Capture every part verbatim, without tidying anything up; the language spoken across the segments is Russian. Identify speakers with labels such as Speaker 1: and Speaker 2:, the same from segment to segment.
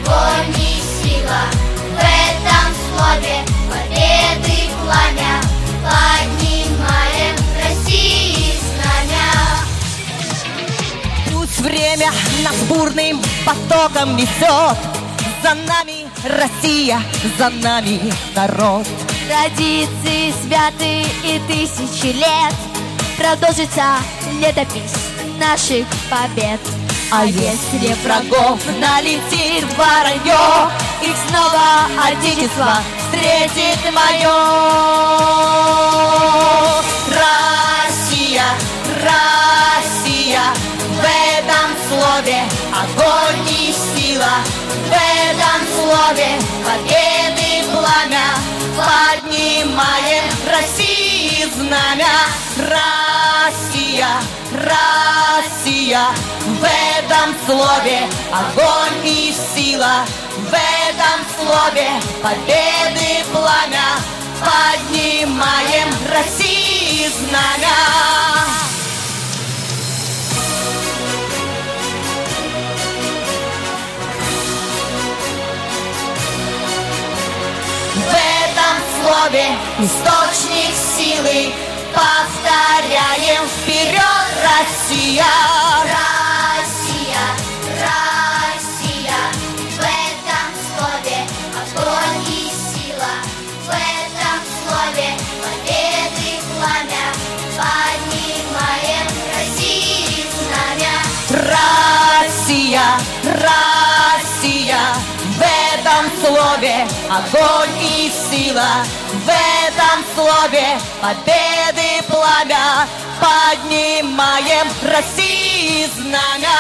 Speaker 1: огонь и сила. В этом слове победы пламя. Поднимаем России знамя.
Speaker 2: Пусть время нас бурным потоком несет. За нами Россия, за нами народ.
Speaker 1: Традиции святы и тысячи лет. Продолжится летопись наших побед.
Speaker 2: А если врагов налетит воронье, их снова Отечество встретит мое. Россия, Россия, в этом слове огонь и сила. В этом слове победы пламя. Поднимаем России знамя. Россия, Россия, в этом слове огонь и сила. В этом слове победы пламя. Поднимаем России знамя. В этом слове источник силы. Повторяем вперед, Россия.
Speaker 1: Россия, Россия, в этом слове огонь и сила. В этом слове победы пламя. Поднимаем России знамя.
Speaker 2: Россия, Россия, в этом слове огонь и сила. В этом слове победы пламя. Поднимаем России знамя.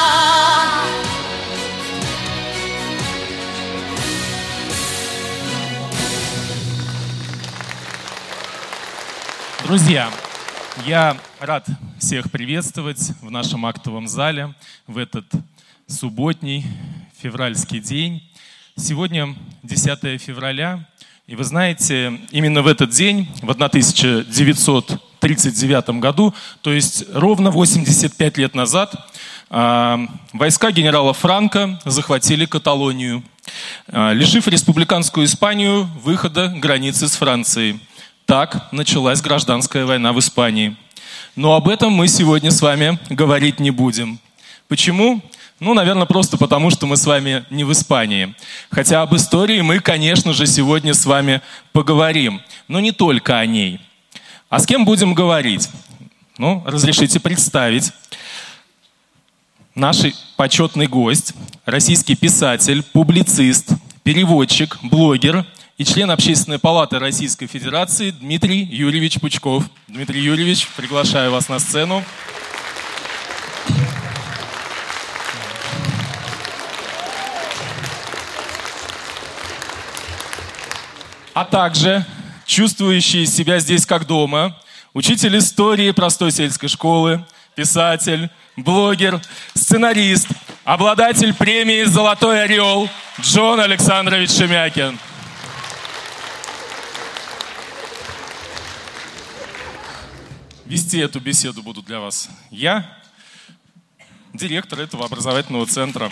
Speaker 3: Друзья, я рад всех приветствовать в нашем актовом зале в этот субботний февральский день. Сегодня десятое февраля, и вы знаете, именно в этот день, в тысяча девятьсот тридцать девятом году, то есть ровно восемьдесят пять лет назад, войска генерала Франко захватили Каталонию, лишив республиканскую Испанию выхода границы с Францией. Так началась гражданская война в Испании. Но об этом мы сегодня с вами говорить не будем. Почему? Ну, наверное, просто потому, что мы с вами не в Испании. Хотя об истории мы, конечно же, сегодня с вами поговорим. Но не только о ней. А с кем будем говорить? Ну, разрешите представить. Наш почетный гость, российский писатель, публицист, переводчик, блогер и член Общественной палаты Российской Федерации Дмитрий Юрьевич Пучков. Дмитрий Юрьевич, приглашаю вас на сцену. А также чувствующий себя здесь как дома, учитель истории простой сельской школы, писатель, блогер, сценарист, обладатель премии «Золотой орел» Джон Александрович Шемякин. Вести эту беседу буду для вас я, директор этого образовательного центра.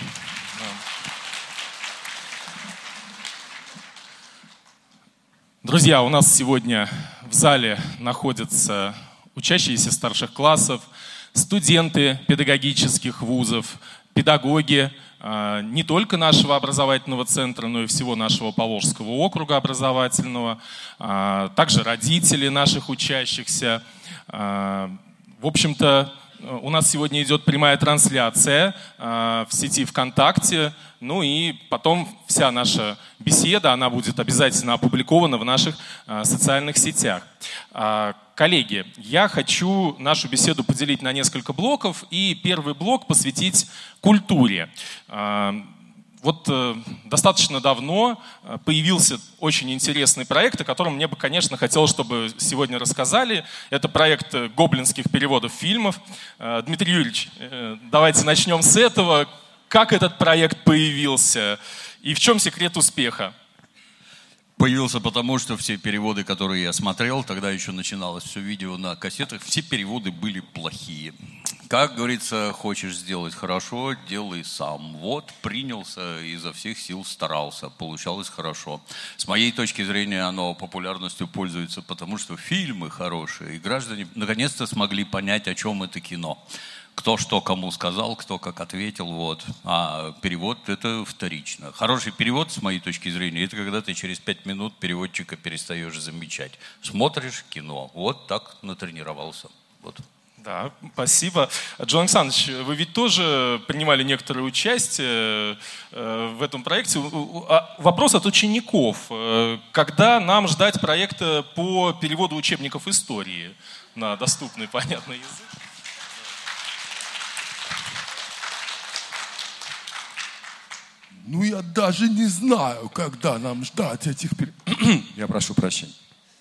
Speaker 3: Друзья, у нас сегодня в зале находятся учащиеся старших классов, студенты педагогических вузов, педагоги не только нашего образовательного центра, но и всего нашего Поволжского округа образовательного, также родители наших учащихся. В общем-то, у нас сегодня идет прямая трансляция в сети ВКонтакте, ну и потом вся наша беседа, она будет обязательно опубликована в наших социальных сетях. Коллеги, я хочу нашу беседу поделить на несколько блоков, и первый блок посвятить культуре. Вот э, достаточно давно появился очень интересный проект, о котором мне бы, конечно, хотелось, чтобы сегодня рассказали. Это проект гоблинских переводов фильмов. Э, Дмитрий Юрьевич, э, давайте начнем с этого. Как этот проект появился и в чем секрет успеха?
Speaker 4: Появился потому, что все переводы, которые я смотрел, тогда еще начиналось все видео на кассетах, все переводы были плохие. Как говорится, хочешь сделать хорошо, делай сам. Вот, принялся, изо всех сил старался, получалось хорошо. С моей точки зрения, оно популярностью пользуется, потому что фильмы хорошие, и граждане наконец-то смогли понять, о чем это кино. Кто что кому сказал, кто как ответил, вот. А перевод – это вторично. Хороший перевод, с моей точки зрения, это когда ты через пять минут переводчика перестаешь замечать. Смотришь кино, вот так натренировался. Вот.
Speaker 3: Да, спасибо. Джон Александрович, вы ведь тоже принимали некоторое участие в этом проекте. Вопрос от учеников. Когда нам ждать проекта по переводу учебников истории на доступный, понятный язык?
Speaker 5: Ну, я даже не знаю, когда нам ждать этих... Я прошу прощения.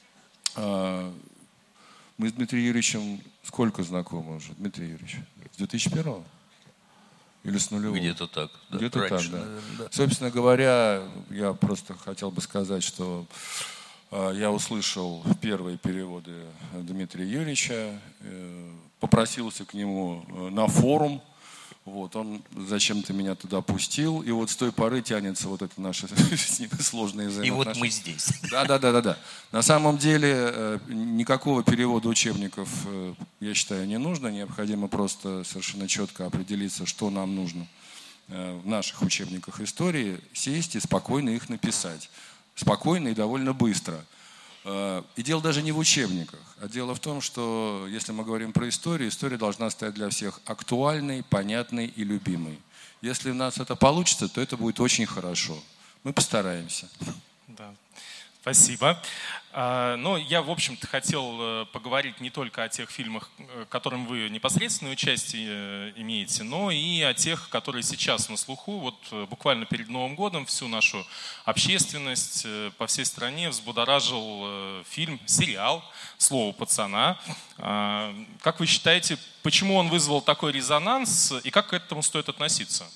Speaker 5: Мы с Дмитрием Юрьевичем сколько знакомы уже, Дмитрий Юрьевич? С две тысячи первого? Или с нулевого?
Speaker 4: Где-то так. Да,
Speaker 5: Где-то
Speaker 4: раньше,
Speaker 5: так, да.
Speaker 4: наверное, да.
Speaker 5: Собственно говоря, я просто хотел бы сказать, что э, я услышал первые переводы Дмитрия Юрьевича, э, попросился к нему э, на форум. Вот, он зачем-то меня туда пустил, и вот с той поры тянется вот это наше с ним сложное взаимоотношение.
Speaker 4: И вот мы здесь.
Speaker 5: Да, да, да, да, да. На самом деле никакого перевода учебников, я считаю, не нужно. Необходимо просто совершенно четко определиться, что нам нужно в наших учебниках истории, сесть и спокойно их написать. Спокойно и довольно быстро. И дело даже не в учебниках, а дело в том, что если мы говорим про историю, история должна стать для всех актуальной, понятной и любимой. Если у нас это получится, то это будет очень хорошо. Мы постараемся.
Speaker 3: Да. Спасибо. Ну, я, в общем-то, хотел поговорить не только о тех фильмах, к которым вы непосредственное участие имеете, но и о тех, которые сейчас на слуху. Вот буквально перед Новым годом всю нашу общественность по всей стране взбудоражил фильм, сериал «Слово пацана». Как вы считаете, почему он вызвал такой резонанс и как к этому стоит относиться?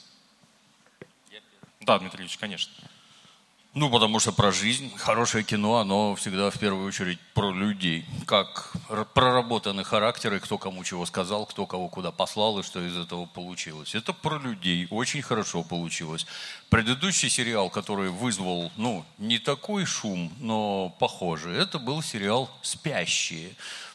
Speaker 3: Да, Дмитрий Ильич, конечно.
Speaker 4: Ну, потому что про жизнь. Хорошее кино, оно всегда в первую очередь про людей. Как проработаны характеры, кто кому чего сказал, кто кого куда послал и что из этого получилось. Это про людей. Очень хорошо получилось. Предыдущий сериал, который вызвал, ну, не такой шум, но похожий, это был сериал «Спящие».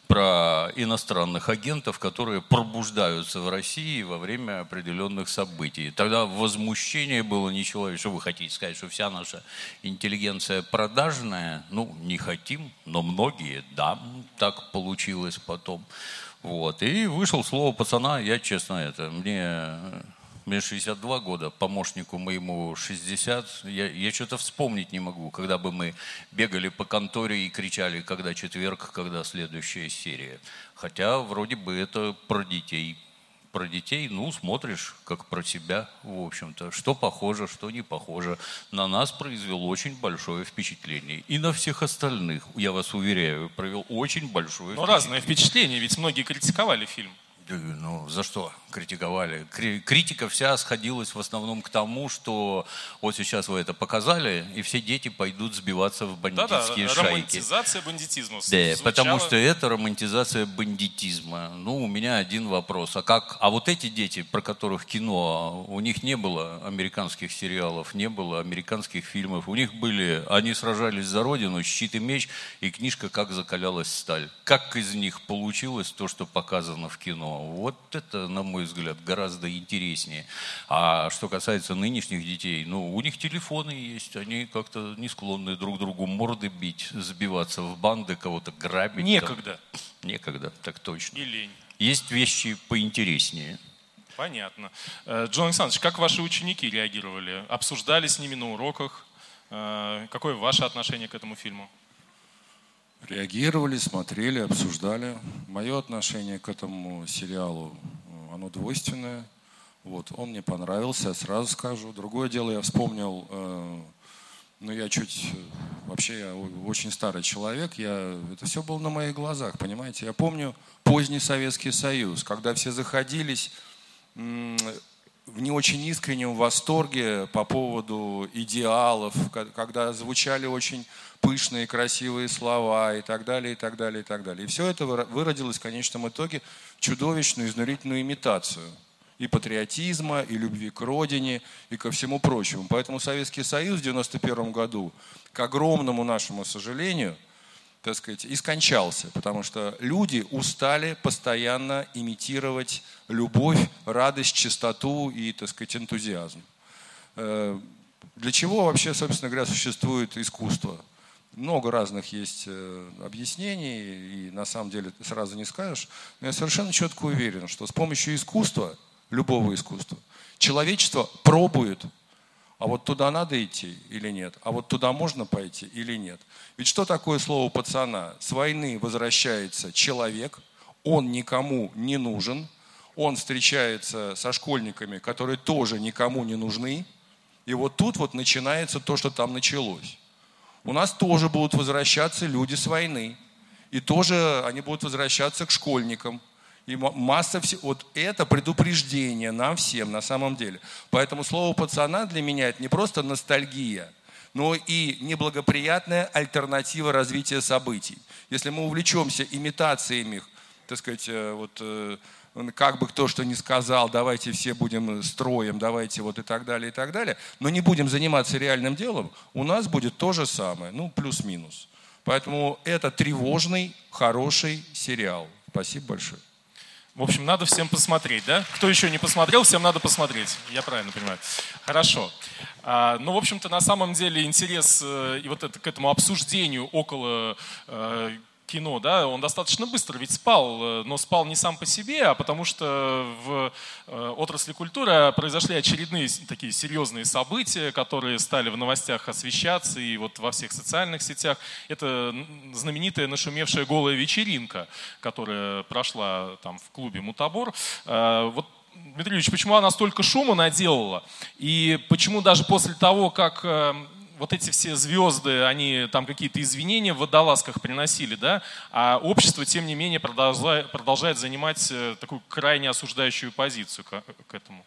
Speaker 4: Про иностранных агентов, которые пробуждаются в России во время определенных событий. Тогда возмущение было нечеловеческое. Что вы хотите сказать, что вся наша интеллигенция продажная? Ну, не хотим, но многие, да, так получилось потом. Вот. И вышел «Слово пацана», я честно, это, мне... Мне шестьдесят два года, помощнику моему шестьдесят. Я, я что-то вспомнить не могу, когда бы мы бегали по конторе и кричали, когда четверг, когда следующая серия. Хотя вроде бы это про детей. Про детей, ну, смотришь, как про себя, в общем-то. Что похоже, что не похоже. На нас произвело очень большое впечатление. И на всех остальных, я вас уверяю, провел очень большое
Speaker 3: Но
Speaker 4: впечатление.
Speaker 3: разное впечатление, ведь многие критиковали фильм.
Speaker 4: Ну, за что критиковали? Критика вся сходилась в основном к тому, что вот сейчас вы это показали, и все дети пойдут сбиваться в бандитские
Speaker 3: Да-да,
Speaker 4: шайки.
Speaker 3: романтизация бандитизма.
Speaker 4: Да,
Speaker 3: Звучало...
Speaker 4: потому что это романтизация бандитизма. Ну, у меня один вопрос. А как? А вот эти дети, про которых кино, у них не было американских сериалов, не было американских фильмов. У них были, они сражались за родину, щит и меч, и книжка «Как закалялась сталь». Как из них получилось то, что показано в кино? Вот это, на мой взгляд, гораздо интереснее. А что касается нынешних детей, ну, у них телефоны есть, они как-то не склонны друг другу морды бить, сбиваться в банды, кого-то грабить.
Speaker 3: Некогда.
Speaker 4: Там. Некогда, так точно.
Speaker 3: И лень.
Speaker 4: Есть вещи поинтереснее.
Speaker 3: Понятно. Джон Александрович, как ваши ученики реагировали? Обсуждали с ними на уроках? Какое ваше отношение к этому фильму?
Speaker 5: Реагировали, смотрели, обсуждали. Мое отношение к этому сериалу, оно двойственное. Вот, он мне понравился, я сразу скажу. Другое дело, я вспомнил, э, ну я чуть, вообще я очень старый человек, я, это все было на моих глазах, понимаете. Я помню поздний Советский Союз, когда все заходились, м- в не очень искреннем восторге по поводу идеалов, когда звучали очень пышные, красивые слова и так далее, и так далее, и так далее. И все это выродилось в конечном итоге в чудовищную, изнурительную имитацию и патриотизма, и любви к родине, и ко всему прочему. Поэтому Советский Союз в девяносто первом году, к огромному нашему сожалению, так сказать, и скончался, потому что люди устали постоянно имитировать любовь, радость, чистоту и, так сказать, энтузиазм. Для чего вообще, собственно говоря, существует искусство? Много разных есть объяснений, и на самом деле ты сразу не скажешь, но я совершенно четко уверен, что с помощью искусства, любого искусства, человечество пробует, а вот туда надо идти или нет, а вот туда можно пойти или нет. Ведь что такое слово пацана? С войны возвращается человек, он никому не нужен, он встречается со школьниками, которые тоже никому не нужны, и вот тут вот начинается то, что там началось. У нас тоже будут возвращаться люди с войны, и тоже они будут возвращаться к школьникам. И масса всего. Вот это предупреждение нам всем на самом деле. Поэтому слово пацана для меня это не просто ностальгия, но и неблагоприятная альтернатива развития событий. Если мы увлечемся имитациями, так сказать, вот, как бы кто что ни сказал, давайте все будем строем, давайте вот и так далее, и так далее, но не будем заниматься реальным делом, у нас будет то же самое, ну плюс-минус. Поэтому это тревожный, хороший сериал. Спасибо большое.
Speaker 3: В общем, надо всем посмотреть, да? Кто еще не посмотрел, всем надо посмотреть. Я правильно понимаю. Хорошо. А, ну, в общем-то, на самом деле интерес э, и вот это, к этому обсуждению около э, кино, да, он достаточно быстро ведь спал, но спал не сам по себе, а потому что в э, отрасли культуры произошли очередные такие серьезные события, которые стали в новостях освещаться и вот во всех социальных сетях. Это знаменитая нашумевшая голая вечеринка, которая прошла там в клубе «Мутабор». Э, вот, Дмитрий Юрьевич, почему она столько шума наделала? И почему даже после того, как э, вот эти все звезды, они там какие-то извинения в водолазках приносили, да, а общество, тем не менее, продолжает, продолжает занимать такую крайне осуждающую позицию к, к этому.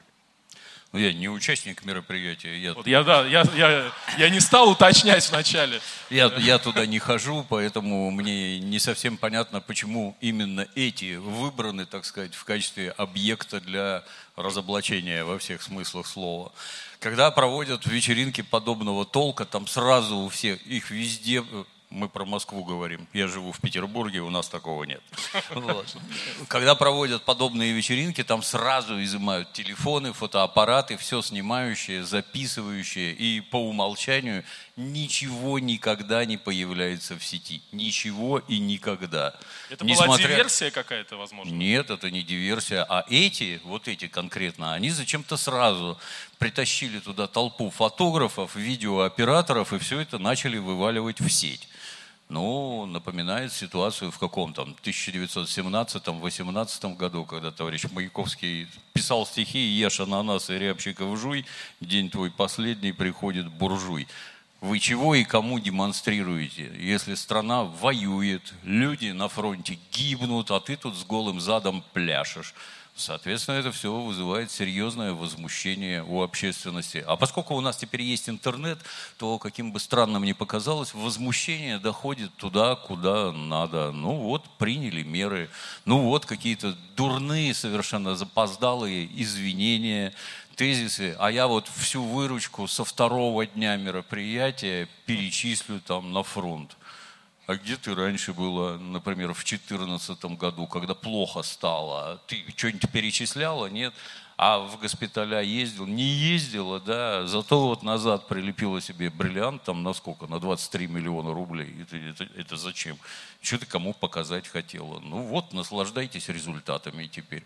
Speaker 4: Ну, я не участник мероприятия. Я,
Speaker 3: вот я, да, я, я, я не стал уточнять вначале.
Speaker 4: Я, я туда не хожу, поэтому мне не совсем понятно, почему именно эти выбраны, так сказать, в качестве объекта для разоблачения во всех смыслах слова. Когда проводят вечеринки подобного толка, там сразу у всех, их везде, мы про Москву говорим, я живу в Петербурге, у нас такого нет. Вот. Когда проводят подобные вечеринки, там сразу изымают телефоны, фотоаппараты, все снимающее, записывающее, и по умолчанию ничего никогда не появляется в сети. Ничего и никогда.
Speaker 3: Это
Speaker 4: Несмотря...
Speaker 3: была диверсия какая-то, возможно?
Speaker 4: Нет, это не диверсия. А эти, вот эти конкретно, они зачем-то сразу притащили туда толпу фотографов, видеооператоров, и все это начали вываливать в сеть. Ну, напоминает ситуацию в каком там тысяча девятьсот семнадцатом — восемнадцатом году, когда товарищ Маяковский писал стихи «Ешь ананас и рябчиков жуй, день твой последний, приходит буржуй». Вы чего и кому демонстрируете, если страна воюет, люди на фронте гибнут, а ты тут с голым задом пляшешь? Соответственно, это все вызывает серьезное возмущение у общественности. А поскольку у нас теперь есть интернет, то, каким бы странным ни показалось, возмущение доходит туда, куда надо. Ну вот, приняли меры. Ну вот, какие-то дурные, совершенно запоздалые извинения, тезисы. А я вот всю выручку со второго дня мероприятия перечислю там на фронт. А где ты раньше была, например, в две тысячи четырнадцатом году, когда плохо стало? Ты что-нибудь перечисляла? Нет. А в госпиталя ездил? Не ездила, да. Зато вот назад прилепила себе бриллиант там на сколько? На двадцать три миллиона рублей. Это, это, это зачем? Что ты кому показать хотела? Ну вот, наслаждайтесь результатами теперь.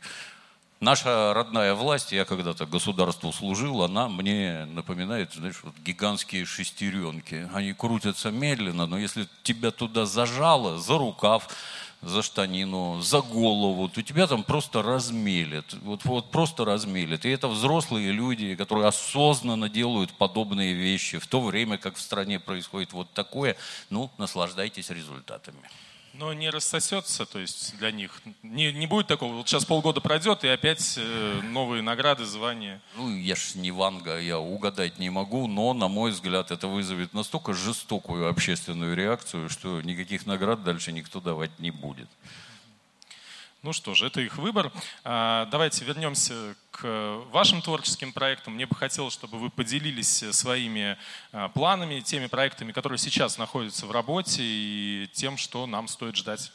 Speaker 4: Наша родная власть, я когда-то государству служил, она мне напоминает, знаешь, вот гигантские шестеренки. Они крутятся медленно, но если тебя туда зажало, за рукав, за штанину, за голову, то тебя там просто размелят. Вот, вот просто размелят. И это взрослые люди, которые осознанно делают подобные вещи, в то время как в стране происходит вот такое. Ну, наслаждайтесь результатами.
Speaker 3: Но не рассосется, то есть для них не, не будет такого. Вот сейчас полгода пройдет, и опять э, новые награды, звания.
Speaker 4: Ну, я ж не Ванга, я угадать не могу, но, на мой взгляд, это вызовет настолько жестокую общественную реакцию, что никаких наград дальше никто давать не будет.
Speaker 3: Ну что ж, это их выбор. А, давайте вернемся к вашим творческим проектам. Мне бы хотелось, чтобы вы поделились своими а, планами, теми проектами, которые сейчас находятся в работе, и тем, что нам стоит ждать.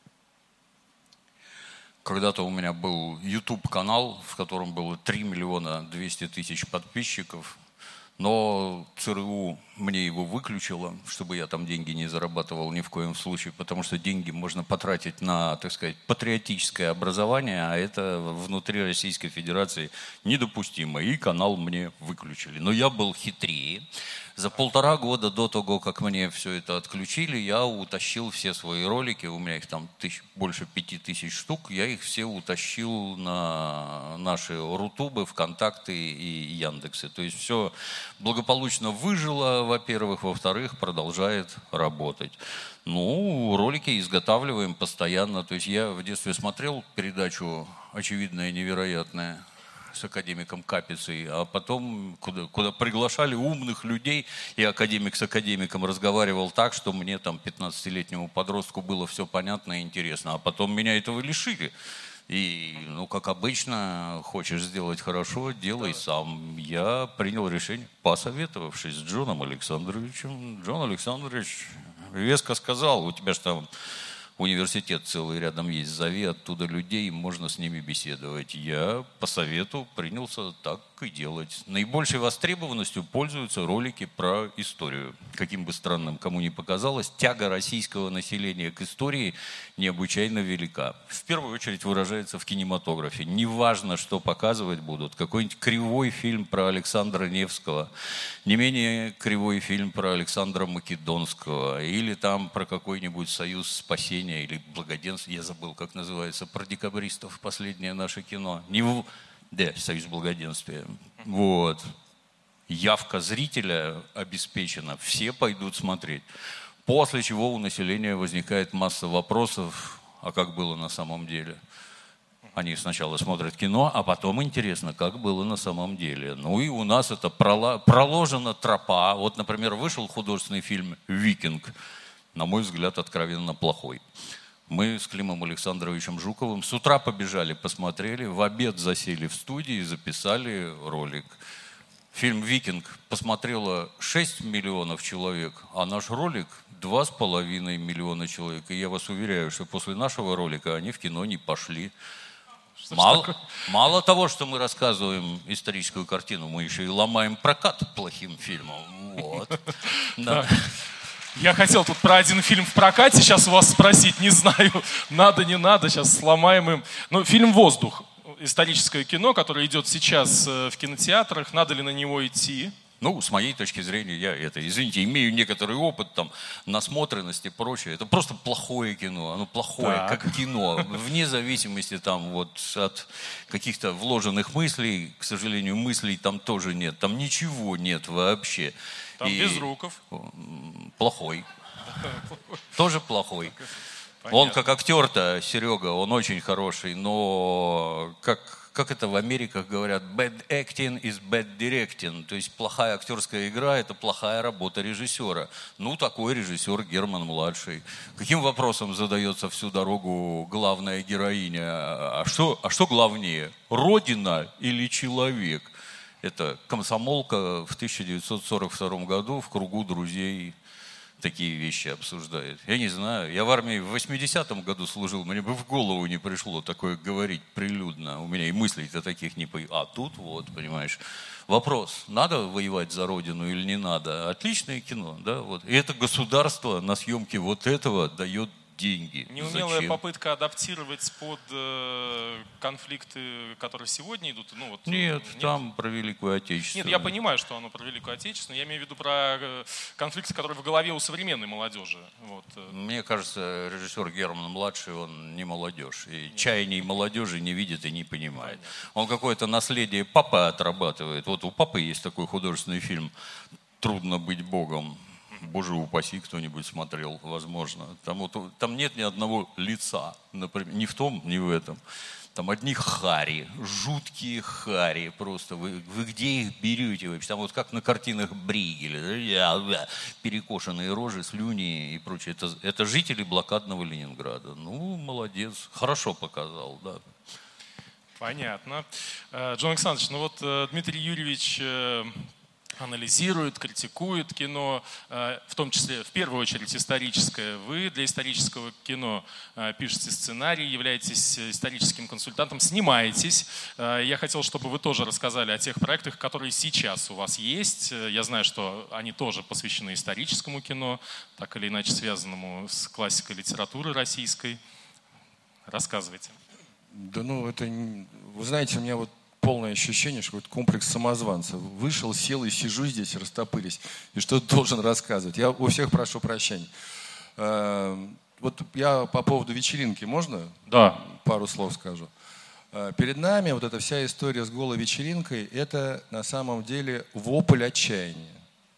Speaker 4: Когда-то у меня был YouTube-канал, в котором было три миллиона двести тысяч подписчиков, но ЦРУ мне его выключило, чтобы я там деньги не зарабатывал ни в коем случае, потому что деньги можно потратить на, так сказать, патриотическое образование, а это внутри Российской Федерации недопустимо, и канал мне выключили. Но я был хитрее. За полтора года до того, как мне все это отключили, я утащил все свои ролики, у меня их там тысяч, больше пяти тысяч штук, я их все утащил на наши Рутубы, ВКонтакты и Яндексы. То есть все благополучно выжило, во-первых, во-вторых, продолжает работать. Ну, ролики изготавливаем постоянно. То есть я в детстве смотрел передачу «Очевидное невероятное» с академиком Капицей, а потом, куда, куда приглашали умных людей, и академик с академиком разговаривал так, что мне, там, пятнадцатилетнему подростку, было все понятно и интересно. А потом меня этого лишили. И, ну, как обычно, хочешь сделать хорошо, делай сам. Я принял решение, посоветовавшись с Джоном Александровичем. Джон Александрович веско сказал: у тебя же там университет целый рядом есть, зови оттуда людей, можно с ними беседовать. Я по совету принялся так и делать. Наибольшей востребованностью пользуются ролики про историю. Каким бы странным кому ни показалось, тяга российского населения к истории необычайно велика. В первую очередь выражается в кинематографе. Неважно, что показывать будут. Какой-нибудь кривой фильм про Александра Невского, не менее кривой фильм про Александра Македонского, или там про какой-нибудь союз спасения или благоденствия. Я забыл, как называется, про декабристов, последнее наше кино. Не в... Да, союз благоденствия. Вот. Явка зрителя обеспечена, все пойдут смотреть. После чего у населения возникает масса вопросов, а как было на самом деле? Они сначала смотрят кино, а потом интересно, как было на самом деле. Ну и у нас это проложена тропа. Вот, например, вышел художественный фильм «Викинг». На мой взгляд, откровенно плохой. Мы с Климом Александровичем Жуковым с утра побежали, посмотрели, в обед засели в студии и записали ролик. Фильм «Викинг» посмотрело шесть миллионов человек, а наш ролик два с половиной миллиона человек. И я вас уверяю, что после нашего ролика они в кино не пошли. Мало, мало того, что мы рассказываем историческую картину, мы еще и ломаем прокат плохим фильмом. Вот. Да.
Speaker 3: Я хотел тут про один фильм в прокате сейчас у вас спросить, не знаю, надо, не надо, сейчас сломаем им. Ну, фильм «Воздух», историческое кино, которое идет сейчас в кинотеатрах, надо ли на него идти?
Speaker 4: Ну, с моей точки зрения, я это, извините, имею некоторый опыт, там, насмотренность и прочее. Это просто плохое кино, оно плохое, так. Как кино, вне зависимости там вот от каких-то вложенных мыслей. К сожалению, мыслей там тоже нет, там ничего нет вообще.
Speaker 3: Там
Speaker 4: и...
Speaker 3: Безруков.
Speaker 4: Плохой. Тоже плохой. Понятно. Он как актер-то, Серега, он очень хороший, но как, как это в Америках говорят, bad acting is bad directing. То есть плохая актерская игра – это плохая работа режиссера. Ну, такой режиссер Герман-младший. Каким вопросом задается всю дорогу главная героиня? А что, а что главнее, родина или человек? Это комсомолка в тысяча девятьсот сорок втором году в кругу друзей такие вещи обсуждает. Я не знаю, я в армии в восьмидесятом году служил, мне бы в голову не пришло такое говорить прилюдно. У меня и мыслей-то таких не появилось. А тут вот, понимаешь, вопрос, надо воевать за родину или не надо? Отличное кино, да? Вот. И это государство на съемке вот этого дает деньги.
Speaker 3: Неумелая
Speaker 4: Зачем?
Speaker 3: Попытка адаптировать под э, конфликты, которые сегодня идут. Ну, вот,
Speaker 4: нет,
Speaker 3: нет,
Speaker 4: там про Великую Отечественную.
Speaker 3: Нет, я понимаю, что оно про Великую Отечественную. Я имею в виду про э, конфликты, которые в голове у современной молодежи. Вот.
Speaker 4: Мне кажется, режиссер Герман-младший, он не молодежь. И чаяний молодежи не видит и не понимает. Понятно. Он какое-то наследие папы отрабатывает. Вот у папы есть такой художественный фильм «Трудно быть Богом». боже упаси, кто-нибудь смотрел, возможно. Там, вот, там нет ни одного лица, например, ни в том, ни в этом. Там одни хари, жуткие хари просто. Вы, вы где их берете вообще? Там вот как на картинах Брейгеля, да? Перекошенные рожи, слюни и прочее. Это, это жители блокадного Ленинграда. Ну, молодец, хорошо показал, да.
Speaker 3: Понятно. Джон Александрович, ну вот Дмитрий Юрьевич анализирует, критикует кино, в том числе, в первую очередь, историческое. Вы для исторического кино пишете сценарий, являетесь историческим консультантом, снимаетесь. Я хотел, чтобы вы тоже рассказали о тех проектах, которые сейчас у вас есть. Я знаю, что они тоже посвящены историческому кино, так или иначе связанному с классикой литературы российской. Рассказывайте.
Speaker 5: Да ну, это, вы знаете, у меня вот полное ощущение, что вот комплекс самозванца. Вышел, сел и сижу здесь, растопырись, и что-то должен рассказывать. Я у всех прошу прощения. Вот я по поводу вечеринки, можно?
Speaker 3: Да.
Speaker 5: Пару слов скажу. Перед нами вот эта вся история с голой вечеринкой, это на самом деле вопль отчаяния.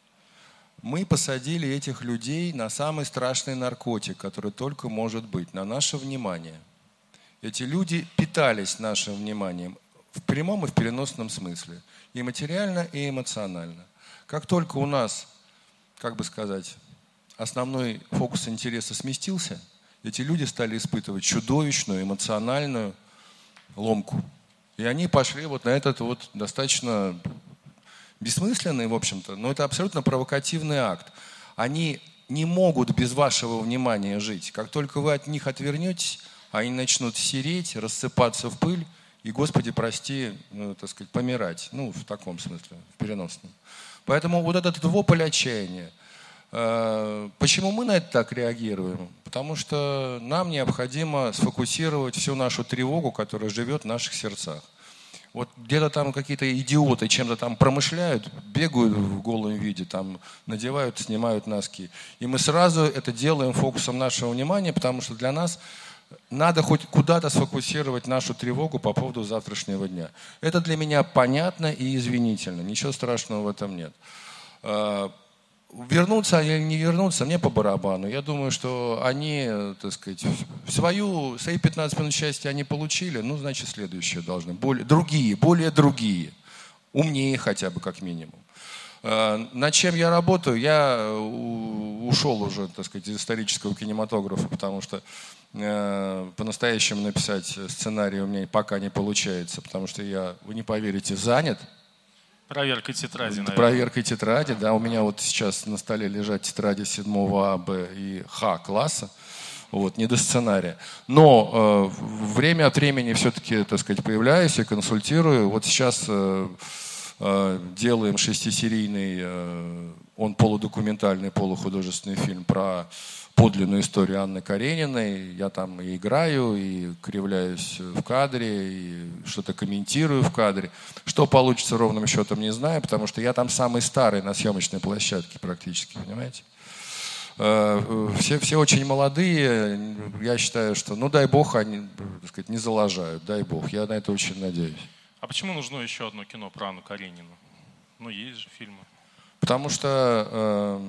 Speaker 5: Мы посадили этих людей на самый страшный наркотик, который только может быть, на наше внимание. Эти люди питались нашим вниманием. В прямом и в переносном смысле. И материально, и эмоционально. Как только у нас, как бы сказать, основной фокус интереса сместился, эти люди стали испытывать чудовищную эмоциональную ломку. И они пошли вот на этот вот достаточно бессмысленный, в общем-то, но это абсолютно провокативный акт. Они не могут без вашего внимания жить. Как только вы от них отвернетесь, они начнут сереть, рассыпаться в пыль, и, Господи, прости, ну, так сказать, помирать. Ну, в таком смысле, в переносном. Поэтому вот этот вопль отчаяния. Почему мы на это так реагируем? Потому что нам необходимо сфокусировать всю нашу тревогу, которая живет в наших сердцах. Вот где-то там какие-то идиоты чем-то там промышляют, бегают в голом виде, там надевают, снимают носки. И мы сразу это делаем фокусом нашего внимания, потому что для нас надо хоть куда-то сфокусировать нашу тревогу по поводу завтрашнего дня. Это для меня понятно и извинительно. Ничего страшного в этом нет. Вернуться или не вернуться, мне по барабану. Я думаю, что они, так сказать, свою, свои пятнадцать минут счастья они получили, ну, значит, следующие должны. Более, другие, более другие. Умнее хотя бы, как минимум. Над чем я работаю? Я ушел уже, так сказать, из исторического кинематографа, потому что по-настоящему написать сценарий у меня пока не получается, потому что я, вы не поверите, занят.
Speaker 3: Проверкой тетради, наверное.
Speaker 5: Проверкой тетради, да. У меня вот сейчас на столе лежат тетради седьмого А, Б и Х класса. Вот, не до сценария. Но э, время от времени все-таки, так сказать, появляюсь и консультирую. Вот сейчас э, э, делаем шестисерийный, э, он полудокументальный, полухудожественный фильм про подлинную историю Анны Карениной. Я там и играю, и кривляюсь в кадре, и что-то комментирую в кадре. Что получится ровным счетом, не знаю, потому что я там самый старый на съемочной площадке практически, понимаете? Все, все очень молодые. Я считаю, что, ну дай бог, они, так сказать, не залажают, дай бог. Я на это очень надеюсь.
Speaker 3: А почему нужно еще одно кино про Анну Каренину? Ну, есть же фильмы.
Speaker 5: Потому что э,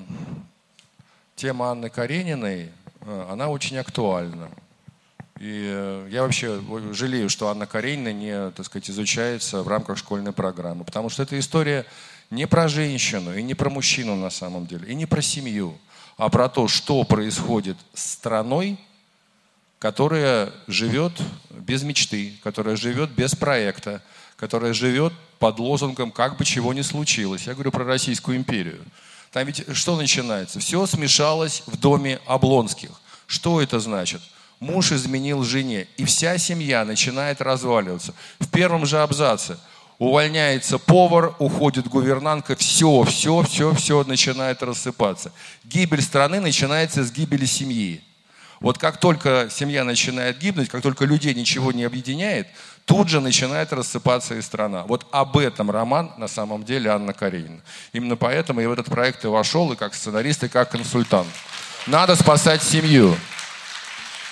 Speaker 5: тема Анны Карениной, э, она очень актуальна. И э, я вообще жалею, что Анна Каренина не, так сказать, изучается в рамках школьной программы. Потому что эта история не про женщину и не про мужчину на самом деле, и не про семью, а про то, что происходит с страной, которая живет без мечты, которая живет без проекта, которая живет под лозунгом «как бы чего ни случилось». Я говорю про Российскую империю. Там ведь что начинается? Все смешалось в доме Облонских. Что это значит? Муж изменил жене, и вся семья начинает разваливаться. В первом же абзаце увольняется повар, уходит гувернантка, все, все, все, все начинает рассыпаться. Гибель страны начинается с гибели семьи. Вот как только семья начинает гибнуть, как только людей ничего не объединяет, тут же начинает рассыпаться и страна. Вот об этом роман на самом деле Анна Каренина. Именно поэтому я в этот проект и вошел, и как сценарист, и как консультант. Надо спасать семью.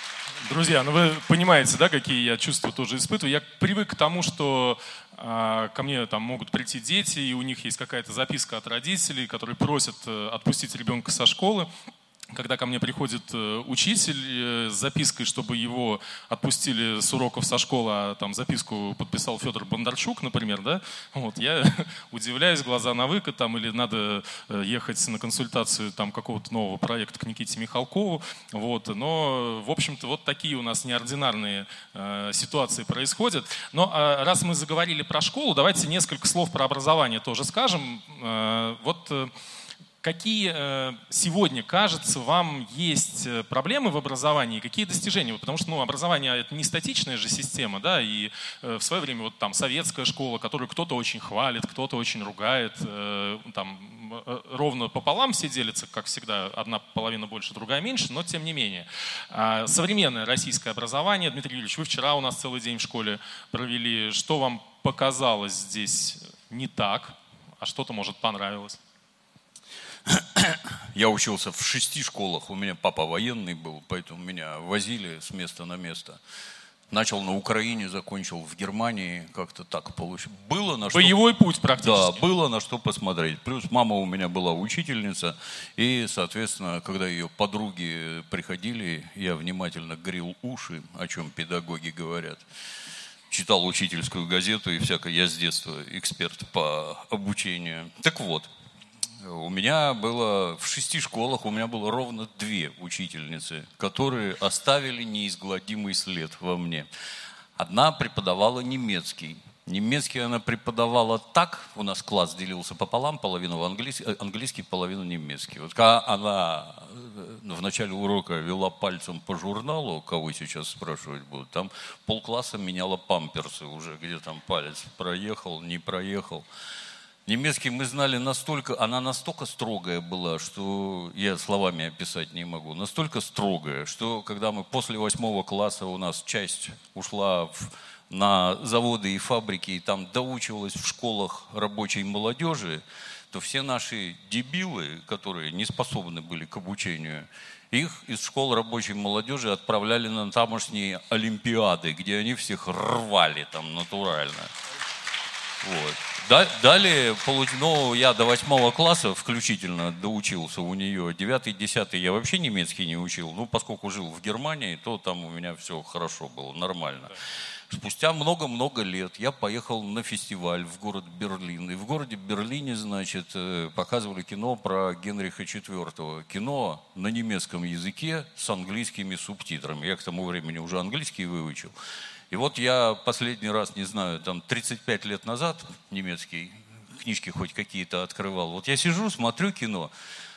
Speaker 3: Друзья, ну вы понимаете, да, какие я чувства тоже испытываю. Я привык к тому, что а, ко мне там могут прийти дети, и у них есть какая-то записка от родителей, которые просят э, отпустить ребенка со школы. Когда ко мне приходит э, учитель э, с запиской, чтобы его отпустили с уроков со школы, а там записку подписал Федор Бондарчук, например, да, вот, я удивляюсь, глаза на выкат, там, или надо э, ехать на консультацию там какого-то нового проекта к Никите Михалкову, вот, но, в общем-то, вот такие у нас неординарные э, ситуации происходят. Но э, раз мы заговорили про школу, давайте несколько слов про образование тоже скажем. Э, вот э, Какие сегодня, кажется, вам есть проблемы в образовании, какие достижения? Потому что ну, образование – это не статичная же система, да, и в свое время вот там советская школа, которую кто-то очень хвалит, кто-то очень ругает, там ровно пополам все делятся, как всегда, одна половина больше, другая меньше, но тем не менее. Современное российское образование, Дмитрий Юрьевич, вы вчера у нас целый день в школе провели, что вам показалось здесь не так, а что-то, может, понравилось?
Speaker 4: Я учился в шести школах, у меня папа военный был, поэтому меня возили с места на место. Начал на Украине, закончил в Германии, как-то так получилось. Было на что...
Speaker 3: Боевой путь практически.
Speaker 4: Да, было на что посмотреть. Плюс мама у меня была учительница, и, соответственно, когда ее подруги приходили, я внимательно грел уши, о чем педагоги говорят. Читал учительскую газету и всякое. Я с детства эксперт по обучению. Так вот. У меня было в шести школах, у меня было ровно две учительницы, которые оставили неизгладимый след во мне. Одна преподавала немецкий. Немецкий она преподавала так, у нас класс делился пополам, половину английский, английский половину немецкий. Вот когда она в начале урока вела пальцем по журналу, кого сейчас спрашивать будут, там полкласса меняла памперсы уже, где там палец проехал, не проехал. Немецкий мы знали настолько, она настолько строгая была, что я словами описать не могу. Настолько строгая, что когда мы после восьмого класса у нас часть ушла в, на заводы и фабрики, и там доучивалась в школах рабочей молодежи, то все наши дебилы, которые не способны были к обучению, их из школ рабочей молодежи отправляли на тамошние олимпиады, где они всех рвали там натурально. Вот. Далее, ну, я до восьмого класса включительно доучился у нее. Девятый, десятый я вообще немецкий не учил. Ну, поскольку жил в Германии, то там у меня все хорошо было, нормально. Спустя много-много лет я поехал на фестиваль в город Берлин. И в городе Берлине, значит, показывали кино про Генриха четвёртого. Кино на немецком языке с английскими субтитрами. Я к тому времени уже английский выучил. И вот я последний раз, не знаю, там тридцать пять лет назад немецкие книжки хоть какие-то открывал. Вот я сижу, смотрю кино,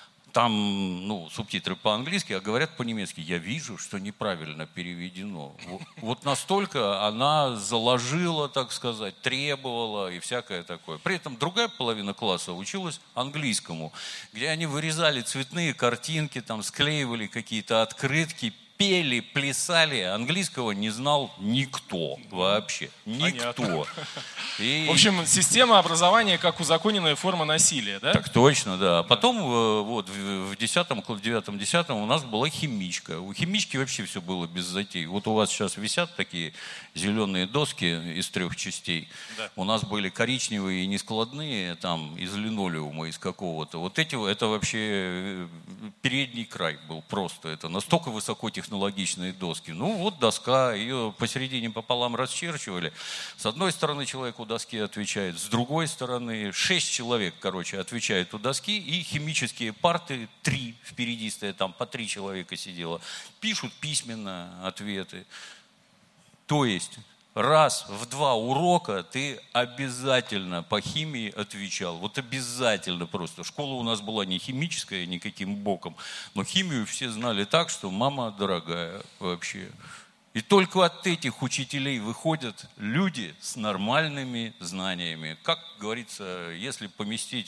Speaker 4: там ну, субтитры по-английски, а говорят по-немецки. Я вижу, что неправильно переведено. Вот, вот настолько она заложила, так сказать, требовала и всякое такое. При этом другая половина класса училась английскому, где они вырезали цветные картинки, там склеивали какие-то открытки, пели, плясали, английского не знал никто вообще, никто. И...
Speaker 3: В общем, система образования как узаконенная форма насилия, да?
Speaker 4: Так точно, да. Потом вот в десятом, в девятом, десятом у нас была химичка. У химички вообще все было без затей. Вот у вас сейчас висят такие зеленые доски из трех частей. Да. У нас были коричневые и нескладные, там из линолеума, из какого-то. Вот эти, это вообще передний край был просто. Это настолько высокотехнологичные технологичные доски. Ну вот доска, ее посередине пополам расчерчивали. С одной стороны человек у доски отвечает, с другой стороны шесть человек, короче, отвечает у доски, и химические парты, три впереди стоят, там по три человека сидело, пишут письменно ответы. То есть раз в два урока ты обязательно по химии отвечал. Вот обязательно просто. Школа у нас была не химическая никаким боком, но химию все знали так, что мама дорогая вообще. И только от этих учителей выходят люди с нормальными знаниями. Как говорится, если поместить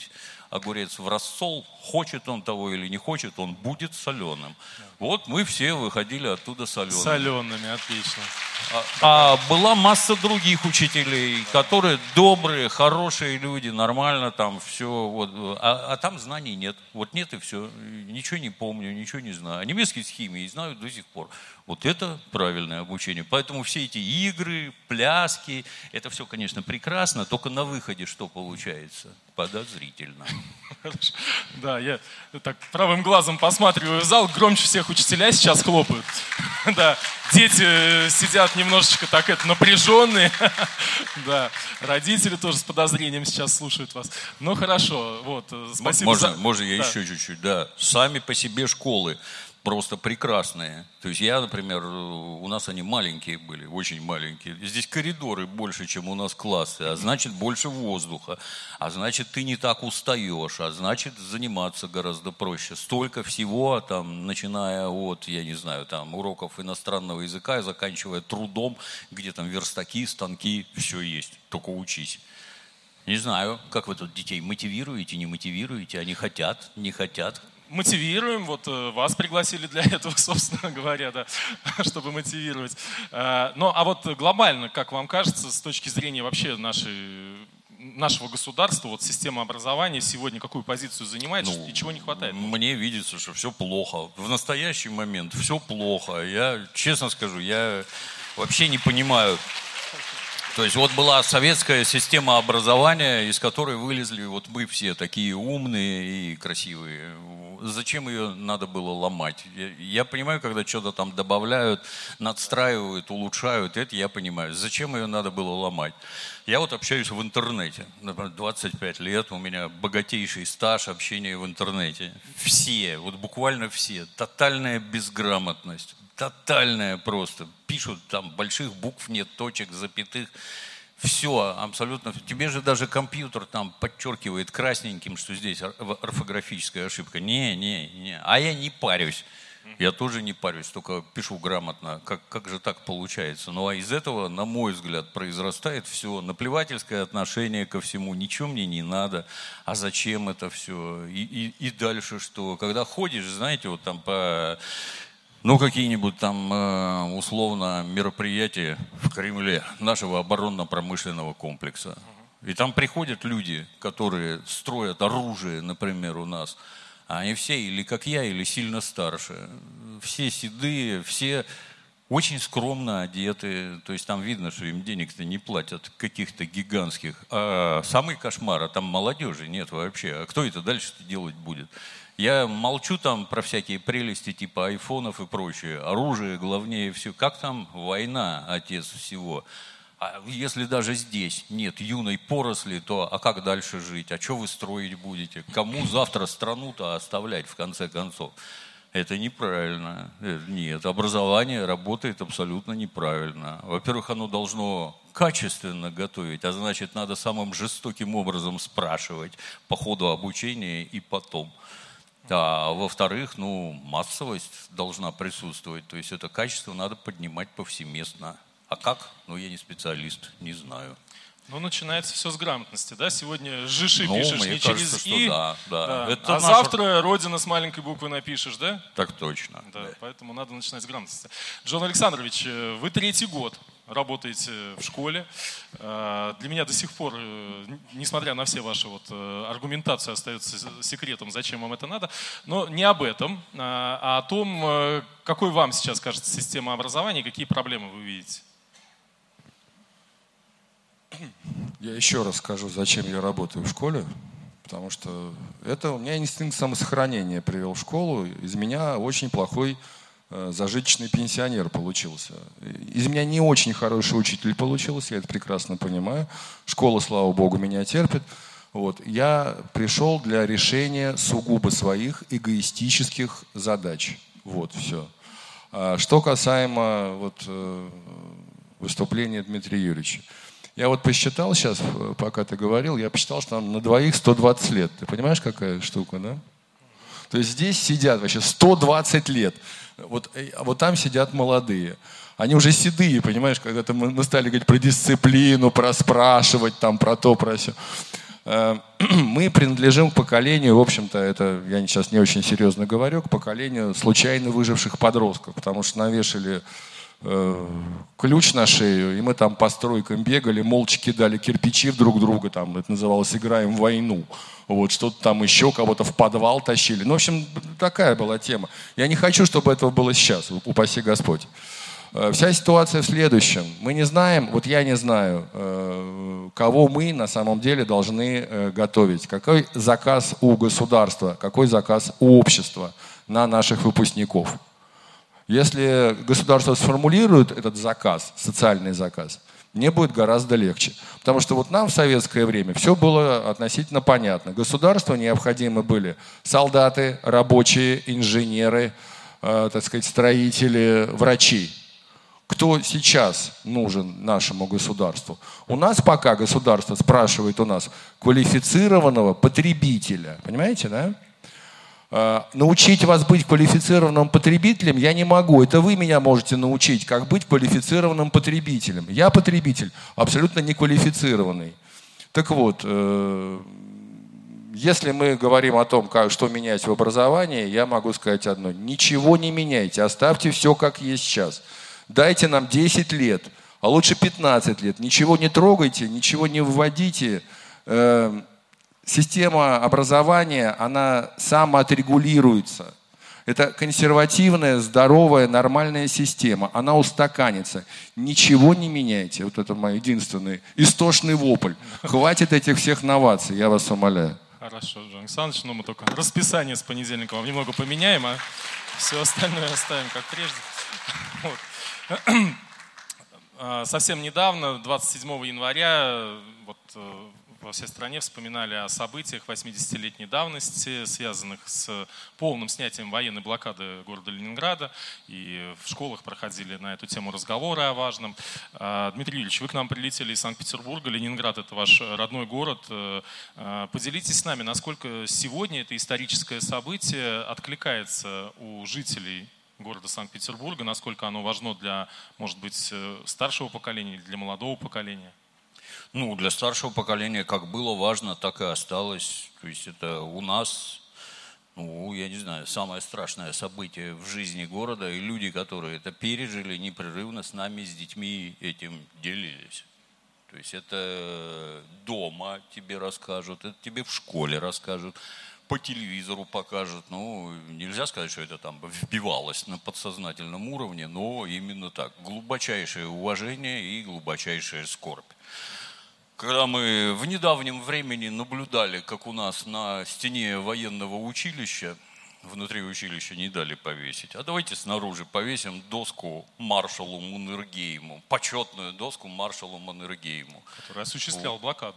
Speaker 4: огурец в рассол, хочет он того или не хочет, он будет соленым. Вот мы все выходили оттуда солеными.
Speaker 3: Солеными, отлично.
Speaker 4: А, а была масса других учителей, которые добрые, хорошие люди, нормально там все. Вот, а, а там знаний нет. Вот нет и все. Ничего не помню, ничего не знаю. А немецкий с химией знаю до сих пор. Вот это правильное обучение. Поэтому все эти игры, пляски, это все, конечно, прекрасно, только на выходе что получается? Подозрительно.
Speaker 3: Хорошо. Да, я так правым глазом посматриваю в зал, громче всех учителя сейчас хлопают. Да, дети сидят немножечко так это напряженные. Да, родители тоже с подозрением сейчас слушают вас. Ну хорошо, вот, спасибо.
Speaker 4: Можно,
Speaker 3: за...
Speaker 4: можно я
Speaker 3: да.
Speaker 4: еще чуть-чуть, да. Сами по себе школы просто прекрасные. То есть я, например, у нас они маленькие были, очень маленькие. Здесь коридоры больше, чем у нас классы, а значит больше воздуха, а значит ты не так устаешь, а значит заниматься гораздо проще. Столько всего, там, начиная от, я не знаю, там, уроков иностранного языка и заканчивая трудом, где там верстаки, станки, все есть, только учись. Не знаю, как вы тут детей мотивируете, не мотивируете, они хотят, не хотят.
Speaker 3: Мотивируем, вот вас пригласили для этого, собственно говоря, да, чтобы мотивировать. Ну, а вот глобально, как вам кажется, с точки зрения вообще нашей, нашего государства, вот система образования сегодня какую позицию занимает, ну, и чего не хватает?
Speaker 4: Мне видится, что все плохо. В настоящий момент все плохо. Я, честно скажу, я вообще не понимаю. То есть вот была советская система образования, из которой вылезли вот мы все такие умные и красивые. Зачем ее надо было ломать? Я, я понимаю, когда что-то там добавляют, надстраивают, улучшают, это я понимаю. Зачем ее надо было ломать? Я вот общаюсь в интернете. Например, двадцать пять лет, у меня богатейший стаж общения в интернете. Все, вот буквально все. Тотальная безграмотность. Тотальная просто. Пишут, там больших букв нет, точек, запятых. Все, абсолютно. Тебе же даже компьютер там подчеркивает красненьким, что здесь орфографическая ошибка. Не, не, не. А я не парюсь. Я тоже не парюсь, только пишу грамотно. Как, как же так получается? Ну а из этого, на мой взгляд, произрастает все. Наплевательское отношение ко всему. Ничего мне не надо. А зачем это все? И, и, и дальше что? Когда ходишь, знаете, вот там по... Ну, какие-нибудь там, условно, мероприятия в Кремле нашего оборонно-промышленного комплекса. И там приходят люди, которые строят оружие, например, у нас. А они все или как я, или сильно старше. Все седые, все очень скромно одеты. То есть там видно, что им денег-то не платят, каких-то гигантских. А самый кошмар, а там молодежи нет вообще. А кто это дальше-то делать будет? Я молчу там про всякие прелести типа айфонов и прочее. Оружие главнее все. Как там война, отец всего? А если даже здесь нет юной поросли, то а как дальше жить? А что вы строить будете? Кому завтра страну-то оставлять в конце концов? Это неправильно. Нет, образование работает абсолютно неправильно. Во-первых, оно должно качественно готовить, а значит, надо самым жестоким образом спрашивать по ходу обучения и потом. А во-вторых, ну, массовость должна присутствовать. То есть это качество надо поднимать повсеместно. А как? Ну, я не специалист, не знаю.
Speaker 3: Ну, начинается все с грамотности, да? Сегодня жиши
Speaker 4: ну,
Speaker 3: пишешь
Speaker 4: мне
Speaker 3: не
Speaker 4: кажется,
Speaker 3: через «и»,
Speaker 4: да, да.
Speaker 3: да.
Speaker 4: Это
Speaker 3: а
Speaker 4: наша...
Speaker 3: завтра Родина с маленькой буквы напишешь, да?
Speaker 4: Так точно.
Speaker 3: Да,
Speaker 4: да.
Speaker 3: Поэтому надо начинать с грамотности. Джон Александрович, вы третий год работаете в школе. Для меня до сих пор, несмотря на все ваши вот аргументации, остается секретом, зачем вам это надо. Но не об этом, а о том, какой вам сейчас кажется система образования, какие проблемы вы видите.
Speaker 5: Я еще раз скажу, зачем я работаю в школе. Потому что это у меня инстинкт самосохранения привел в школу. Из меня очень плохой э, зажиточный пенсионер получился. Из меня не очень хороший учитель получился, я это прекрасно понимаю. Школа, слава богу, меня терпит. Вот. Я пришел для решения сугубо своих эгоистических задач. Вот, все. А что касаемо вот, э, выступления Дмитрия Юрьевича. Я вот посчитал сейчас, пока ты говорил, я посчитал, что там на двоих сто двадцать лет. Ты понимаешь, какая штука, да? То есть здесь сидят вообще сто двадцать лет. Вот, вот там сидят молодые. Они уже седые, понимаешь, когда мы стали говорить про дисциплину, про спрашивать, там, про то, про все. Мы принадлежим к поколению, в общем-то, это я сейчас не очень серьезно говорю, к поколению случайно выживших подростков, потому что навешали э, ключ на шею, и мы там по стройкам бегали, молча кидали кирпичи в друг друга, там, это называлось «играем в войну». Вот, что-то там еще, кого-то в подвал тащили. Ну, в общем, такая была тема. Я не хочу, чтобы этого было сейчас, упаси Господь. Вся ситуация в следующем. Мы не знаем, вот я не знаю, кого мы на самом деле должны готовить. Какой заказ у государства, какой заказ у общества на наших выпускников. Если государство сформулирует этот заказ, социальный заказ, мне будет гораздо легче. Потому что вот нам в советское время все было относительно понятно. Государству необходимы были солдаты, рабочие, инженеры, э, так сказать, строители, врачи. Кто сейчас нужен нашему государству? У нас пока государство спрашивает у нас квалифицированного потребителя. Понимаете, да? Научить вас быть квалифицированным потребителем я не могу. Это вы меня можете научить, как быть квалифицированным потребителем. Я потребитель, абсолютно неквалифицированный. Так вот, если мы говорим о том, как, что менять в образовании, я могу сказать одно. Ничего не меняйте, оставьте все как есть сейчас. Дайте нам десять лет, а лучше пятнадцать лет. Ничего не трогайте, ничего не вводите. Система образования, она самоотрегулируется. Это консервативная, здоровая, нормальная система. Она устаканится. Ничего не меняйте. Вот это мой единственный истошный вопль. Хватит этих всех новаций, я вас умоляю.
Speaker 3: Хорошо, Жан Александрович, но мы только расписание с понедельника вам немного поменяем, а все остальное оставим как прежде. Вот. Совсем недавно, двадцать седьмого января, вот, во всей стране вспоминали о событиях восьмидесятилетней давности, связанных с полным снятием военной блокады города Ленинграда. И в школах проходили на эту тему разговоры о важном. Дмитрий Юрьевич, вы к нам прилетели из Санкт-Петербурга. Ленинград – это ваш родной город. Поделитесь с нами, насколько сегодня это историческое событие откликается у жителей города Санкт-Петербурга, насколько оно важно для, может быть, старшего поколения или для молодого поколения?
Speaker 4: Ну, для старшего поколения как было важно, так и осталось. То есть это у нас, ну, я не знаю, самое страшное событие в жизни города. И люди, которые это пережили, непрерывно с нами, с детьми этим делились. То есть это дома тебе расскажут, это тебе в школе расскажут, по телевизору покажут. Ну, нельзя сказать, что это там вбивалось на подсознательном уровне, но именно так. Глубочайшее уважение и глубочайшая скорбь. Когда мы в недавнем времени наблюдали, как у нас на стене военного училища, внутри училища не дали повесить, а давайте снаружи повесим доску маршалу Маннергейму, почетную доску маршалу Маннергейму.
Speaker 3: Который осуществлял вот. блокаду.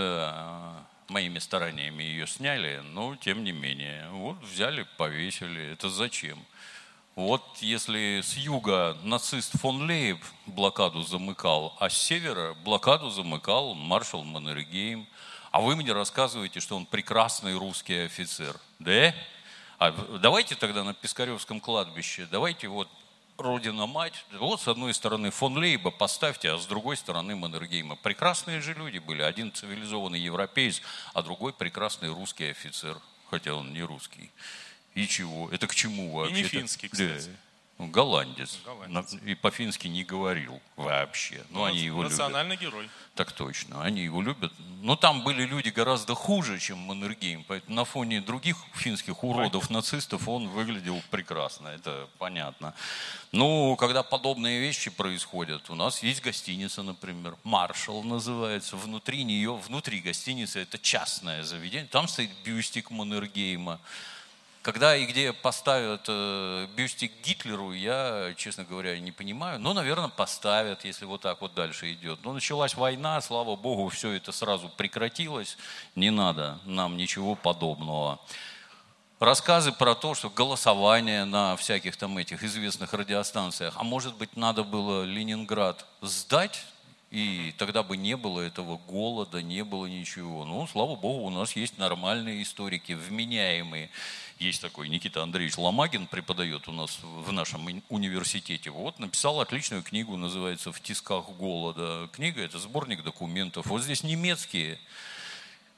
Speaker 4: Да, моими стараниями ее сняли, но тем не менее. Вот взяли, повесили. Это зачем? Вот если с юга нацист фон Лейб блокаду замыкал, а с севера блокаду замыкал маршал Маннергейм. А вы мне рассказываете, что он прекрасный русский офицер. Да? А давайте тогда на Пискаревском кладбище, давайте вот Родина-мать, вот с одной стороны фон Лейба поставьте, а с другой стороны Маннергейма. Прекрасные же люди были. Один цивилизованный европеец, а другой прекрасный русский офицер, хотя он не русский. И чего? Это к чему вообще?
Speaker 3: И не финский, кстати.
Speaker 4: Да. Голландец.
Speaker 3: Голландец.
Speaker 4: И по-фински не говорил вообще. Но
Speaker 3: ну,
Speaker 4: они его
Speaker 3: национальный
Speaker 4: любят.
Speaker 3: герой.
Speaker 4: Так точно, они его любят. Но там были люди гораздо хуже, чем Маннергейм. Поэтому на фоне других финских уродов, нацистов, он выглядел прекрасно. Это понятно. Но когда подобные вещи происходят, у нас есть гостиница, например, «Маршал» называется. Внутри нее, внутри гостиницы, это частное заведение. Там стоит бюстик Маннергейма. Когда и где поставят э, бюстик Гитлеру, я, честно говоря, не понимаю. Но, наверное, поставят, если вот так вот дальше идет. Но началась война, слава богу, все это сразу прекратилось. Не надо нам ничего подобного. Рассказы про то, что голосование на всяких там этих известных радиостанциях, а может быть, надо было Ленинград сдать, и тогда бы не было этого голода, не было ничего. Ну, слава богу, у нас есть нормальные историки, вменяемые. Есть такой Никита Андреевич Ломагин, преподает у нас в нашем университете. Вот, написал отличную книгу, называется «В тисках голода». Книга – это сборник документов. Вот здесь немецкие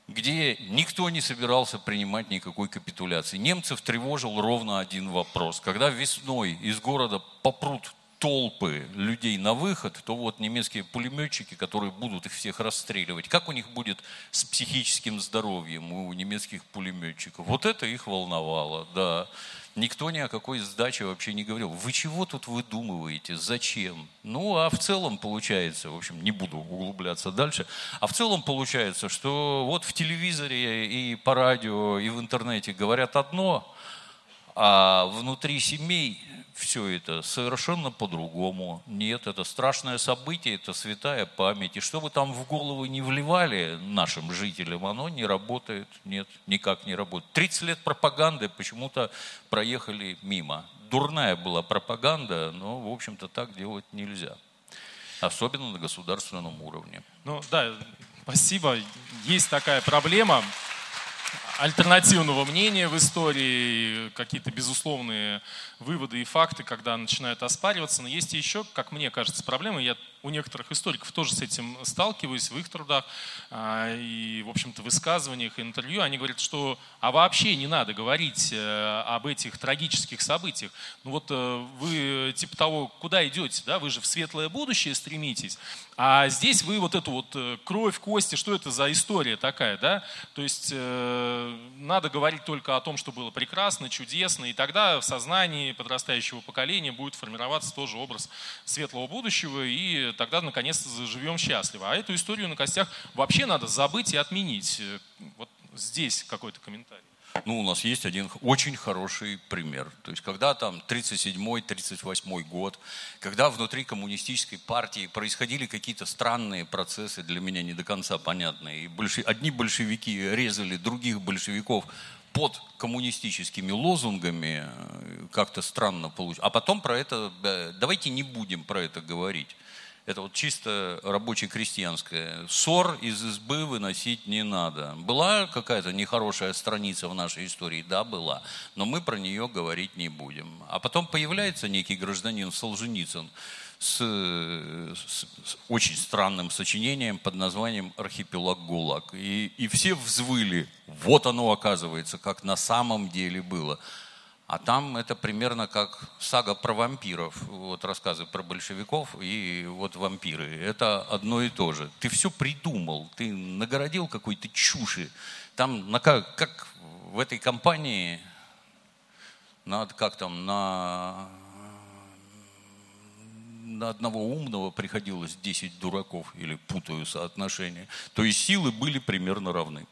Speaker 4: где никто не собирался принимать никакой капитуляции. Немцев тревожил ровно один вопрос. Когда весной из города попрут толпы людей на выход, то вот немецкие пулеметчики, которые будут их всех расстреливать, как у них будет с психическим здоровьем у немецких пулеметчиков? Вот это их волновало, да. Никто ни о какой сдаче вообще не говорил. Вы чего тут выдумываете? Зачем? Ну, а в целом получается, в общем, не буду углубляться дальше, а в целом получается, что вот в телевизоре и по радио, и в интернете говорят одно, а внутри семей все это совершенно по-другому. Нет, это страшное событие, это святая память. И что бы там в голову не вливали нашим жителям, оно не работает. Нет, никак не работает. тридцать лет пропаганды почему-то проехали мимо. Дурная была пропаганда, но, в общем-то, так делать нельзя. Особенно на государственном уровне.
Speaker 3: Ну да, спасибо. Есть такая проблема альтернативного мнения в истории, какие-то безусловные выводы и факты, когда начинают оспариваться. Но есть еще, как мне кажется, проблемы. Я у некоторых историков тоже с этим сталкиваюсь в их трудах и, в общем-то, в высказываниях и интервью. Они говорят, что а вообще не надо говорить об этих трагических событиях. Ну вот вы типа того, куда идете, да? Вы же в светлое будущее стремитесь. А здесь вы вот эту вот кровь, кости, что это за история такая, да? То есть э, надо говорить только о том, что было прекрасно, чудесно, и тогда в сознании подрастающего поколения будет формироваться тоже образ светлого будущего, и тогда наконец-то заживем счастливо. А эту историю на костях вообще надо забыть и отменить. Вот здесь какой-то комментарий.
Speaker 4: Ну, у нас есть один очень хороший пример. То есть, когда там тридцать седьмой — тридцать восьмой год, когда внутри коммунистической партии происходили какие-то странные процессы, для меня не до конца понятные, и больше, одни большевики резали других большевиков под коммунистическими лозунгами, как-то странно получилось. А потом про это, давайте не будем про это говорить. Это вот чисто рабоче-крестьянское. Ссор из избы выносить не надо. Была какая-то нехорошая страница в нашей истории? Да, была. Но мы про нее говорить не будем. А потом появляется некий гражданин Солженицын с, с, с очень странным сочинением под названием «Архипелаг ГУЛАГ». И, и все взвыли. Вот оно, оказывается, как на самом деле было. А там это примерно как сага про вампиров. Вот рассказы про большевиков и вот вампиры. Это одно и то же. Ты все придумал, ты нагородил какой-то чуши. Там на, как, как в этой компании, на, как там, на, на одного умного приходилось десять дураков, или путаю соотношение. То есть силы были примерно равны.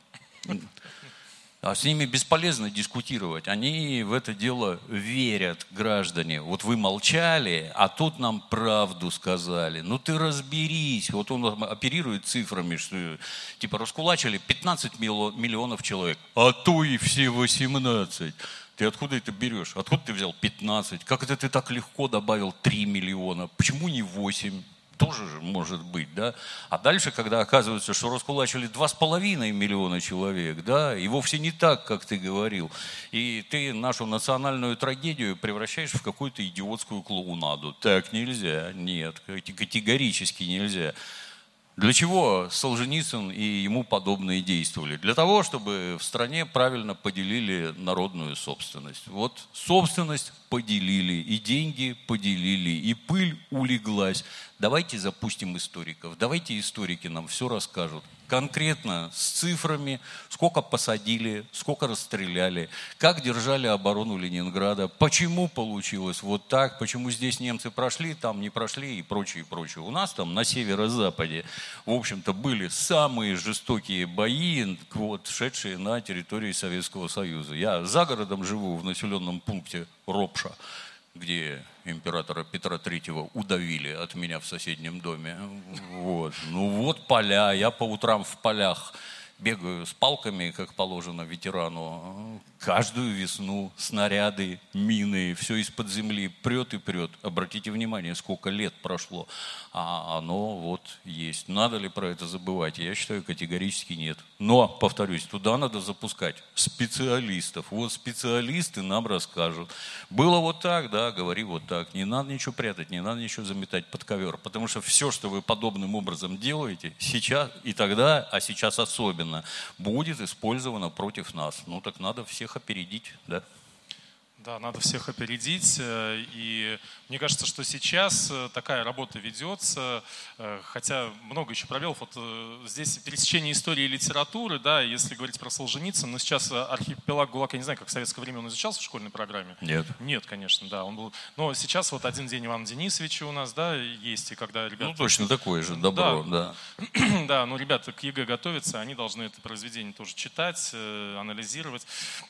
Speaker 4: А с ними бесполезно дискутировать. Они в это дело верят, граждане. Вот вы молчали, а тут нам правду сказали. Ну ты разберись. Вот он оперирует цифрами, что типа раскулачили пятнадцать миллионов человек, а то и все восемнадцать. Ты откуда это берешь? Откуда ты взял пятнадцать? Как это ты так легко добавил три миллиона? Почему не восемь? Тоже же может быть, да? А дальше, когда оказывается, что раскулачили два с половиной миллиона человек, да, и вовсе не так, как ты говорил, и ты нашу национальную трагедию превращаешь в какую-то идиотскую клоунаду. Так нельзя, нет, категорически нельзя. Для чего Солженицын и ему подобные действовали? Для того, чтобы в стране правильно поделили народную собственность. Вот собственность поделили, и деньги поделили, и пыль улеглась. Давайте запустим историков, давайте историки нам все расскажут. Конкретно, с цифрами, сколько посадили, сколько расстреляли, как держали оборону Ленинграда, почему получилось вот так, почему здесь немцы прошли, там не прошли и прочее, и прочее. У нас там на северо-западе, в общем-то, были самые жестокие бои, вот, шедшие на территории Советского Союза. Я за городом живу, в населенном пункте Ропша, где императора Петра Третьего удавили от меня в соседнем доме. Вот. Ну вот поля, я по утрам в полях бегаю с палками, как положено ветерану. Каждую весну снаряды, мины, все из-под земли прет и прет. Обратите внимание, сколько лет прошло, а оно вот есть. Надо ли про это забывать? Я считаю, категорически нет. Но, повторюсь, туда надо запускать специалистов. Вот специалисты нам расскажут. Было вот так, да, говори вот так. Не надо ничего прятать, не надо ничего заметать под ковер. Потому что все, что вы подобным образом делаете, сейчас и тогда, а сейчас особенно, Путина будет использовано против нас. Ну так надо всех опередить, да?
Speaker 3: Да, надо всех опередить. И мне кажется, что сейчас такая работа ведется, хотя много еще пробелов. Вот здесь пересечение истории и литературы, да, если говорить про Солженицына, но сейчас архипелаг ГУЛАГ, я не знаю, как в советское время он изучался в школьной программе.
Speaker 4: Нет.
Speaker 3: Нет, конечно, да. Он был... Но сейчас вот один день Ивана Денисовича у нас, да, есть, и когда ребята...
Speaker 4: Ну точно такое же, добро, да.
Speaker 3: Да, да, но ребята к ЕГЭ готовятся, они должны это произведение тоже читать, анализировать.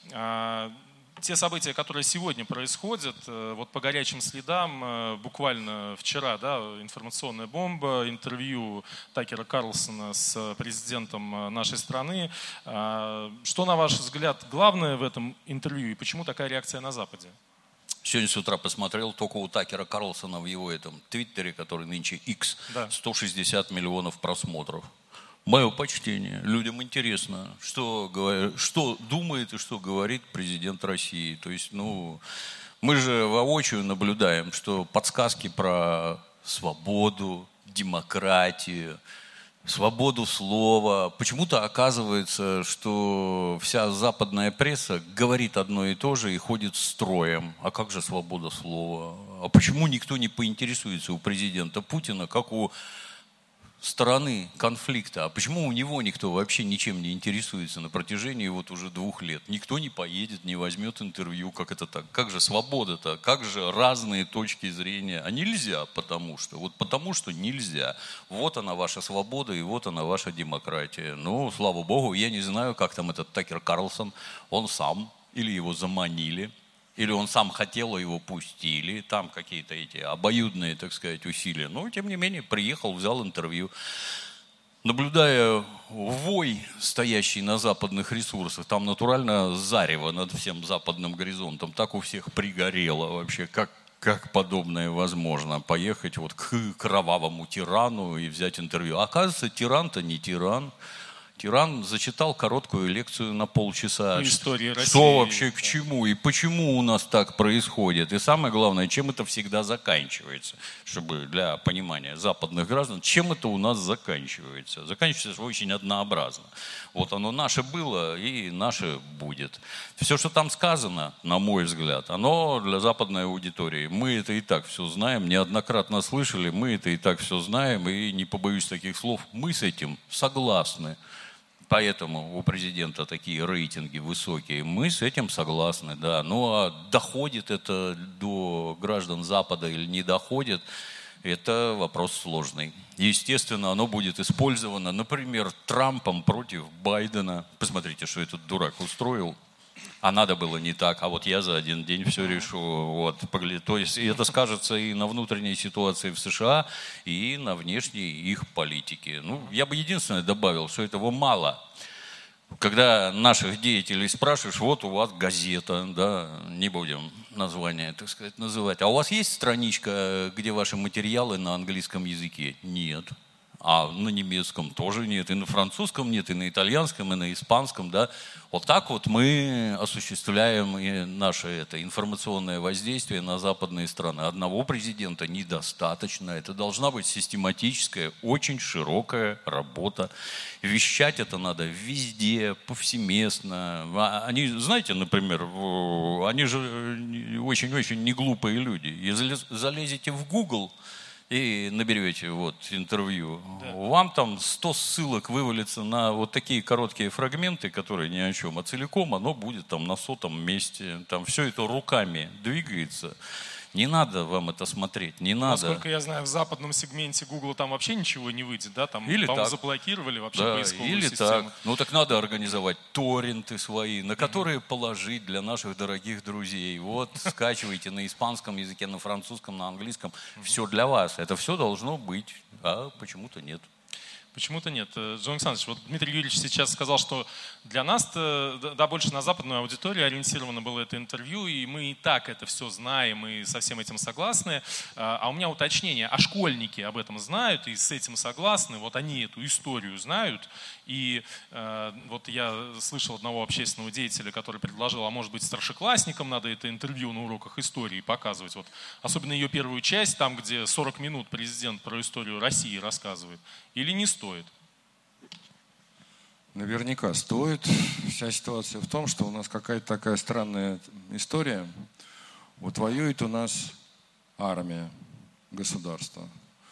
Speaker 3: Те события, которые сегодня происходят, вот по горячим следам, буквально вчера, да, информационная бомба, интервью Такера Карлсона с президентом нашей страны. Что, на ваш взгляд, главное в этом интервью и почему такая реакция на Западе?
Speaker 4: Сегодня с утра посмотрел, только у Такера Карлсона в его этом твиттере, который нынче X, да. сто шестьдесят миллионов просмотров. Мое почтение. Людям интересно, что, говорит, что думает и что говорит президент России. То есть, ну, мы же воочию наблюдаем, что подсказки про свободу, демократию, свободу слова. Почему-то оказывается, что вся западная пресса говорит одно и то же и ходит строем. А как же свобода слова? А почему никто не поинтересуется у президента Путина, как у стороны конфликта, а почему у него никто вообще ничем не интересуется на протяжении вот уже двух лет? Никто не поедет, не возьмет интервью, как это так? Как же свобода-то? Как же разные точки зрения? А нельзя, потому что. Вот потому что нельзя. Вот она ваша свобода и вот она ваша демократия. Ну, слава богу, я не знаю, как там этот Такер Карлсон, он сам или его заманили. Или он сам хотел, его пустили, там какие-то эти обоюдные, так сказать, усилия. Но, тем не менее, приехал, взял интервью. Наблюдая вой, стоящий на западных ресурсах, там натурально зарево над всем западным горизонтом, так у всех пригорело вообще, как, как подобное возможно, поехать вот к кровавому тирану и взять интервью. Оказывается, тиран-то не тиран. Тиран зачитал короткую лекцию на полчаса.
Speaker 3: История России.
Speaker 4: Что вообще к чему и почему у нас так происходит. И самое главное, чем это всегда заканчивается. Чтобы для понимания западных граждан, чем это у нас заканчивается. Заканчивается очень однообразно. Вот оно наше было и наше будет. Все, что там сказано, на мой взгляд, оно для западной аудитории. Мы это и так все знаем, неоднократно слышали, мы это и так все знаем. И не побоюсь таких слов, мы с этим согласны. Поэтому у президента такие рейтинги высокие. Мы с этим согласны, да. Ну а доходит это до граждан Запада или не доходит, это вопрос сложный. Естественно, оно будет использовано, например, Трампом против Байдена. Посмотрите, что этот дурак устроил. А надо было не так, а вот я за один день все решу. Вот. То есть это скажется и на внутренней ситуации в США, и на внешней их политике. Ну, я бы единственное добавил, что этого мало. Когда наших деятелей спрашиваешь, вот у вас газета, да, не будем название, так сказать, называть. А у вас есть страничка, где ваши материалы на английском языке? Нет. А на немецком тоже нет, и на французском нет, и на итальянском, и на испанском, да. Вот так вот мы осуществляем и наше это информационное воздействие на западные страны. Одного президента недостаточно, это должна быть систематическая, очень широкая работа. Вещать это надо везде, повсеместно. Они, знаете, например, они же очень-очень неглупые люди. Если залезете в Google и наберете вот интервью, да. Вам там сто ссылок вывалится на вот такие короткие фрагменты, которые ни о чем, а целиком оно будет там на сотом месте, там все это руками двигается. Не надо вам это смотреть, не надо.
Speaker 3: Насколько я знаю, в западном сегменте Google там вообще ничего не выйдет, да? Там,
Speaker 4: или
Speaker 3: по-моему,
Speaker 4: так.
Speaker 3: заблокировали вообще
Speaker 4: да,
Speaker 3: поисковую
Speaker 4: или
Speaker 3: систему.
Speaker 4: так. Ну так надо организовать торренты свои, на которые mm-hmm. положить для наших дорогих друзей. Вот, скачивайте на испанском языке, на французском, на английском. Mm-hmm. Все для вас. Это все должно быть, а почему-то нет.
Speaker 3: Почему-то нет. Джон Александрович, вот Дмитрий Юрьевич сейчас сказал, что для нас, да, больше на западную аудиторию ориентировано было это интервью, и мы и так это все знаем и со всем этим согласны. А у меня уточнение, а школьники об этом знают и с этим согласны? Вот они эту историю знают. И э, вот я слышал одного общественного деятеля, который предложил, а может быть старшеклассникам надо это интервью на уроках истории показывать. Вот, особенно ее первую часть, там, где сорок минут президент про историю России рассказывает. Или не стоит?
Speaker 5: Наверняка стоит. Вся ситуация в том, что у нас какая-то такая странная история. Вот воюет у нас армия, государство.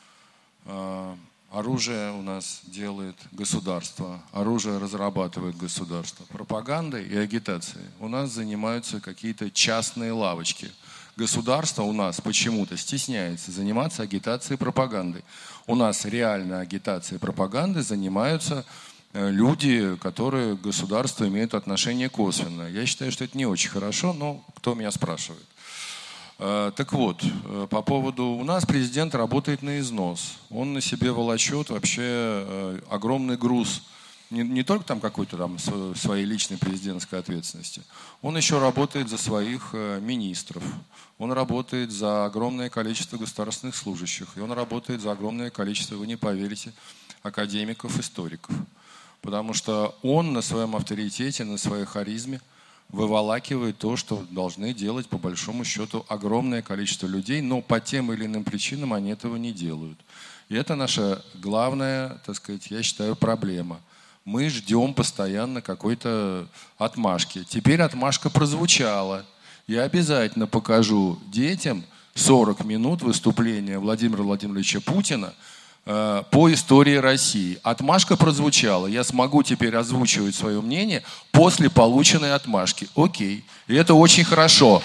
Speaker 5: А оружие у нас делает государство. Оружие разрабатывает государство. Пропагандой и агитацией у нас занимаются какие-то частные лавочки. Государство у нас почему-то стесняется заниматься агитацией и пропагандой. У нас реально агитацией и пропагандой занимаются люди, которые к государству имеют отношение косвенно. Я считаю, что это не очень хорошо, но кто меня спрашивает. Так вот, по поводу... У нас президент работает на износ. Он на себе волочет вообще огромный груз. Не, не только там какой-то там своей личной президентской ответственности. Он еще работает за своих министров. Он работает за огромное количество государственных служащих. И он работает за огромное количество, вы не поверите, академиков, историков. Потому что он на своем авторитете, на своей харизме выволакивает то, что должны делать по большому счету огромное количество людей, но по тем или иным причинам они этого не делают. И это наша главная, так сказать, я считаю, проблема. Мы ждем постоянно какой-то отмашки. Теперь отмашка прозвучала. Я обязательно покажу детям сорок минут выступления Владимира Владимировича Путина э, по истории России. Отмашка прозвучала. Я смогу теперь озвучивать свое мнение после полученной отмашки. Окей. И это очень хорошо.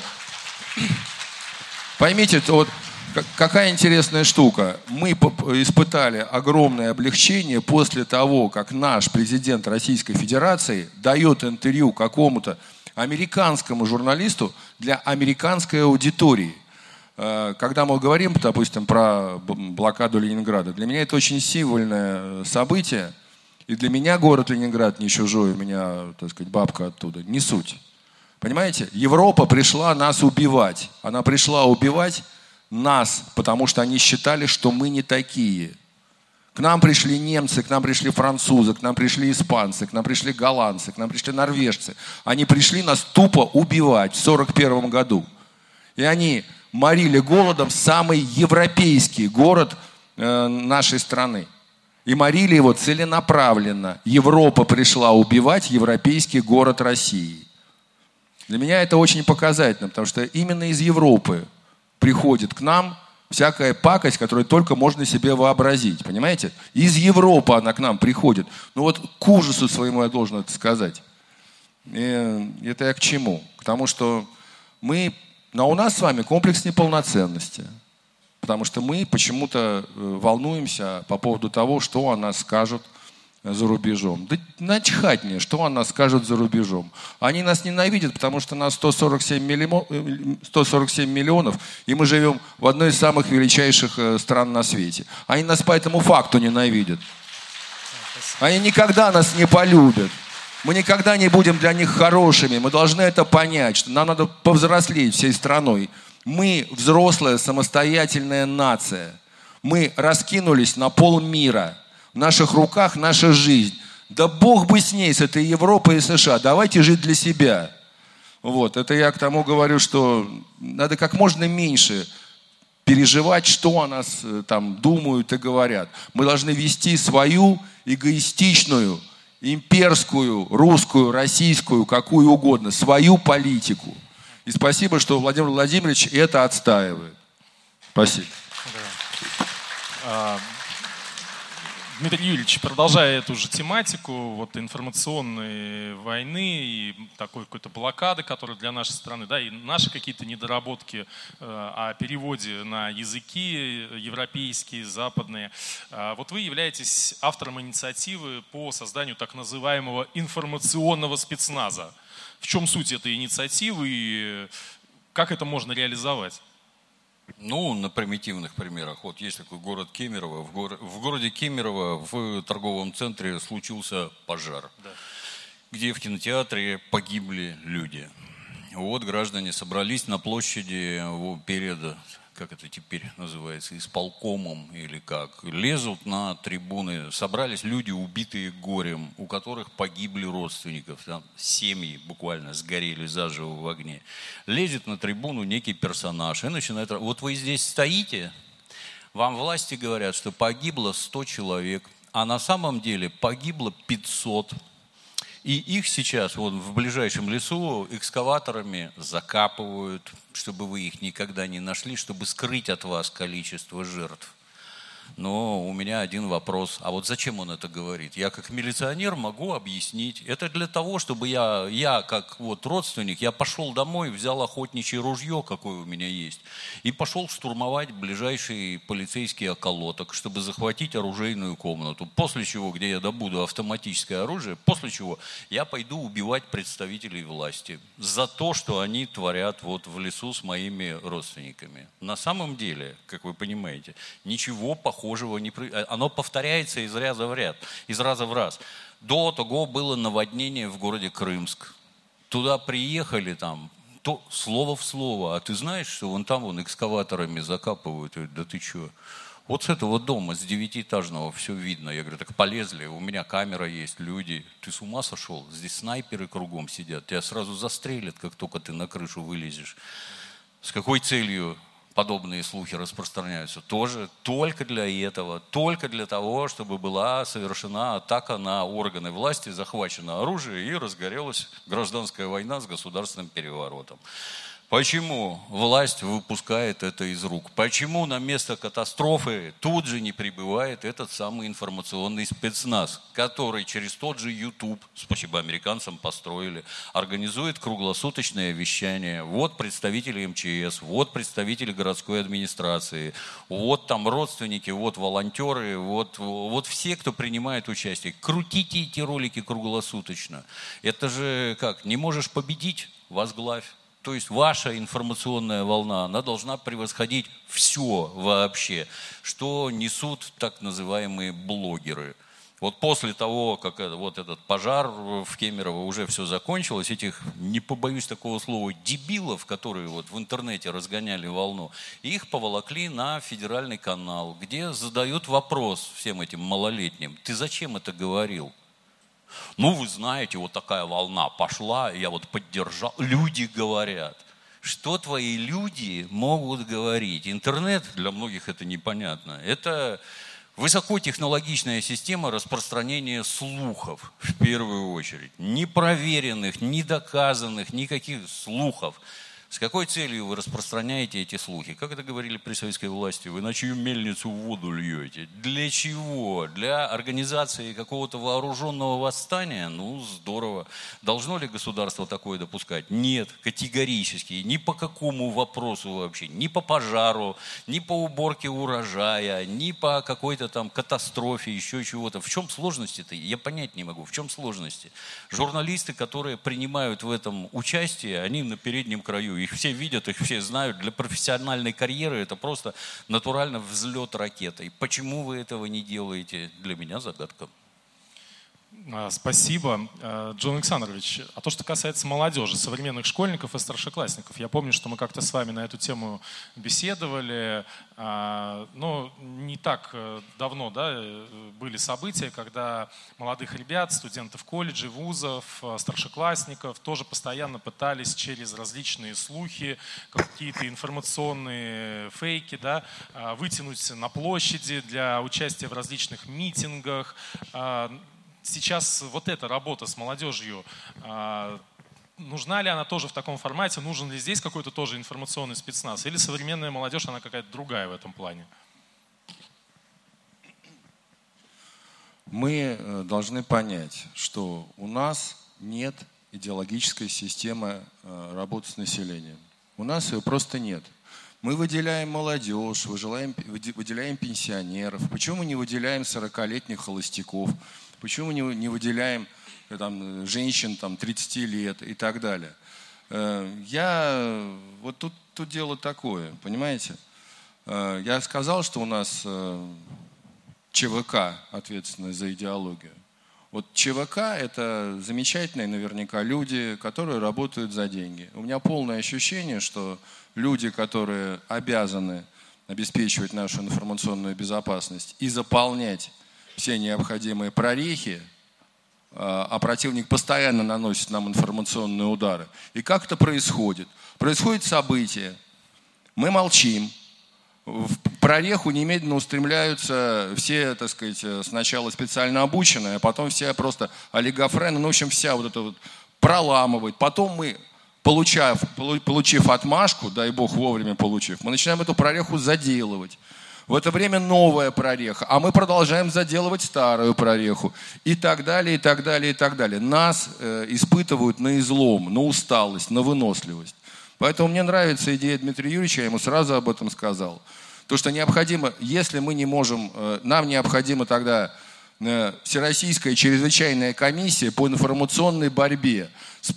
Speaker 5: Поймите, вот какая интересная штука. Мы испытали огромное облегчение после того, как наш президент Российской Федерации дает интервью какому-то американскому журналисту для американской аудитории. Когда мы говорим, допустим, про блокаду Ленинграда, для меня это очень символьное событие. И для меня город Ленинград не чужой, у меня, так сказать, бабка оттуда. Не суть. Понимаете? Европа пришла нас убивать. Она пришла убивать нас, потому что они считали, что мы не такие. К нам пришли немцы, к нам пришли французы, к нам пришли испанцы, к нам пришли голландцы, к нам пришли норвежцы. Они пришли нас тупо убивать в сорок первом году. И они морили голодом самый европейский город э, нашей страны. И морили его целенаправленно. Европа пришла убивать европейский город России. Для меня это очень показательно, потому что именно из Европы приходит к нам всякая пакость, которую только можно себе вообразить. Понимаете? Из Европы она к нам приходит. Ну вот к ужасу своему я должен это сказать. И это я к чему? К тому, что мы... Но у нас с вами комплекс неполноценности. Потому что мы почему-то волнуемся по поводу того, что о нас скажут за рубежом. Да начхать мне, что о нас скажут за рубежом. Они нас ненавидят, потому что нас сто сорок семь миллионов, и мы живем в одной из самых величайших стран на свете. Они нас по этому факту ненавидят. Они никогда нас не полюбят. Мы никогда не будем для них хорошими. Мы должны это понять, что нам надо повзрослеть всей страной. Мы взрослая самостоятельная нация. Мы раскинулись на полмира. В наших руках наша жизнь. Да Бог бы с ней, с этой Европой и США. Давайте жить для себя. Вот. Это я к тому говорю, что надо как можно меньше переживать, что о нас там думают и говорят. Мы должны вести свою эгоистичную, имперскую, русскую, российскую, какую угодно, свою политику. И спасибо, что Владимир Владимирович это отстаивает. Спасибо.
Speaker 3: Да. Дмитрий Юрьевич, продолжая эту же тематику вот, информационной войны и такой какой-то блокады, которая для нашей страны, да, и наши какие-то недоработки э, о переводе на языки европейские, западные. Э, вот вы являетесь автором инициативы по созданию так называемого информационного спецназа. В чем суть этой инициативы и как это можно реализовать?
Speaker 4: Ну, на примитивных примерах. Вот есть такой город Кемерово. В, горо... в городе Кемерово в торговом центре случился пожар, да, где в кинотеатре погибли люди. Вот граждане собрались на площади перед, как это теперь называется, исполкомом или как, лезут на трибуны. Собрались люди, убитые горем, у которых погибли родственников. Там семьи буквально сгорели заживо в огне. Лезет на трибуну некий персонаж и начинает... Вот вы здесь стоите, вам власти говорят, что погибло сто человек, а на самом деле погибло пятьсот. И их сейчас вот в ближайшем лесу экскаваторами закапывают, чтобы вы их никогда не нашли, чтобы скрыть от вас количество жертв. Но у меня один вопрос. А вот зачем он это говорит? Я как милиционер могу объяснить. Это для того, чтобы я, я как вот родственник, я пошел домой, взял охотничье ружье, какое у меня есть, и пошел штурмовать ближайший полицейский околоток, чтобы захватить оружейную комнату. После чего, где я добуду автоматическое оружие, после чего я пойду убивать представителей власти за то, что они творят вот в лесу с моими родственниками. На самом деле, как вы понимаете, ничего похожего не происходит. Оно повторяется из раза в ряд, из раза в раз. До того было наводнение в городе Крымск. Туда приехали там, то слово в слово. А ты знаешь, что вон там вон экскаваторами закапывают? Да ты что? Вот с этого дома, с девятиэтажного, все видно. Я говорю, так полезли, у меня камера есть, люди. Ты с ума сошел? Здесь снайперы кругом сидят. Тебя сразу застрелят, как только ты на крышу вылезешь. С какой целью подобные слухи распространяются? Тоже только для этого, только для того, чтобы была совершена атака на органы власти, захвачено оружие и разгорелась гражданская война с государственным переворотом. Почему власть выпускает это из рук? Почему на место катастрофы тут же не прибывает этот самый информационный спецназ, который через тот же YouTube, спасибо американцам, построили, организует круглосуточное вещание? Вот представители эм че эс, вот представители городской администрации, вот там родственники, вот волонтеры, вот, вот все, кто принимает участие. Крутите эти ролики круглосуточно. Это же как, не можешь победить? Возглавь. То есть ваша информационная волна, она должна превосходить все вообще, что несут так называемые блогеры. Вот после того, как это, вот этот пожар в Кемерово уже все закончилось, этих, не побоюсь такого слова, дебилов, которые вот в интернете разгоняли волну, их поволокли на федеральный канал, где задают вопрос всем этим малолетним: ты зачем это говорил? Ну, вы знаете, вот такая волна пошла, я вот поддержал. Люди говорят. Что твои люди могут говорить? Интернет, для многих это непонятно. Это высокотехнологичная система распространения слухов, в первую очередь. Непроверенных, недоказанных, никаких слухов. С какой целью вы распространяете эти слухи? Как это говорили при советской власти? Вы на чью мельницу воду льете? Для чего? Для организации какого-то вооруженного восстания? Ну, здорово. Должно ли государство такое допускать? Нет, категорически. Ни по какому вопросу вообще. Ни по пожару, ни по уборке урожая, ни по какой-то там катастрофе, еще чего-то. В чем сложности-то? Я понять не могу. В чем сложности? Журналисты, которые принимают в этом участие, они на переднем краю. Их все видят, их все знают. Для профессиональной карьеры это просто натурально взлет ракетой. Почему вы этого не делаете? Для меня загадка.
Speaker 3: Спасибо. Джон Александрович, а то, что касается молодежи, современных школьников и старшеклассников, я помню, что мы как-то с вами на эту тему беседовали, но не так давно, да, были события, когда молодых ребят, студентов колледжей, вузов, старшеклассников тоже постоянно пытались через различные слухи, какие-то информационные фейки, да, вытянуть на площади для участия в различных митингах. Сейчас вот эта работа с молодежью, нужна ли она тоже в таком формате? Нужен ли здесь какой-то тоже информационный спецназ? Или современная молодежь, она какая-то другая в этом плане?
Speaker 5: Мы должны понять, что у нас нет идеологической системы работы с населением. У нас ее просто нет. Мы выделяем молодежь, выделяем пенсионеров. Почему мы не выделяем сорокалетних холостяков? Почему мы не выделяем там, женщин там, тридцати лет и так далее? Я, вот тут, тут дело такое, понимаете? Я сказал, что у нас ЧВК ответственны за идеологию. Вот ЧВК – это замечательные наверняка люди, которые работают за деньги. У меня полное ощущение, что люди, которые обязаны обеспечивать нашу информационную безопасность и заполнять все необходимые прорехи, а противник постоянно наносит нам информационные удары. И как это происходит? Происходит событие, мы молчим, в прореху немедленно устремляются все, так сказать, сначала специально обученные, а потом все просто олигофрены, ну, в общем, вся вот эта вот проламывает. Потом мы, получав, получив отмашку, дай бог вовремя получив, мы начинаем эту прореху заделывать. В это время новая прореха, а мы продолжаем заделывать старую прореху. И так далее, и так далее, и так далее. Нас э, испытывают на излом, на усталость, на выносливость. Поэтому мне нравится идея Дмитрия Юрьевича, я ему сразу об этом сказал. То, что необходимо, если мы не можем, нам необходимо тогда Всероссийская чрезвычайная комиссия по информационной борьбе,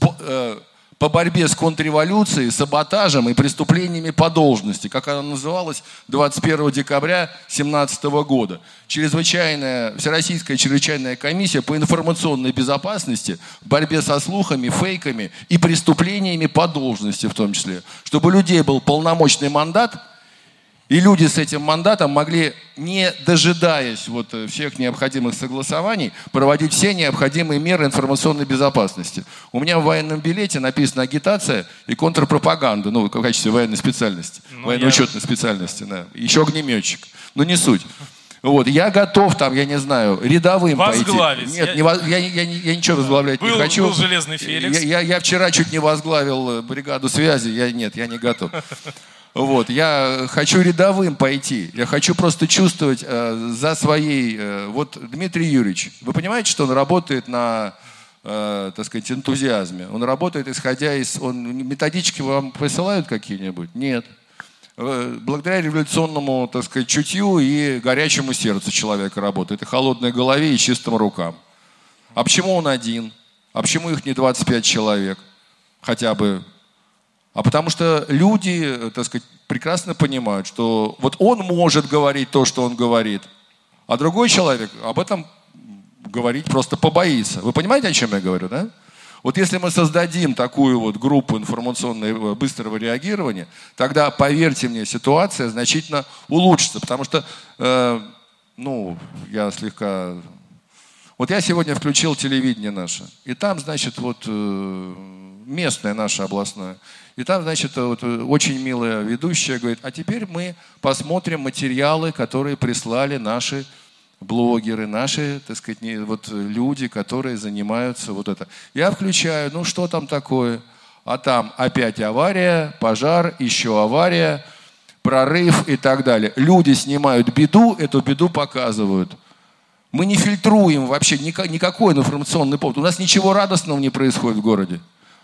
Speaker 5: по борьбе с контрреволюцией, саботажем и преступлениями по должности, как она называлась двадцать первого декабря две тысячи семнадцатого года. Чрезвычайная, Всероссийская чрезвычайная комиссия по информационной безопасности, борьбе со слухами, фейками и преступлениями по должности в том числе. Чтобы у людей был полномочный мандат, и люди с этим мандатом могли, не дожидаясь вот всех необходимых согласований, проводить все необходимые меры информационной безопасности. У меня в военном билете написано агитация и контрпропаганда, ну, в качестве военной специальности, ну, военно-учетной я... специальности, да. Еще огнеметчик, но не суть. Вот, я готов там, я не знаю, рядовым
Speaker 3: возглавить.
Speaker 5: пойти. Нет, я, я, я, я, я ничего возглавлять
Speaker 3: был,
Speaker 5: не хочу.
Speaker 3: Был Железный Феликс.
Speaker 5: Я, я, я вчера чуть не возглавил бригаду связи, я, нет, я не готов. Вот, я хочу рядовым пойти, я хочу просто чувствовать э, за своей... Э, вот Дмитрий Юрьевич, вы понимаете, что он работает на, э, так сказать, энтузиазме? Он работает, исходя из... Он, методички вам присылают какие-нибудь? Нет. Э, благодаря революционному, так сказать, чутью и горячему сердцу человека работает, и холодной голове, и чистым рукам. А почему он один? А почему их не двадцать пять человек? Хотя бы... А потому что люди, так сказать, прекрасно понимают, что вот он может говорить то, что он говорит, а другой человек об этом говорить просто побоится. Вы понимаете, о чем я говорю, да? Вот если мы создадим такую вот группу информационного быстрого реагирования, тогда, поверьте мне, ситуация значительно улучшится. Потому что, э, ну, я слегка... Вот я сегодня включил телевидение наше, и там, значит, вот э, местное наше областное, и там, значит, вот, очень милая ведущая говорит, а теперь мы посмотрим материалы, которые прислали наши блогеры, наши, так сказать, не, вот, люди, которые занимаются вот это. Я включаю, ну что там такое? А там опять авария, пожар, еще авария, прорыв и так далее. Люди снимают беду, эту беду показывают. Мы не фильтруем вообще никакой информационный повод. У нас ничего радостного не происходит в городе.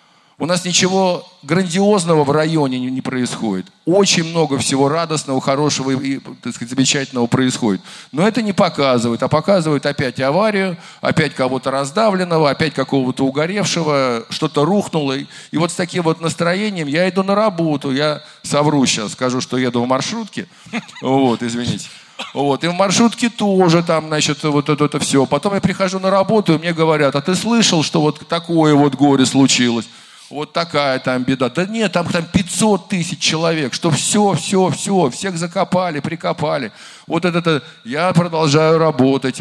Speaker 5: У нас ничего грандиозного в районе не происходит. Очень много всего радостного, хорошего и, так сказать, замечательного происходит. Но это не показывает, а показывает опять аварию, опять кого-то раздавленного, опять какого-то угоревшего, что-то рухнуло. И вот с таким вот настроением я иду на работу. Я совру сейчас, скажу, что еду в маршрутке. Вот, извините. Вот. И в маршрутке тоже там, значит, вот это, это все. Потом я прихожу на работу, и мне говорят, а ты слышал, что вот такое вот горе случилось? Вот такая там беда. Да нет, там, там пятьсот тысяч человек, что все, все, все, всех закопали, прикопали. Вот это, это я продолжаю работать,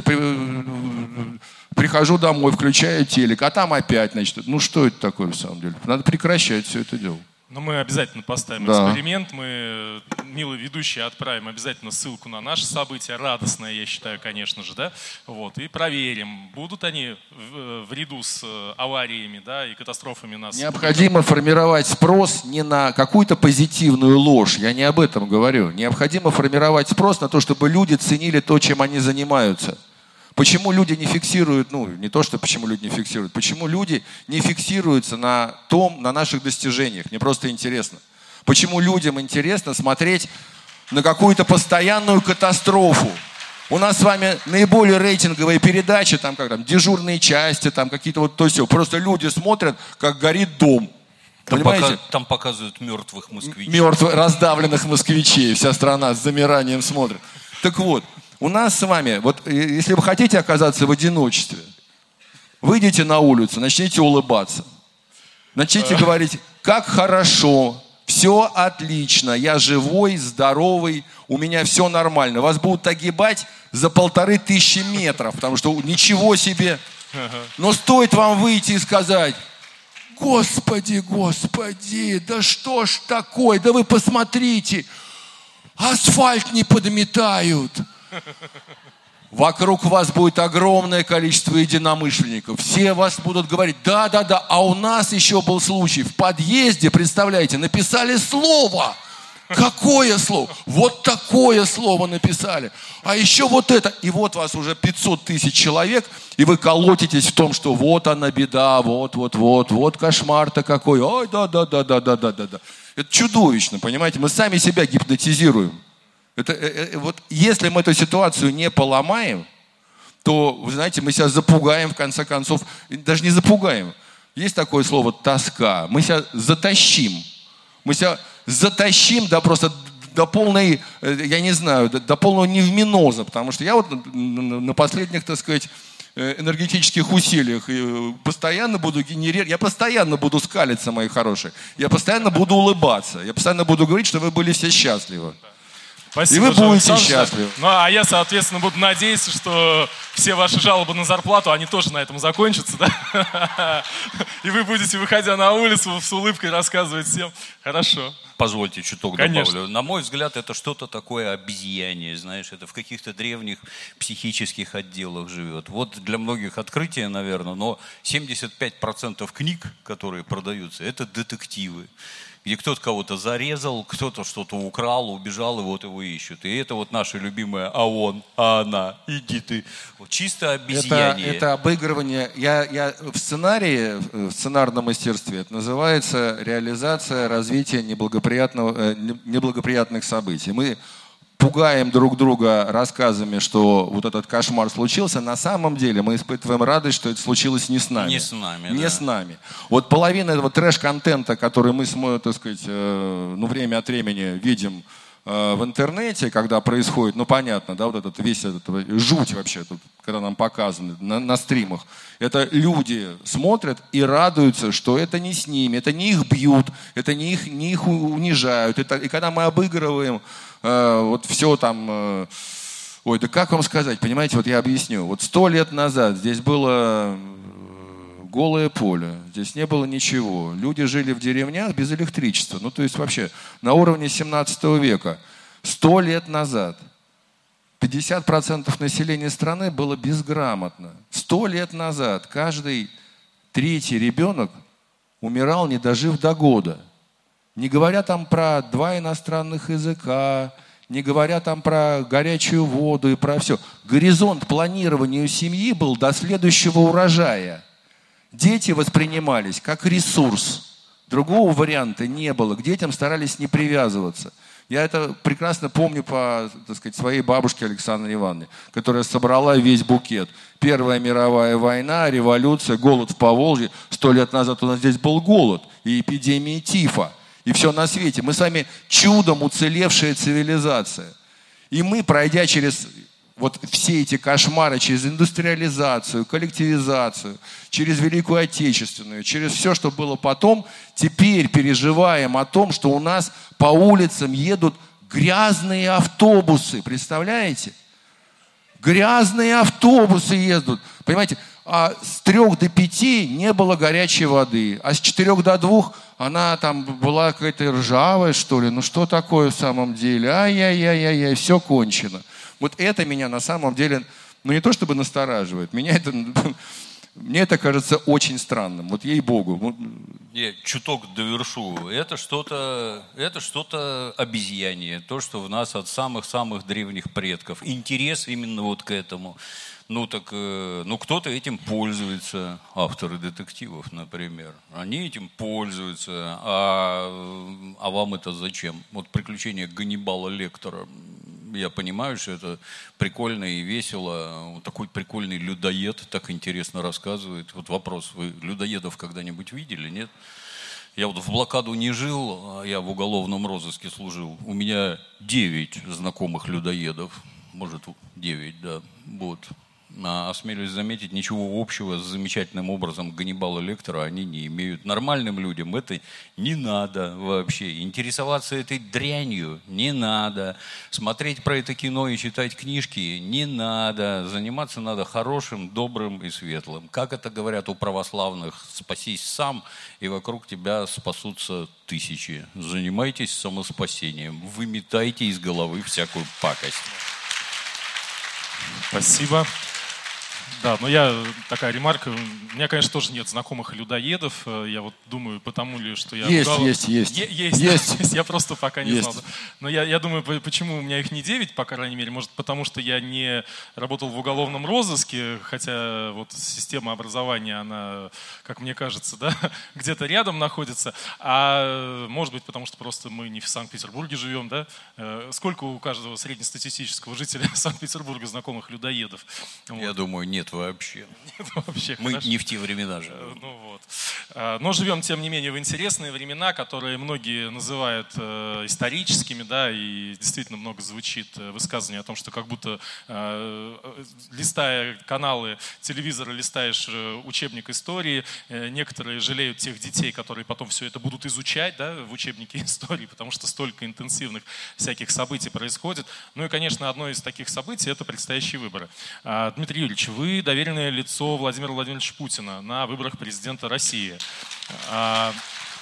Speaker 5: прихожу домой, включаю телек, а там опять, значит, ну что это такое в самом деле? Надо прекращать все это дело.
Speaker 3: Но мы обязательно поставим
Speaker 5: да.
Speaker 3: эксперимент, мы, милые ведущие, отправим обязательно ссылку на наше событие, радостное, я считаю, конечно же, да, вот, и проверим, будут они в, в ряду с авариями, да, и катастрофами нас.
Speaker 5: Необходимо формировать спрос не на какую-то позитивную ложь, я не об этом говорю, необходимо формировать спрос на то, чтобы люди ценили то, чем они занимаются. Почему люди не фиксируют, ну, не то, что почему люди не фиксируют, почему люди не фиксируются на том, на наших достижениях, мне просто интересно. Почему людям интересно смотреть на какую-то постоянную катастрофу? У нас с вами наиболее рейтинговые передачи, там, как там, дежурные части, там, какие-то вот то все. Просто люди смотрят, как горит дом.
Speaker 4: Там,
Speaker 5: понимаете?
Speaker 4: Пока, там показывают мертвых москвичей.
Speaker 5: Мертвых, раздавленных москвичей. Вся страна с замиранием смотрит. Так вот. У нас с вами, вот если вы хотите оказаться в одиночестве, выйдите на улицу, начните улыбаться. Начните говорить, как хорошо, все отлично, я живой, здоровый, у меня все нормально. Вас будут огибать за полторы тысячи метров, потому что ничего себе. Но стоит вам выйти и сказать, Господи, Господи, да что ж такое, да вы посмотрите. асфальт не подметают. Вокруг вас будет огромное количество единомышленников. Все вас будут говорить, да, да, да. А у нас еще был случай. В подъезде, представляете, написали слово. Какое слово? Вот такое слово написали. А еще вот это. И вот вас уже пятьсот тысяч человек, и вы колотитесь в том, что вот она беда, вот, вот, вот, вот кошмар-то какой. Ой, да, да, да, да, да, да, да, да. Это чудовищно, понимаете? Мы сами себя гипнотизируем. Это, э, э, вот если мы эту ситуацию не поломаем, то, вы знаете, мы себя запугаем, в конце концов. Даже не запугаем. Есть такое слово «тоска». Мы себя затащим. Мы себя затащим до просто до полной, я не знаю, до, до полного невминоза. Потому что я вот на, на последних, так сказать, энергетических усилиях постоянно буду генерировать, я постоянно буду скалиться, мои хорошие. Я постоянно буду улыбаться. Я постоянно буду говорить, что вы были все счастливы.
Speaker 3: Спасибо,
Speaker 5: и вы будете
Speaker 3: Александр,
Speaker 5: счастливы.
Speaker 3: Ну, а я, соответственно, буду надеяться, что все ваши жалобы на зарплату, они тоже на этом закончатся, да? И вы будете, выходя на улицу, с улыбкой рассказывать всем. Хорошо.
Speaker 4: Позвольте чуток
Speaker 3: Конечно.
Speaker 4: добавлю. На мой взгляд, это что-то такое обезьяние, знаешь, это в каких-то древних психических отделах живет. Вот для многих открытие, наверное, но семьдесят пять процентов книг, которые продаются, это детективы, где кто-то кого-то зарезал, кто-то что-то украл, убежал, и вот его ищут. И это вот наше любимое «а он», «а она», «иди ты». Вот чисто обезьяние.
Speaker 5: Это, это обыгрывание. Я, я в сценарии, в сценарном мастерстве, это называется реализация развития неблагоприятного, э, неблагоприятных событий. Мы пугаем друг друга рассказами, что вот этот кошмар случился. На самом деле мы испытываем радость, что это случилось не с нами.
Speaker 4: Не с нами,
Speaker 5: Не
Speaker 4: да.
Speaker 5: с нами. Вот половина этого трэш-контента, который мы, так сказать, э, ну, время от времени видим э, в интернете, когда происходит, ну, понятно, да, вот этот весь этот, жуть вообще, тут, когда нам показаны на, на стримах. Это люди смотрят и радуются, что это не с ними, это не их бьют, это не их, не их унижают. Это, и когда мы обыгрываем вот все там, ой, да как вам сказать, понимаете, вот я объясню. Вот сто лет назад здесь было голое поле, здесь не было ничего. Люди жили в деревнях без электричества, ну то есть вообще на уровне семнадцатого века. Сто лет назад пятьдесят процентов населения страны было безграмотно. Сто лет назад каждый третий ребенок умирал, не дожив до года. Не говоря там про два иностранных языка, не говоря там про горячую воду и про все. Горизонт планирования семьи был до следующего урожая. Дети воспринимались как ресурс. Другого варианта не было. К детям старались не привязываться. Я это прекрасно помню по, так сказать, своей бабушке Александре Ивановне, которая собрала весь букет. Первая мировая война, революция, голод в Поволжье. Сто лет назад у нас здесь был голод и эпидемия тифа. И все на свете. Мы с вами чудом уцелевшая цивилизация. И мы, пройдя через вот все эти кошмары, через индустриализацию, коллективизацию, через Великую Отечественную, через все, что было потом, теперь переживаем о том, что у нас по улицам едут грязные автобусы. Представляете? Грязные автобусы едут. Понимаете? А с трех до пяти не было горячей воды, а с четырех до двух она там была какая-то ржавая, что ли. Ну что такое в самом деле? Ай-яй-яй-яй, все кончено. Вот это меня на самом деле, ну не то чтобы настораживает, меня это, мне это кажется очень странным. Вот ей-богу.
Speaker 4: Я чуток довершу. Это что-то, это что-то обезьянье, то, что в нас от самых-самых древних предков. Интерес именно вот к этому. Ну, так, ну, кто-то этим пользуется, авторы детективов, например. Они этим пользуются, а, а вам это зачем? Вот «Приключения Ганнибала Лектора». Я понимаю, что это прикольно и весело. Вот такой прикольный людоед так интересно рассказывает. Вот вопрос, вы людоедов когда-нибудь видели, нет? Я вот в блокаду не жил, а я в уголовном розыске служил. У меня девять знакомых людоедов. Может, девять, да. Вот. а, осмелюсь заметить, ничего общего с замечательным образом Ганнибала Лектора они не имеют. Нормальным людям это не надо вообще. Интересоваться этой дрянью не надо. Смотреть про это кино и читать книжки не надо. Заниматься надо хорошим, добрым и светлым. Как это говорят у православных: спасись сам, и вокруг тебя спасутся тысячи. Занимайтесь самоспасением. Выметайте из головы всякую пакость.
Speaker 3: Спасибо. Да, но я, такая ремарка, у меня, конечно, тоже нет знакомых людоедов, я вот думаю, потому ли, что я...
Speaker 5: Есть,
Speaker 3: ругал...
Speaker 5: есть, есть.
Speaker 3: Е- есть,
Speaker 5: есть.
Speaker 3: есть, я просто пока не
Speaker 5: есть.
Speaker 3: знал. Но я, я думаю, почему у меня их не девять, по крайней мере, может, потому что я не работал в уголовном розыске, хотя вот система образования, она, как мне кажется, да, где-то рядом находится, а может быть, потому что просто мы не в Санкт-Петербурге живем, да? Сколько у каждого среднестатистического жителя Санкт-Петербурга знакомых людоедов?
Speaker 4: Я
Speaker 3: Вот.
Speaker 4: думаю, нет вообще.
Speaker 3: Нет, вообще,
Speaker 4: Мы
Speaker 3: хорошо.
Speaker 4: не в те времена живем.
Speaker 3: Ну вот. Но живем, тем не менее, в интересные времена, которые многие называют э, историческими, да, и действительно много звучит высказываний о том, что как будто э, листая каналы телевизора, листаешь учебник истории, э, некоторые жалеют тех детей, которые потом все это будут изучать, да, в учебнике истории, потому что столько интенсивных всяких событий происходит. Ну и, конечно, одно из таких событий – это предстоящие выборы. Дмитрий Юрьевич, вы доверенное лицо Владимира Владимировича Путина на выборах президента России. В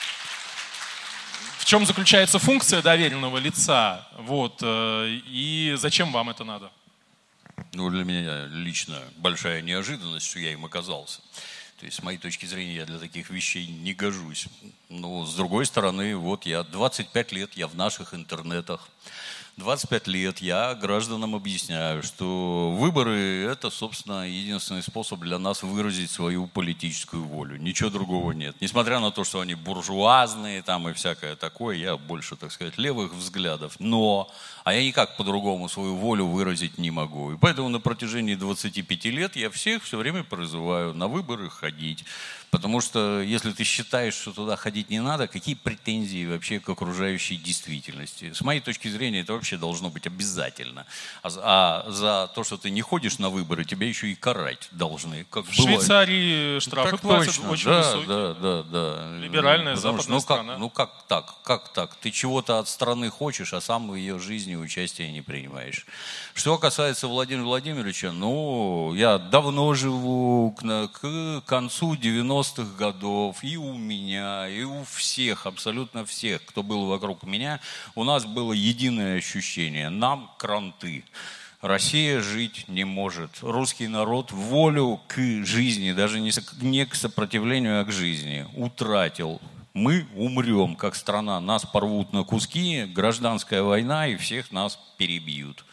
Speaker 3: чем заключается функция доверенного лица? Вот, и зачем вам это надо?
Speaker 4: Ну, для меня лично большая неожиданность, что я им оказался. То есть, с моей точки зрения, я для таких вещей не гожусь. Но, с другой стороны, вот я двадцать пять лет, я в наших интернетах. двадцать пять лет я гражданам объясняю, что выборы – это, собственно, единственный способ для нас выразить свою политическую волю. Ничего другого нет. Несмотря на то, что они буржуазные там и всякое такое, я больше, так сказать, левых взглядов. Но, а я никак по-другому свою волю выразить не могу. И поэтому на протяжении двадцати пяти лет я всех все время призываю на выборы ходить. Потому что если ты считаешь, что туда ходить не надо, какие претензии вообще к окружающей действительности? С моей точки зрения, это вообще должно быть обязательно. А, а за то, что ты не ходишь на выборы, тебя еще и карать должны. Как
Speaker 3: в Швейцарии штрафы
Speaker 4: так
Speaker 3: платят
Speaker 4: точно,
Speaker 3: очень
Speaker 4: да,
Speaker 3: высокие.
Speaker 4: Да, да, да.
Speaker 3: Либеральная
Speaker 4: Потому
Speaker 3: западная
Speaker 4: что, ну,
Speaker 3: страна.
Speaker 4: как, ну как так? Как так? Ты чего-то от страны хочешь, а сам в ее жизни участия не принимаешь. Что касается Владимира Владимировича, ну, я давно живу к, к концу девяностых годов, и у меня, и у всех, абсолютно всех, кто был вокруг меня, у нас было единое ощущение: нам кранты. Россия жить не может. Русский народ волю к жизни, даже не к сопротивлению, а к жизни, утратил. Мы умрем, как страна, нас порвут на куски, гражданская война, и всех нас перебьют.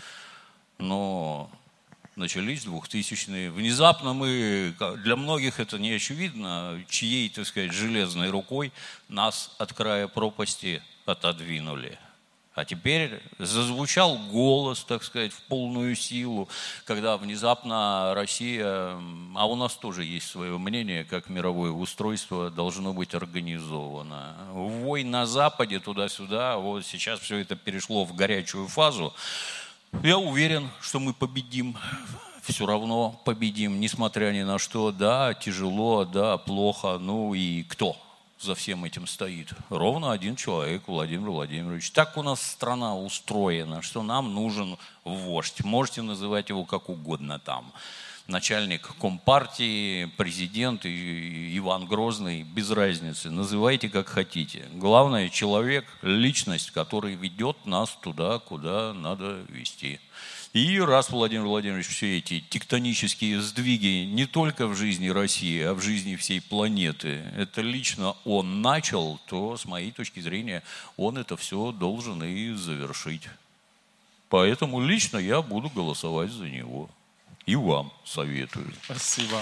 Speaker 4: Но начались двухтысячные. Внезапно мы, для многих это не очевидно, чьей, так сказать, железной рукой нас от края пропасти отодвинули. А теперь зазвучал голос, так сказать, в полную силу, когда внезапно Россия, а у нас тоже есть свое мнение, как мировое устройство должно быть организовано. Вой на Западе туда-сюда, вот сейчас все это перешло в горячую фазу. Я уверен, что мы победим, все равно победим, несмотря ни на что. Да, тяжело, да, плохо, ну и кто за всем этим стоит? Ровно один человек, Владимир Владимирович. Так у нас страна устроена, что нам нужен вождь. Можете называть его как угодно там. Начальник Компартии, президент, Иван Грозный, без разницы. Называйте как хотите. Главное, человек, личность, который ведет нас туда, куда надо вести. И раз Владимир Владимирович все эти тектонические сдвиги не только в жизни России, а в жизни всей планеты, это лично он начал, то, с моей точки зрения, он это все должен и завершить. Поэтому лично я буду голосовать за него. И вам советую.
Speaker 3: Спасибо.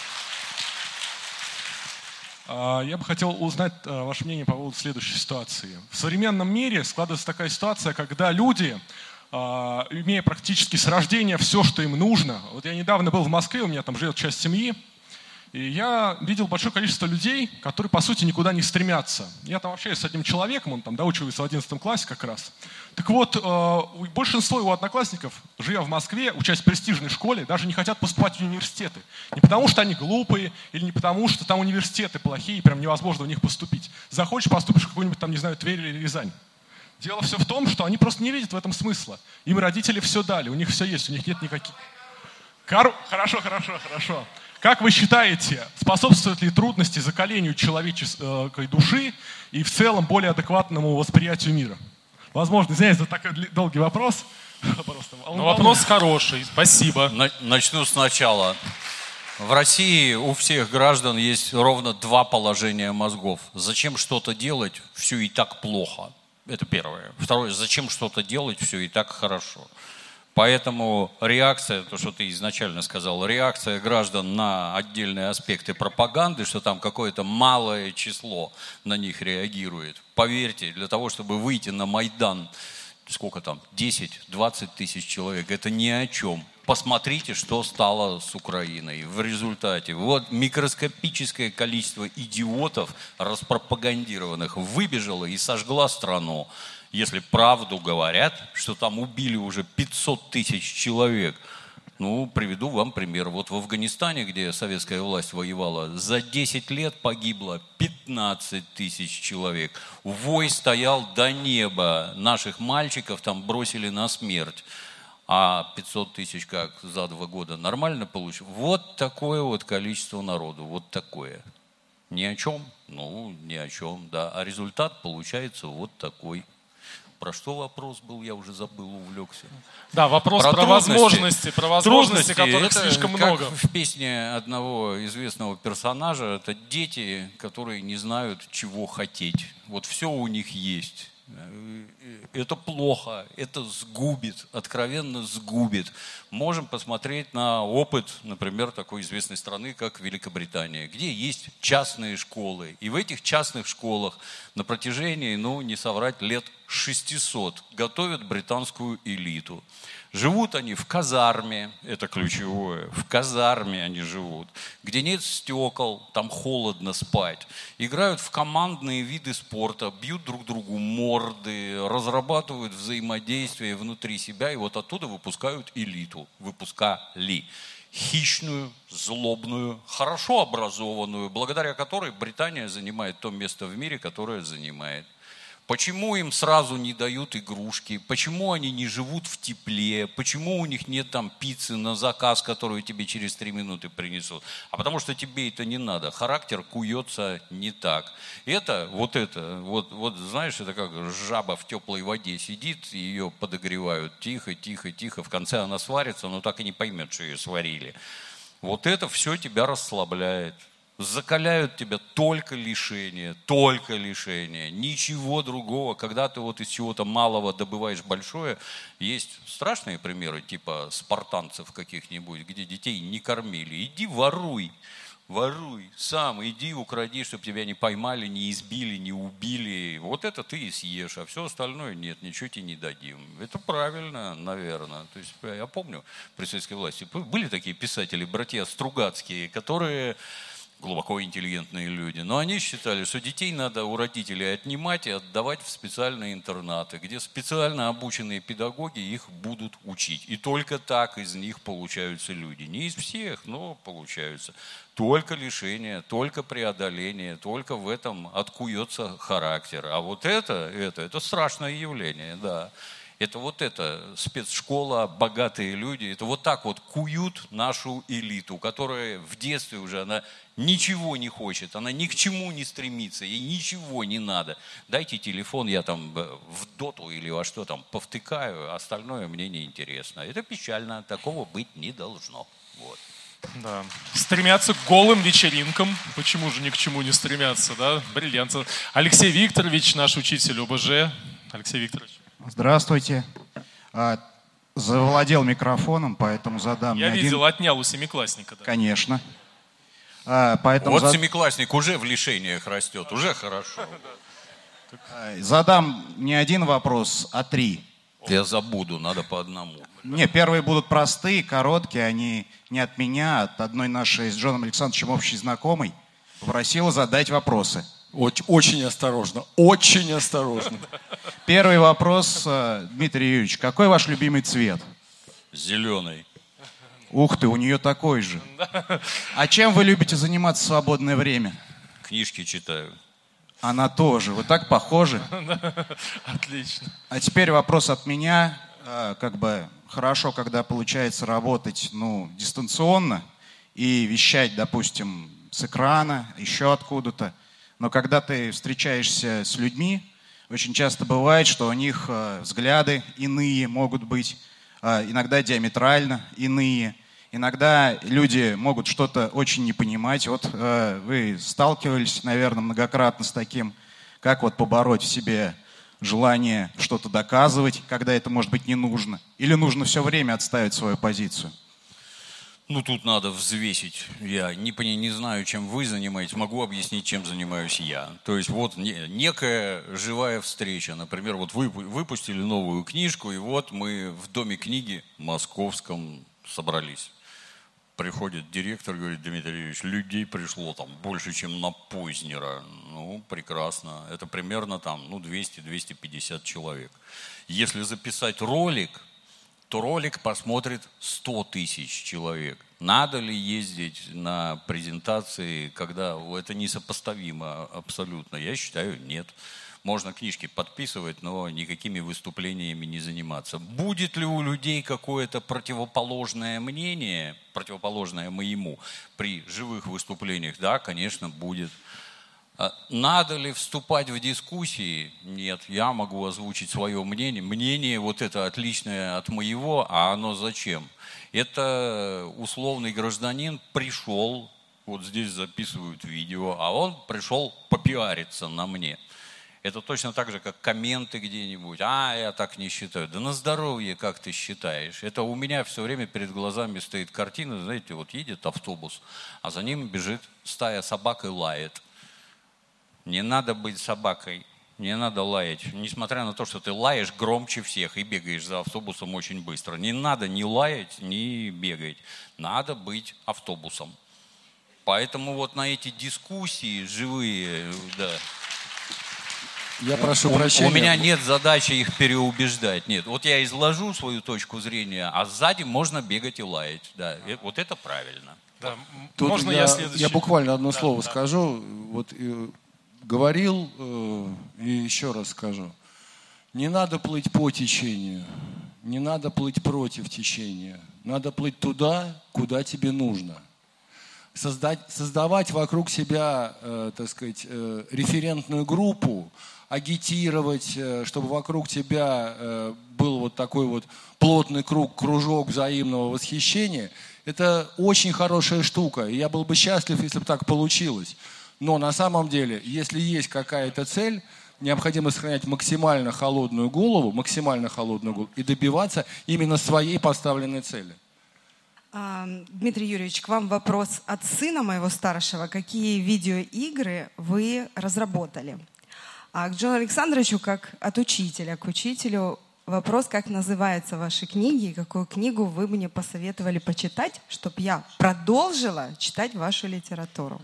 Speaker 6: Я бы хотел узнать ваше мнение по поводу следующей ситуации. В современном мире складывается такая ситуация, когда люди, имея практически с рождения все, что им нужно. Вот я недавно был в Москве, у меня там живет часть семьи, И я видел большое количество людей, которые, по сути, никуда не стремятся. Я там общаюсь с одним человеком, он там доучивается в одиннадцатом классе как раз. Так вот, э, большинство его одноклассников, живя в Москве, учась в престижной школе, даже не хотят поступать в университеты. Не потому, что они глупые, или не потому, что там университеты плохие, и прям невозможно в них поступить. Захочешь, поступишь в какую-нибудь там, не знаю, Тверь или Рязань. Дело все в том, что они просто не видят в этом смысла. Им родители все дали, у них все есть, у них нет никаких... Кор... Хорошо, хорошо, хорошо. Как вы считаете, способствуют ли трудности закалению человеческой души и в целом более адекватному восприятию мира? Возможно, извиняюсь за такой долгий вопрос. Просто,
Speaker 3: ну, вопрос хороший, спасибо.
Speaker 4: Начну сначала. В России у всех граждан есть ровно два положения мозгов. Зачем что-то делать, все и так плохо. Это первое. Второе, зачем что-то делать, все и так хорошо. Поэтому реакция, то, что ты изначально сказал, реакция граждан на отдельные аспекты пропаганды, что там какое-то малое число на них реагирует. Поверьте, для того, чтобы выйти на Майдан, сколько там, десять-двадцать тысяч человек, это ни о чем. Посмотрите, что стало с Украиной. В результате вот микроскопическое количество идиотов, распропагандированных, выбежало и сожгла страну. Если правду говорят, что там убили уже пятьсот тысяч человек, ну, приведу вам пример. Вот в Афганистане, где советская власть воевала, за десять лет погибло пятнадцать тысяч человек. Вой стоял до неба. Наших мальчиков там бросили на смерть. А пятьсот тысяч как за два года нормально получилось? Вот такое вот количество народу, вот такое. Ни о чем? Ну, ни о чем, да. А результат получается вот такой. Про что вопрос был, я уже забыл, увлекся.
Speaker 3: Да, вопрос про, про возможности, про возможности, которых слишком
Speaker 4: как
Speaker 3: много.
Speaker 4: В песне одного известного персонажа, это дети, которые не знают, чего хотеть. Вот все у них есть. Это плохо, это сгубит, откровенно сгубит. Можем посмотреть на опыт, например, такой известной страны, как Великобритания, где есть частные школы. И в этих частных школах на протяжении, ну, не соврать, лет шестьсот готовят британскую элиту. Живут они в казарме, это ключевое, в казарме они живут, где нет стекол, там холодно спать. Играют в командные виды спорта, бьют друг другу морды, разрабатывают взаимодействие внутри себя, и вот оттуда выпускают элиту, выпускали. Хищную, злобную, хорошо образованную, благодаря которой Британия занимает то место в мире, которое занимает. Почему им сразу не дают игрушки? Почему они не живут в тепле? Почему у них нет там пиццы на заказ, которую тебе через три минуты принесут? А потому что тебе это не надо. Характер куется не так. Это, вот это, вот, вот знаешь, это как жаба в теплой воде сидит, ее подогревают тихо, тихо, тихо. В конце она сварится, но так и не поймет, что ее сварили. Вот это все тебя расслабляет. Закаляют тебя только лишения, только лишения, ничего другого. Когда ты вот из чего-то малого добываешь большое, есть страшные примеры, типа спартанцев каких-нибудь, где детей не кормили. Иди воруй, воруй, сам иди укради, чтобы тебя не поймали, не избили, не убили. Вот это ты и съешь, а все остальное нет, ничего тебе не дадим. Это правильно, наверное. То есть я помню при советской власти были такие писатели, братья Стругацкие, которые... глубоко интеллигентные люди. Но они считали, что детей надо у родителей отнимать и отдавать в специальные интернаты, где специально обученные педагоги их будут учить. И только так из них получаются люди. Не из всех, но получаются. Только лишение, только преодоление, только в этом откуется характер. А вот это, это, это страшное явление, да. Это вот это спецшкола, богатые люди, это вот так вот куют нашу элиту, которая в детстве уже, она ничего не хочет, она ни к чему не стремится, ей ничего не надо. Дайте телефон, я там в доту или во что там повтыкаю, остальное мне не интересно. Это печально, такого быть не должно. Вот.
Speaker 3: Да. Стремятся к голым вечеринкам. Почему же ни к чему не стремятся, да? Бриллиант. Алексей Викторович, наш учитель ОБЖ. Алексей Викторович.
Speaker 7: Здравствуйте. Завладел микрофоном, поэтому задам...
Speaker 3: Я видел,
Speaker 7: один...
Speaker 3: отнял у семиклассника. Да.
Speaker 7: Конечно. Поэтому
Speaker 4: вот
Speaker 7: зад...
Speaker 4: семиклассник уже в лишениях растет, уже хорошо.
Speaker 7: Задам не один вопрос, а три.
Speaker 4: Я забуду, надо по одному.
Speaker 7: Не, первые будут простые, короткие, они не от меня, а от одной нашей с Джоном Александровичем общей знакомой. Попросила задать вопросы.
Speaker 5: Очень, очень осторожно, очень осторожно.
Speaker 7: Первый вопрос, Дмитрий Юрьевич, какой ваш любимый цвет?
Speaker 4: Зеленый.
Speaker 7: Ух ты, у нее такой же. А чем вы любите заниматься в свободное время?
Speaker 4: Книжки читаю.
Speaker 7: Она тоже. Вы так похожи.
Speaker 3: Отлично.
Speaker 7: А теперь вопрос от меня. Как бы хорошо, когда получается работать, ну, дистанционно и вещать, допустим, с экрана, еще откуда-то. Но когда ты встречаешься с людьми, очень часто бывает, что у них взгляды иные могут быть, иногда диаметрально иные. Иногда люди могут что-то очень не понимать. Вот вы сталкивались, наверное, многократно с таким, как вот побороть в себе желание что-то доказывать, когда это, может быть, не нужно. Или нужно все время отстаивать свою позицию.
Speaker 4: Ну, тут надо взвесить. Я не, пони- не знаю, чем вы занимаетесь, могу объяснить, чем занимаюсь я. То есть вот не- некая живая встреча. Например, вот вы выпустили новую книжку, и вот мы в Доме книги московском собрались. Приходит директор, говорит: Дмитрий Юрьевич, людей пришло там больше, чем на Познера. Ну, прекрасно. Это примерно там, ну, двести-двести пятьдесят человек. Если записать ролик, то ролик посмотрит сто тысяч человек. Надо ли ездить на презентации, когда это несопоставимо абсолютно? Я считаю, нет. Можно книжки подписывать, но никакими выступлениями не заниматься. Будет ли у людей какое-то противоположное мнение, противоположное моему, при живых выступлениях? Да, конечно, будет. Надо ли вступать в дискуссии? Нет, я могу озвучить свое мнение. Мнение вот это отличное от моего, а оно зачем? Это условный гражданин пришел, вот здесь записывают видео, а он пришел попиариться на мне. Это точно так же, как комменты где-нибудь. А, я так не считаю. Да на здоровье, как ты считаешь? Это у меня все время перед глазами стоит картина, знаете, вот едет автобус, а за ним бежит стая собак и лает. Не надо быть собакой, не надо лаять. Несмотря на то, что ты лаешь громче всех и бегаешь за автобусом очень быстро. Не надо ни лаять, ни бегать. Надо быть автобусом. Поэтому вот на эти дискуссии живые, да.
Speaker 5: Я прошу
Speaker 4: у,
Speaker 5: прощения.
Speaker 4: У меня нет задачи их переубеждать. Нет, вот я изложу свою точку зрения, а сзади можно бегать и лаять. Да, вот это правильно.
Speaker 3: Да.
Speaker 5: Тут
Speaker 3: Можно
Speaker 5: я,
Speaker 3: я следующий?
Speaker 5: я буквально одно
Speaker 3: Да,
Speaker 5: слово
Speaker 3: да.
Speaker 5: скажу. Вот э, говорил э, и еще раз скажу. Не надо плыть по течению, не надо плыть против течения. Надо плыть туда, куда тебе нужно. Создать, создавать вокруг себя, э, так сказать, э, референтную группу, агитировать, э, чтобы вокруг тебя э, был вот такой вот плотный круг, кружок взаимного восхищения. Это очень хорошая штука, и я был бы счастлив, если бы так получилось. Но на самом деле, если есть какая-то цель, необходимо сохранять максимально холодную голову, максимально холодную голову и добиваться именно своей поставленной цели.
Speaker 8: А, Дмитрий Юрьевич, к вам вопрос от сына моего старшего. Какие видеоигры вы разработали? А к Джону Александровичу, как от учителя к учителю, вопрос, как называются ваши книги, и какую книгу вы мне посоветовали почитать, чтобы я продолжила читать вашу литературу.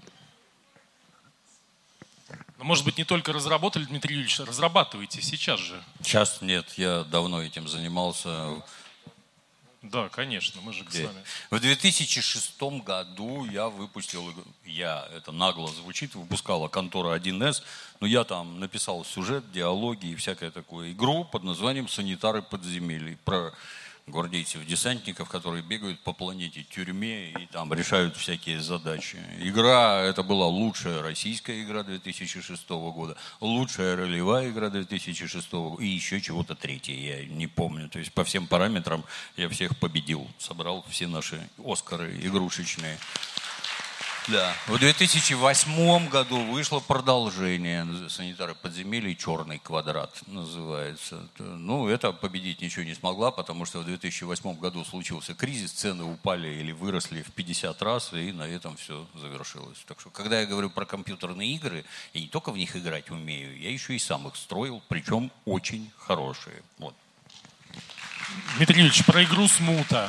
Speaker 3: Ну, может быть, не только разработали, Дмитрий Юрьевич, разрабатываете сейчас же.
Speaker 4: Сейчас нет, я давно этим занимался.
Speaker 3: Да, конечно, мы же с вами.
Speaker 4: В две тысячи шестом году я выпустил, я, это нагло звучит, выпускала контора один эс, но я там написал сюжет, диалоги и всякое такое. Игру под названием «Санитары подземелий». Про гвардейцев-десантников, которые бегают по планете тюрьме и там решают всякие задачи. Игра, это была лучшая российская игра две тысячи шестого года, лучшая ролевая игра две тысячи шестого года и еще чего-то третье, я не помню. То есть по всем параметрам я всех победил, собрал все наши Оскары игрушечные. Да. В две тысячи восьмом году вышло продолжение «Санитары подземелий. Черный квадрат» называется. Ну, это победить ничего не смогла, потому что в две тысячи восьмом году случился кризис, цены упали или выросли в пятьдесят раз, и на этом все завершилось. Так что, когда я говорю про компьютерные игры, я не только в них играть умею, я еще и сам их строил, причем очень хорошие. Вот.
Speaker 3: Дмитрий Юрьевич, про игру «Смута».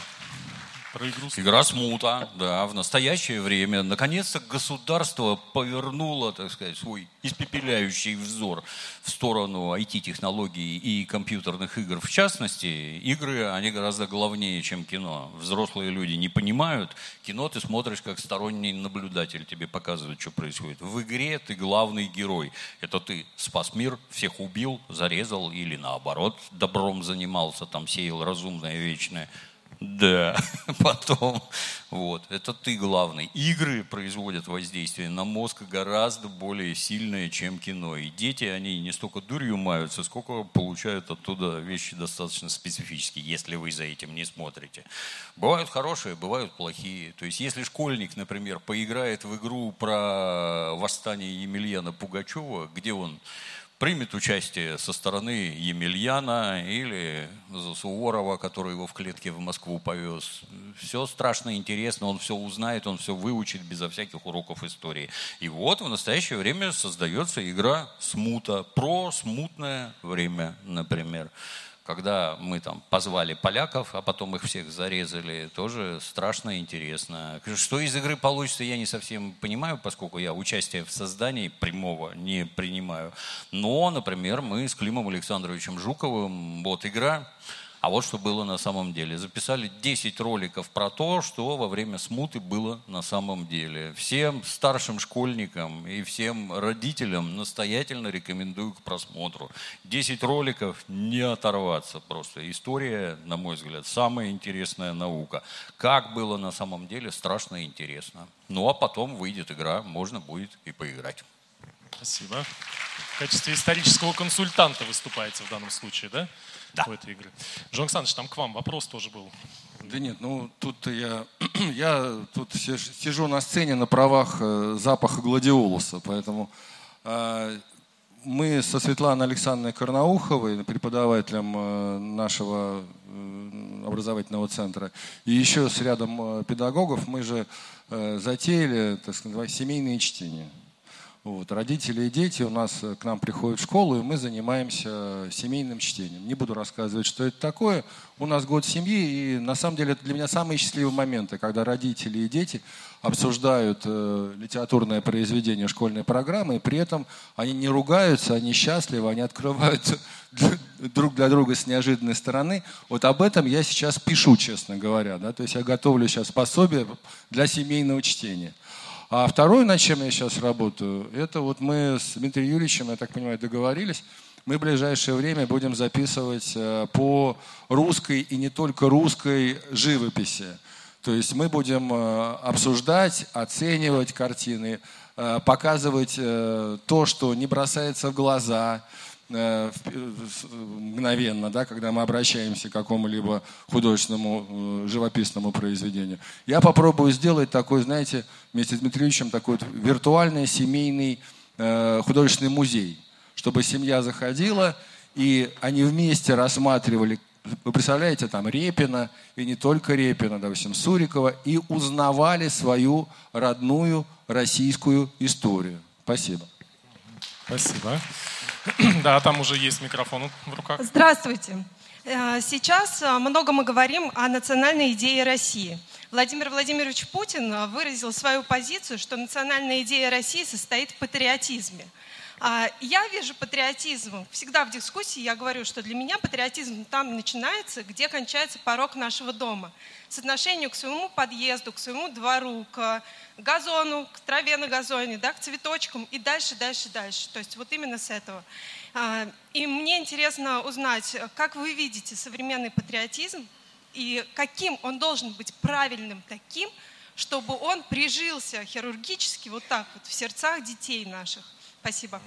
Speaker 3: Про игру «Смута».
Speaker 4: Игра «Смута», да, в настоящее время. Наконец-то государство повернуло, так сказать, свой испепеляющий взор в сторону ай ти-технологий и компьютерных игр. В частности, игры, они гораздо главнее, чем кино. Взрослые люди не понимают. Кино ты смотришь как сторонний наблюдатель, тебе показывают, что происходит. В игре ты главный герой. Это ты спас мир, всех убил, зарезал или наоборот добром занимался, там сеял разумное, вечное. Да, потом, вот, это ты главный. Игры производят воздействие на мозг гораздо более сильное, чем кино. И дети, они не столько дурью маются, сколько получают оттуда вещи достаточно специфические, если вы за этим не смотрите. Бывают хорошие, бывают плохие. То есть, если школьник, например, поиграет в игру про восстание Емельяна Пугачева, где он примет участие со стороны Емельяна или Суворова, который его в клетке в Москву повез. Все страшно интересно, он все узнает, он все выучит безо всяких уроков истории. И вот в настоящее время создается игра «Смута», про смутное время, например. Когда мы там позвали поляков, а потом их всех зарезали, тоже страшно интересно. Что из игры получится, я не совсем понимаю, поскольку я участие в создании прямого не принимаю. Но, например, мы с Климом Александровичем Жуковым, вот игра, а вот что было на самом деле. Записали десять роликов про то, что во время смуты было на самом деле. Всем старшим школьникам и всем родителям настоятельно рекомендую к просмотру. десять роликов, не оторваться просто. История, на мой взгляд, самая интересная наука. Как было на самом деле, страшно интересно. Ну а потом выйдет игра, можно будет и поиграть.
Speaker 3: Спасибо. В качестве исторического консультанта выступаете в данном случае, да?
Speaker 4: Да.
Speaker 3: В этой игре. Джон Александрович, там к вам вопрос тоже был.
Speaker 5: Да нет, ну тут я, я тут сижу на сцене на правах запаха гладиолуса, поэтому э, мы со Светланой Александровной Карнауховой, преподавателем нашего образовательного центра, и еще с рядом педагогов мы же э, затеяли, так сказать, семейные чтения. Вот. Родители и дети у нас к нам приходят в школу, и мы занимаемся семейным чтением. Не буду рассказывать, что это такое. У нас год семьи, и на самом деле это для меня самые счастливые моменты, когда родители и дети обсуждают э, литературное произведение школьной программы, и при этом они не ругаются, они счастливы, они открывают друг для друга с неожиданной стороны. Вот об этом я сейчас пишу, честно говоря. Да? То есть я готовлю сейчас пособие для семейного чтения. А второе, над чем я сейчас работаю, это вот мы с Дмитрием Юрьевичем, я так понимаю, договорились. Мы в ближайшее время будем записывать по русской и не только русской живописи. То есть мы будем обсуждать, оценивать картины, показывать то, что не бросается в глаза мгновенно, да, когда мы обращаемся к какому-либо художественному, живописному произведению. Я попробую сделать такой, знаете, вместе с Дмитрием Ильичем такой вот виртуальный семейный э, художественный музей, чтобы семья заходила, и они вместе рассматривали, вы представляете, там Репина, и не только Репина, допустим, Сурикова, и узнавали свою родную российскую историю. Спасибо.
Speaker 3: Спасибо. Да, там уже есть микрофон в руках.
Speaker 9: Здравствуйте. Сейчас много мы говорим о национальной идее России. Владимир Владимирович Путин выразил свою позицию, что национальная идея России состоит в патриотизме. Я вижу патриотизм, всегда в дискуссии я говорю, что для меня патриотизм там начинается, где кончается порог нашего дома. С отношением к своему подъезду, к своему двору, к газону, к траве на газоне, да, к цветочкам и дальше, дальше, дальше. То есть вот именно с этого. И мне интересно узнать, как вы видите современный патриотизм и каким он должен быть правильным таким, чтобы он прижился хирургически вот так вот в сердцах детей наших. Спасибо.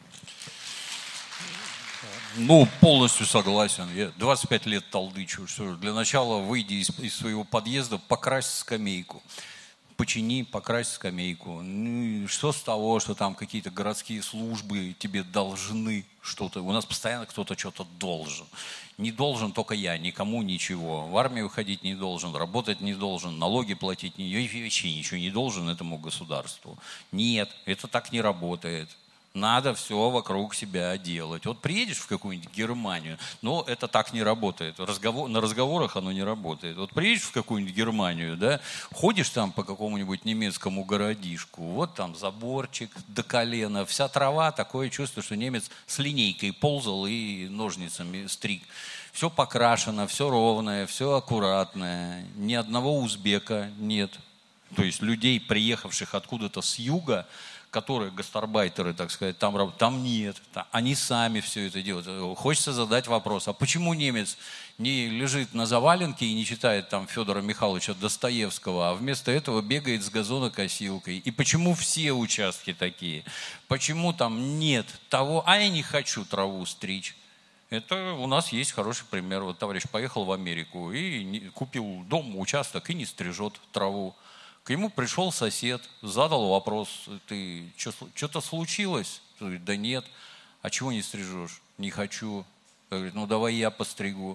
Speaker 4: Ну, полностью согласен. Я двадцать пять лет толдычу, что для начала выйди из, из своего подъезда, покрась скамейку. Почини, покрась скамейку. Ну, что с того, что там какие-то городские службы тебе должны что-то. У нас постоянно кто-то что-то должен. Не должен только я, никому ничего. В армию ходить не должен, работать не должен, налоги платить не, вообще ничего не должен этому государству. Нет, это так не работает. Надо все вокруг себя делать. Вот приедешь в какую-нибудь Германию, но это так не работает. Разговор, на разговорах оно не работает. Вот приедешь в какую-нибудь Германию, да, ходишь там по какому-нибудь немецкому городишку, вот там заборчик до колена, вся трава, такое чувство, что немец с линейкой ползал и ножницами стриг. Все покрашено, все ровное, все аккуратное. Ни одного узбека нет. То есть людей, приехавших откуда-то с юга, которые гастарбайтеры, так сказать, там работают, там нет. Они сами все это делают. Хочется задать вопрос, а почему немец не лежит на заваленке и не читает там Федора Михайловича Достоевского, а вместо этого бегает с газонокосилкой? И почему все участки такие? Почему там нет того, а я не хочу траву стричь? Это у нас есть хороший пример. Вот товарищ поехал в Америку и купил дом, участок и не стрижет траву. К нему пришел сосед, задал вопрос: ты что-то случилось? Он говорит: да нет. А чего не стрижешь? Не хочу. Я говорю: ну давай я постригу.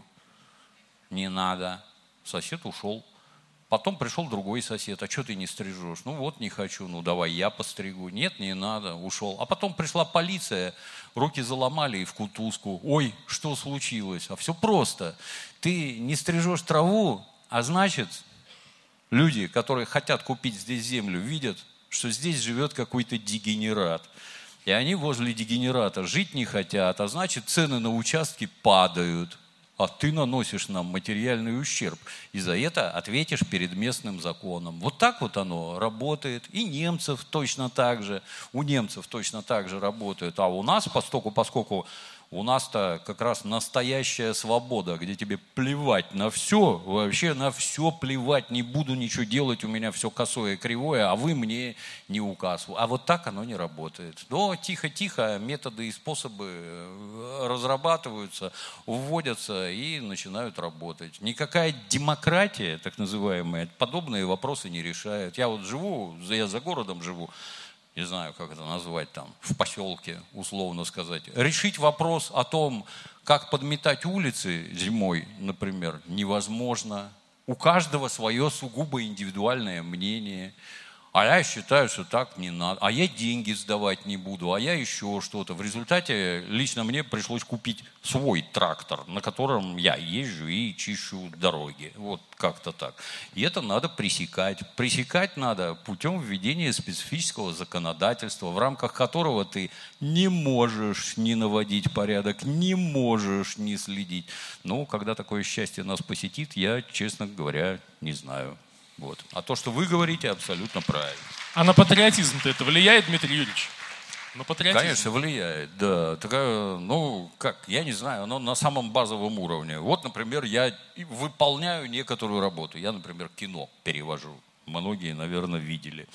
Speaker 4: Не надо. Сосед ушел. Потом пришел другой сосед: а что ты не стрижешь? Ну вот не хочу, ну давай я постригу. Нет, не надо, ушел. А потом пришла полиция, руки заломали и в кутузку. Ой, что случилось? А все просто. Ты не стрижешь траву, а значит... Люди, которые хотят купить здесь землю, видят, что здесь живет какой-то дегенерат. И они возле дегенерата жить не хотят, а значит, цены на участки падают. А ты наносишь нам материальный ущерб. И за это ответишь перед местным законом. Вот так вот оно работает. И немцев точно так же. У немцев точно так же работает. А у нас, поскольку, поскольку у нас-то как раз настоящая свобода, где тебе плевать на все, вообще на все плевать, не буду ничего делать, у меня все косое, кривое, а вы мне не указ. А вот так оно не работает. Но тихо-тихо методы и способы разрабатываются, вводятся и начинают работать. Никакая демократия, так называемая, подобные вопросы не решает. Я вот живу, я за городом живу, не знаю, как это назвать там, в поселке, условно сказать. Решить вопрос о том, как подметать улицы зимой, например, невозможно. У каждого свое сугубо индивидуальное мнение. А я считаю, что так не надо. А я деньги сдавать не буду, а я еще что-то. В результате лично мне пришлось купить свой трактор, на котором я езжу и чищу дороги. Вот как-то так. И это надо пресекать. Пресекать надо путем введения специфического законодательства, в рамках которого ты не можешь не наводить порядок, не можешь не следить. Но когда такое счастье нас посетит, я, честно говоря, не знаю. Вот. А то, что вы говорите, абсолютно правильно.
Speaker 3: А на патриотизм-то это влияет, Дмитрий Юрьевич? На патриотизм?
Speaker 4: Конечно, влияет, да. Такая, ну, как, я не знаю, оно на самом базовом уровне. Вот, например, я выполняю некоторую работу. Я, например, кино перевожу. Многие, наверное, видели.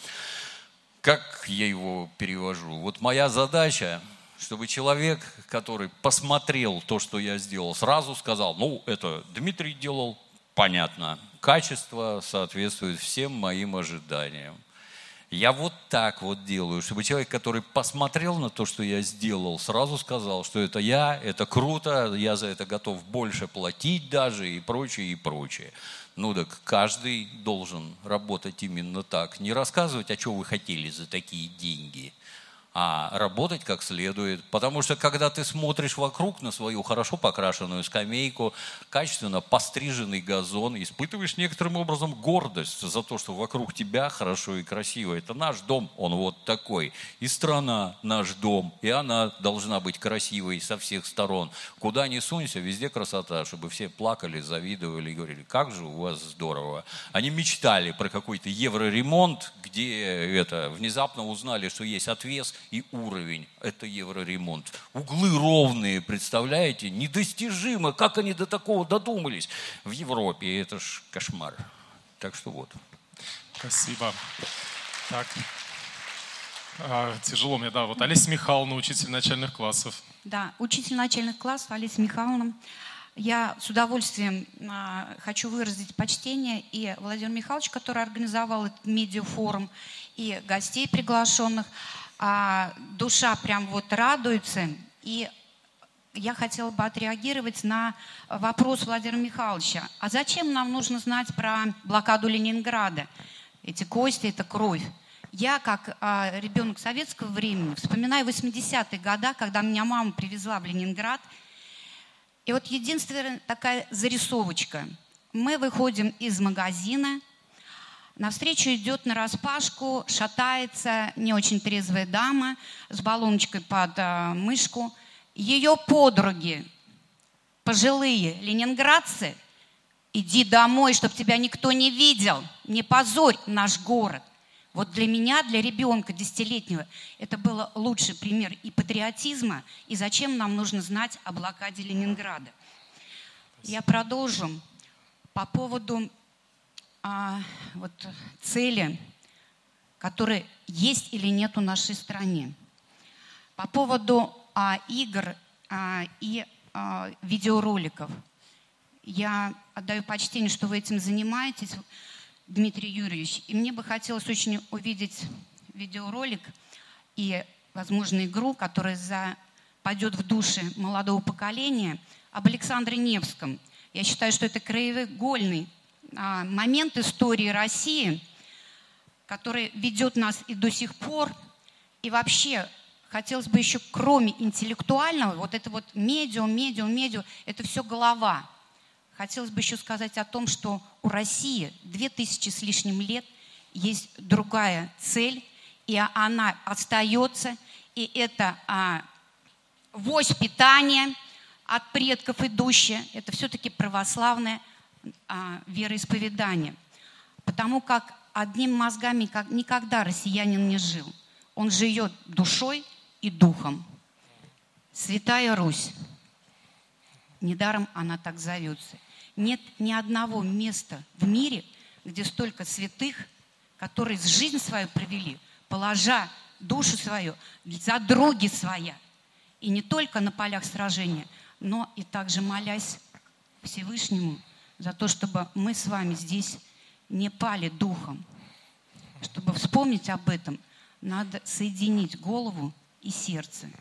Speaker 4: Как я его перевожу? Вот моя задача, чтобы человек, который посмотрел то, что я сделал, сразу сказал: ну, это Дмитрий делал, понятно. Качество соответствует всем моим ожиданиям. Я вот так вот делаю, чтобы человек, который посмотрел на то, что я сделал, сразу сказал, что это я, это круто, я за это готов больше платить даже и прочее, и прочее. Ну так каждый должен работать именно так. Не рассказывать, а что вы хотели за такие деньги, а работать как следует. Потому что когда ты смотришь вокруг на свою хорошо покрашенную скамейку, качественно постриженный газон, испытываешь некоторым образом гордость за то, что вокруг тебя хорошо и красиво. Это наш дом, он вот такой. И страна наш дом, и она должна быть красивой со всех сторон. Куда ни сунься, везде красота, чтобы все плакали, завидовали и говорили: как же у вас здорово. Они мечтали про какой-то евроремонт, где это, внезапно узнали, что есть отвес и уровень. Это евроремонт. Углы ровные, представляете? Недостижимо. Как они до такого додумались в Европе? Это ж кошмар. Так что вот.
Speaker 3: Спасибо. Так. А, тяжело мне, да. Вот Олеся Михайловна, учитель начальных классов.
Speaker 10: Да, учитель начальных классов Олеся Михайловна. Я с удовольствием а, хочу выразить почтение и Владимиру Михайловичу, который организовал этот медиафорум, и гостей приглашенных. А, душа прям вот радуется. И я хотела бы отреагировать на вопрос Владимира Михайловича. А зачем нам нужно знать про блокаду Ленинграда? Эти кости, это кровь. Я, как а, ребенок советского времени, вспоминаю восьмидесятые годы, когда меня мама привезла в Ленинград. И вот единственная такая зарисовочка. Мы выходим из магазина, навстречу идет нараспашку, шатается не очень трезвая дама с баллоночкой под а, мышку. Ее подруги, пожилые ленинградцы: иди домой, чтобы тебя никто не видел, не позорь наш город. Вот для меня, для ребенка десятилетнего, это был лучший пример и патриотизма, и зачем нам нужно знать о блокаде Ленинграда. Я продолжу по поводу а, вот, цели, которые есть или нет в нашей стране. По поводу а, игр а, и а, видеороликов. Я отдаю почтение, что вы этим занимаетесь, Дмитрий Юрьевич. И мне бы хотелось очень увидеть видеоролик и, возможно, игру, которая западет в души молодого поколения, об Александре Невском. Я считаю, что это краеугольный а, момент истории России, который ведет нас и до сих пор. И вообще хотелось бы еще, кроме интеллектуального, вот это вот медиум, медиум, медиум, это все голова. Хотелось бы еще сказать о том, что у России две тысячи с лишним лет есть другая цель, и она остается, и это а, воспитание от предков идущее, это все-таки православное а, вероисповедание. Потому как одним мозгами как, никогда россиянин не жил. Он живет душой и духом. Святая Русь. Недаром она так зовется. Нет ни одного места в мире, где столько святых, которые жизнь свою провели, положа душу свою за други своя. И не только на полях сражения, но и также молясь Всевышнему за то, чтобы мы с вами здесь не пали духом. Чтобы вспомнить об этом, надо соединить голову и сердце.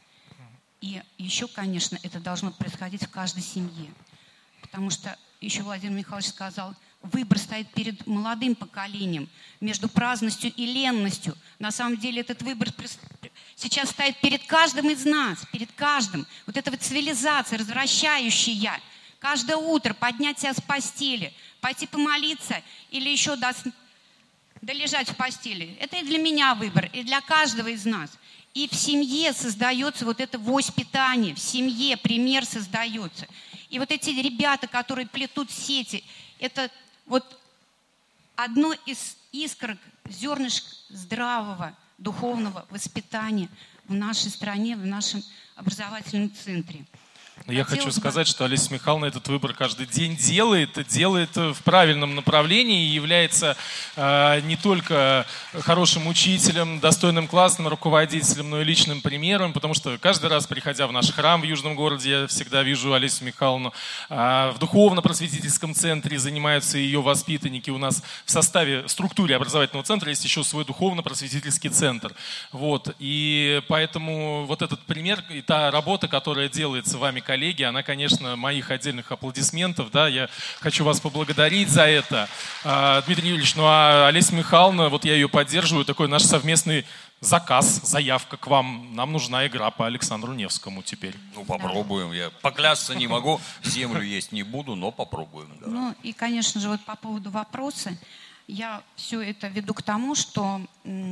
Speaker 10: И еще, конечно, это должно происходить в каждой семье. Потому что еще Владимир Михайлович сказал, выбор стоит перед молодым поколением между праздностью и ленностью. На самом деле этот выбор сейчас стоит перед каждым из нас, перед каждым. Вот эта вот цивилизация, развращающая. Каждое утро поднять себя с постели, пойти помолиться или еще до, долежать в постели. Это и для меня выбор, и для каждого из нас. И в семье создается вот это воспитание, в семье пример создается. И вот эти ребята, которые плетут сети, это вот одно из искорок, зернышек здравого духовного воспитания в нашей стране, в нашем образовательном центре.
Speaker 3: Я Хотелось хочу сказать, бы... что Олеся Михайловна этот выбор каждый день делает, делает в правильном направлении и является э, не только хорошим учителем, достойным классным руководителем, но и личным примером, потому что каждый раз, приходя в наш храм в Южном городе, я всегда вижу Олесю Михайловну. Э, в духовно-просветительском центре занимаются ее воспитанники. У нас в составе, структуре образовательного центра есть еще свой духовно-просветительский центр. Вот. И поэтому вот этот пример и та работа, которая делается вами, коллеги, она, конечно, моих отдельных аплодисментов, да, я хочу вас поблагодарить за это. А, Дмитрий Юрьевич, ну а Олеся Михайловна, вот я ее поддерживаю, такой наш совместный заказ, заявка к вам. Нам нужна игра по Александру Невскому теперь.
Speaker 4: Ну, попробуем. Я поклясться не могу, землю есть не буду, но попробуем. Да.
Speaker 10: Ну, и, конечно же, вот по поводу вопроса, я все это веду к тому, что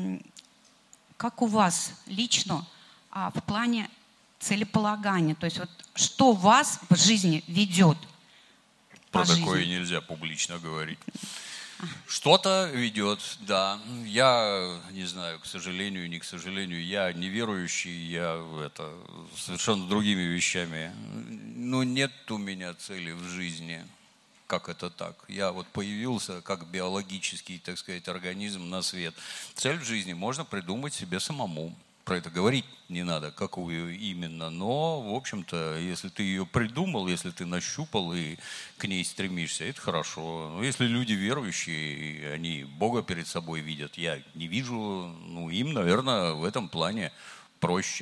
Speaker 10: как у вас лично а, в плане целеполагания, то есть вот что вас в жизни ведет?
Speaker 4: Про такое нельзя публично говорить. Что-то ведет, да. Я не знаю, к сожалению, не к сожалению, я неверующий, я это, совершенно другими вещами. Ну, нет у меня цели в жизни. Как это так? Я вот появился как биологический, так сказать, организм на свет. Цель в жизни можно придумать себе самому. Про это говорить не надо, какую именно, но, в общем-то, если ты ее придумал, если ты нащупал и к ней стремишься, это хорошо. Но если люди верующие, они Бога перед собой видят, я не вижу, ну, им, наверное, в этом плане проще.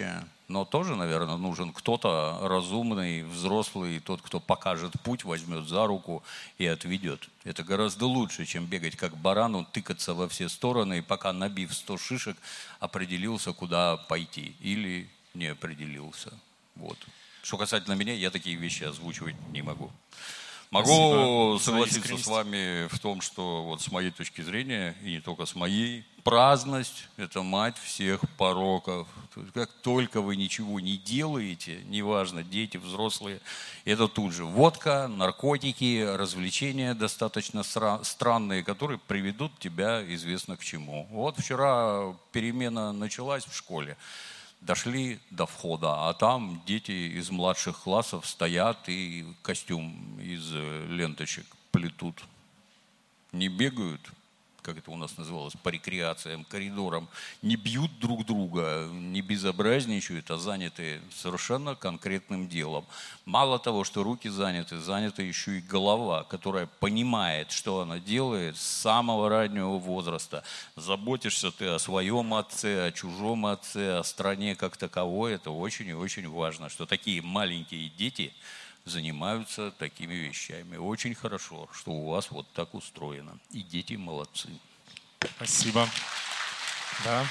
Speaker 4: Но тоже, наверное, нужен кто-то разумный, взрослый, тот, кто покажет путь, возьмет за руку и отведет. Это гораздо лучше, чем бегать как барану, тыкаться во все стороны, и пока, набив сто шишек, определился, куда пойти. Или не определился. Вот. Что касательно меня, я такие вещи озвучивать не могу. Могу согласиться с вами в том, что вот с моей точки зрения, и не только с моей, праздность – это мать всех пороков. Как только вы ничего не делаете, неважно, дети, взрослые, это тут же водка, наркотики, развлечения достаточно странные, которые приведут тебя известно к чему. Вот вчера перемена началась в школе. Дошли до входа, а там дети из младших классов стоят и костюм из ленточек плетут. Не бегают, как это у нас называлось, по рекреациям, коридорам, не бьют друг друга, не безобразничают, а заняты совершенно конкретным делом. Мало того, что руки заняты, занята еще и голова, которая понимает, что она делает с самого раннего возраста. Заботишься ты о своем отце, о чужом отце, о стране как таковой. Это очень и очень важно, что такие маленькие дети занимаются такими вещами. Очень хорошо, что у вас вот так устроено. И дети молодцы.
Speaker 3: Спасибо. Да.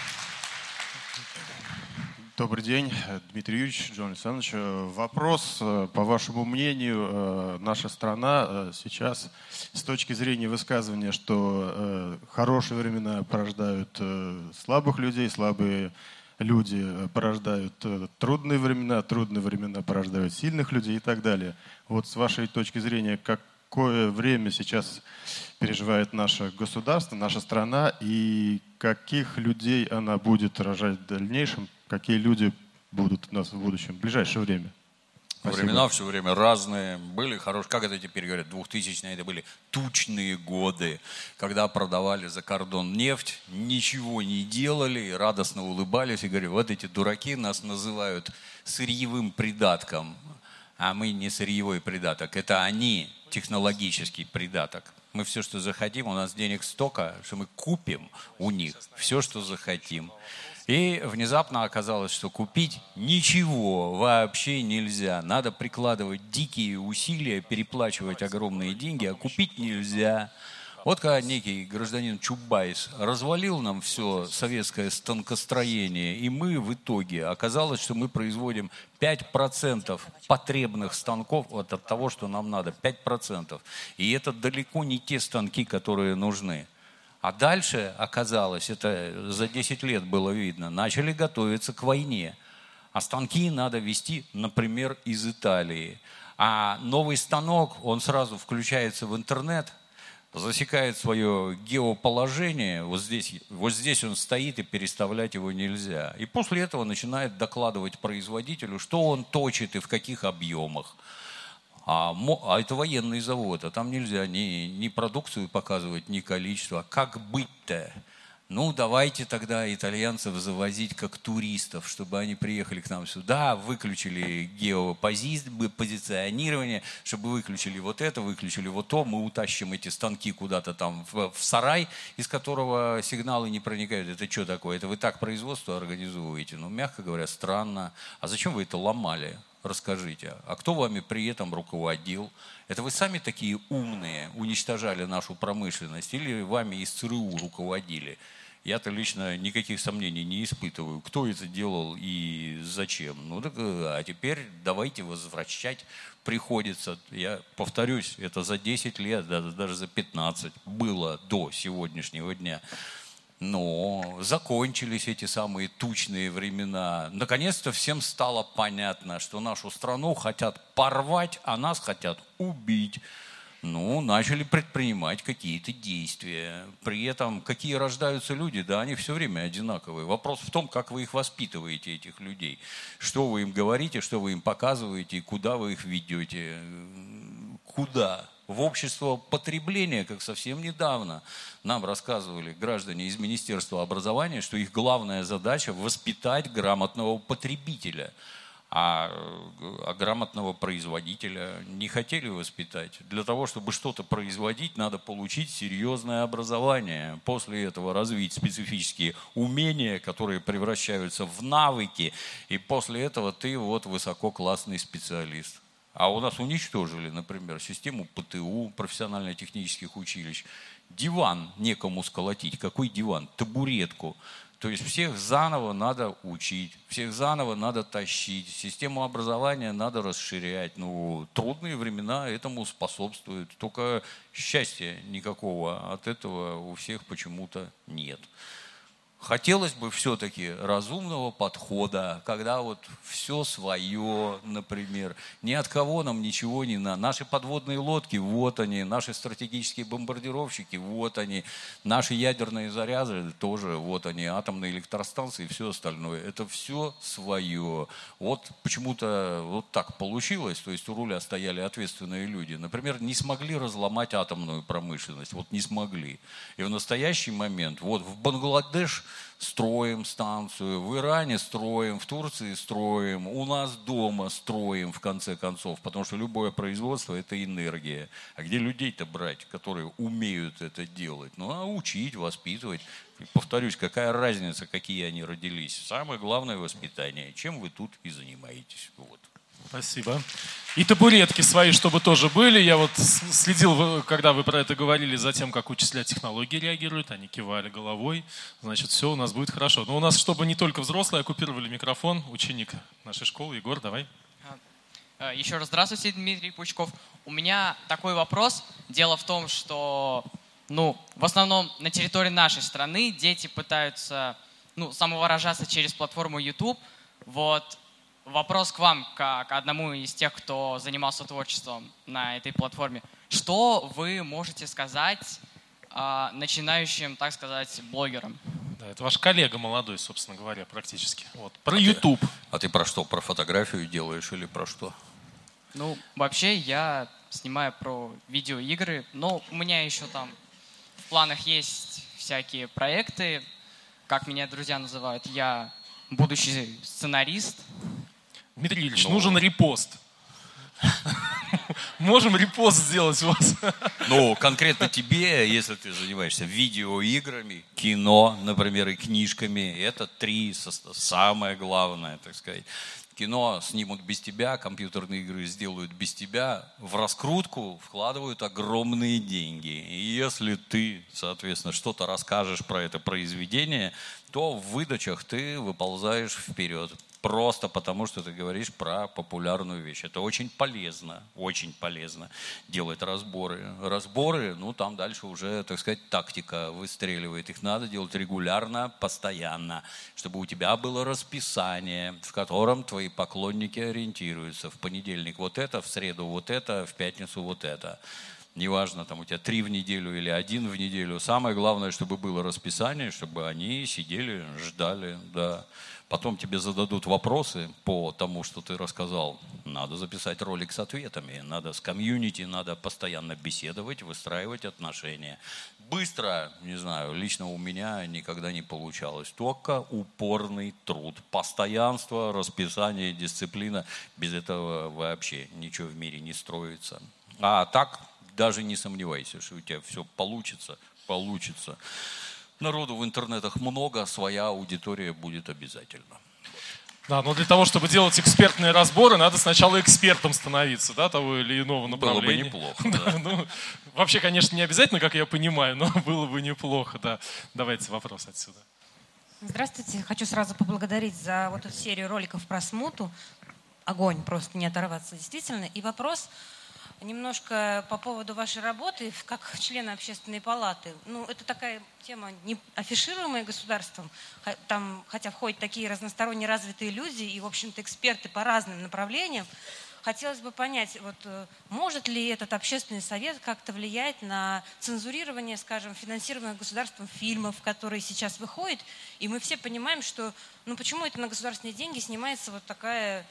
Speaker 11: Добрый день, Дмитрий Юрьевич, Джон Александрович. Вопрос, по вашему мнению, наша страна сейчас с точки зрения высказывания, что хорошие времена порождают слабых людей, слабые люди порождают трудные времена, трудные времена порождают сильных людей и так далее. Вот с вашей точки зрения, какое время сейчас переживает наше государство, наша страна, и каких людей она будет рожать в дальнейшем, какие люди будут у нас в будущем, в ближайшее время? Спасибо.
Speaker 4: Времена все время разные. Были хорошие, как это теперь говорят, двухтысячные, это были тучные годы, когда продавали за кордон нефть, ничего не делали, радостно улыбались и говорили, вот эти дураки нас называют сырьевым придатком, а мы не сырьевой придаток, это они технологический придаток. Мы все, что захотим, у нас денег столько, что мы купим у них все, что захотим. И внезапно оказалось, что купить ничего вообще нельзя. Надо прикладывать дикие усилия, переплачивать огромные деньги, а купить нельзя. Вот когда некий гражданин Чубайс развалил нам все советское станкостроение, и мы в итоге, оказалось, что мы производим пять процентов потребных станков вот от того, что нам надо, пять процентов. И это далеко не те станки, которые нужны. А дальше оказалось, это за десять лет было видно, начали готовиться к войне. А станки надо везти, например, из Италии. А новый станок, он сразу включается в интернет, засекает свое геоположение, вот здесь, вот здесь он стоит, и переставлять его нельзя. И после этого начинает докладывать производителю, что он точит и в каких объемах. А, а это военный завод, а там нельзя ни, ни продукцию показывать, ни количество. Как быть-то? Ну, давайте тогда итальянцев завозить как туристов, чтобы они приехали к нам сюда, выключили геопозиционирование, чтобы выключили вот это, выключили вот то, мы утащим эти станки куда-то там в, в сарай, из которого сигналы не проникают. Это что такое? Это вы так производство организуете? Ну, мягко говоря, странно. А зачем вы это ломали? Расскажите, а кто вами при этом руководил? Это вы сами такие умные уничтожали нашу промышленность или вами из ЦРУ руководили? Я-то лично никаких сомнений не испытываю, кто это делал и зачем. Ну так, а теперь давайте возвращать приходится. Я повторюсь, это за десять лет, даже за пятнадцать было до сегодняшнего дня. Но закончились эти самые тучные времена. Наконец-то всем стало понятно, что нашу страну хотят порвать, а нас хотят убить. Ну, начали предпринимать какие-то действия. При этом какие рождаются люди, да, они все время одинаковые. Вопрос в том, как вы их воспитываете, этих людей. Что вы им говорите, что вы им показываете, и куда вы их ведете. Куда? В общество потребления, как совсем недавно нам рассказывали граждане из Министерства образования, что их главная задача – воспитать грамотного потребителя. А, а грамотного производителя не хотели воспитать. Для того, чтобы что-то производить, надо получить серьезное образование. После этого развить специфические умения, которые превращаются в навыки. И после этого ты вот высококлассный специалист. А у нас уничтожили, например, систему ПТУ, профессионально-технических училищ. Диван некому сколотить. Какой диван? Табуретку. То есть всех заново надо учить, всех заново надо тащить, систему образования надо расширять. Ну, трудные времена этому способствуют. Только счастья никакого от этого у всех почему-то нет. Хотелось бы все-таки разумного подхода, когда вот все свое, например, ни от кого нам ничего не надо. Наши подводные лодки, вот они, наши стратегические бомбардировщики, вот они, наши ядерные заряды, тоже вот они, атомные электростанции и все остальное. Это все свое. Вот почему-то вот так получилось, то есть у руля стояли ответственные люди. Например, не смогли разломать атомную промышленность, вот не смогли. И в настоящий момент, вот в Бангладеш строим станцию, в Иране строим, в Турции строим, у нас дома строим, в конце концов, потому что любое производство – это энергия. А где людей-то брать, которые умеют это делать? Ну, а учить, воспитывать. Повторюсь, какая разница, какие они родились. Самое главное – воспитание. Чем вы тут и занимаетесь. Вот.
Speaker 3: Спасибо. И табуретки свои, чтобы тоже были. Я вот следил, когда вы про это говорили, за тем, как учителя технологии реагируют. Они кивали головой. Значит, все у нас будет хорошо. Но у нас, чтобы не только взрослые оккупировали микрофон, ученик нашей школы. Егор, давай.
Speaker 12: Еще раз здравствуйте, Дмитрий Пучков. У меня такой вопрос. Дело в том, что ну, в основном на территории нашей страны дети пытаются ну, самовыражаться через платформу YouTube. Вот. Вопрос к вам, как одному из тех, кто занимался творчеством на этой платформе. Что вы можете сказать э, начинающим, так сказать, блогерам?
Speaker 3: Да, это ваш коллега молодой, собственно говоря, практически. Вот. Про
Speaker 4: а
Speaker 3: YouTube.
Speaker 4: Ты, а ты про что? Про фотографию делаешь или про что?
Speaker 12: Ну, вообще я снимаю про видеоигры, но у меня еще там в планах есть всякие проекты. Как меня друзья называют, я будущий сценарист.
Speaker 3: Дмитрий Ильич, ну, нужен репост. Можем репост сделать у вас?
Speaker 4: Ну, конкретно тебе, если ты занимаешься видеоиграми, кино, например, и книжками, это три, самое главное, так сказать. Кино снимут без тебя, компьютерные игры сделают без тебя, в раскрутку вкладывают огромные деньги. И если ты, соответственно, что-то расскажешь про это произведение, то в выдачах ты выползаешь вперед. Просто потому, что ты говоришь про популярную вещь. Это очень полезно, очень полезно делать разборы. Разборы, ну там дальше уже, так сказать, тактика выстреливает. Их надо делать регулярно, постоянно, чтобы у тебя было расписание, в котором твои поклонники ориентируются. В понедельник вот это, в среду вот это, в пятницу вот это. Неважно, там у тебя три в неделю или один в неделю. Самое главное, чтобы было расписание, чтобы они сидели, ждали, да. Потом тебе зададут вопросы по тому, что ты рассказал. Надо записать ролик с ответами. Надо с комьюнити, надо постоянно беседовать, выстраивать отношения. Быстро, не знаю, лично у меня никогда не получалось. Только упорный труд, постоянство, расписание, дисциплина. Без этого вообще ничего в мире не строится. А так даже не сомневайся, что у тебя все получится, получится. Народу в интернетах много, своя аудитория будет обязательно.
Speaker 3: Да, но для того, чтобы делать экспертные разборы, надо сначала экспертом становиться, да, того или иного направления.
Speaker 4: Было бы неплохо, да.
Speaker 3: Ну, вообще, конечно, не обязательно, как я понимаю, но было бы неплохо, да. Давайте вопрос отсюда.
Speaker 13: Здравствуйте. Хочу сразу поблагодарить за вот эту серию роликов про смуту. Огонь, просто не оторваться, действительно. И вопрос немножко по поводу вашей работы как члена общественной палаты. Ну, это такая тема, не афишируемая государством, там, хотя входят такие разносторонне развитые люди и, в общем-то, эксперты по разным направлениям. Хотелось бы понять, вот, может ли этот общественный совет как-то влиять на цензурирование, скажем, финансируемых государством фильмов, которые сейчас выходят, и мы все понимаем, что, ну, почему это на государственные деньги снимается вот такая...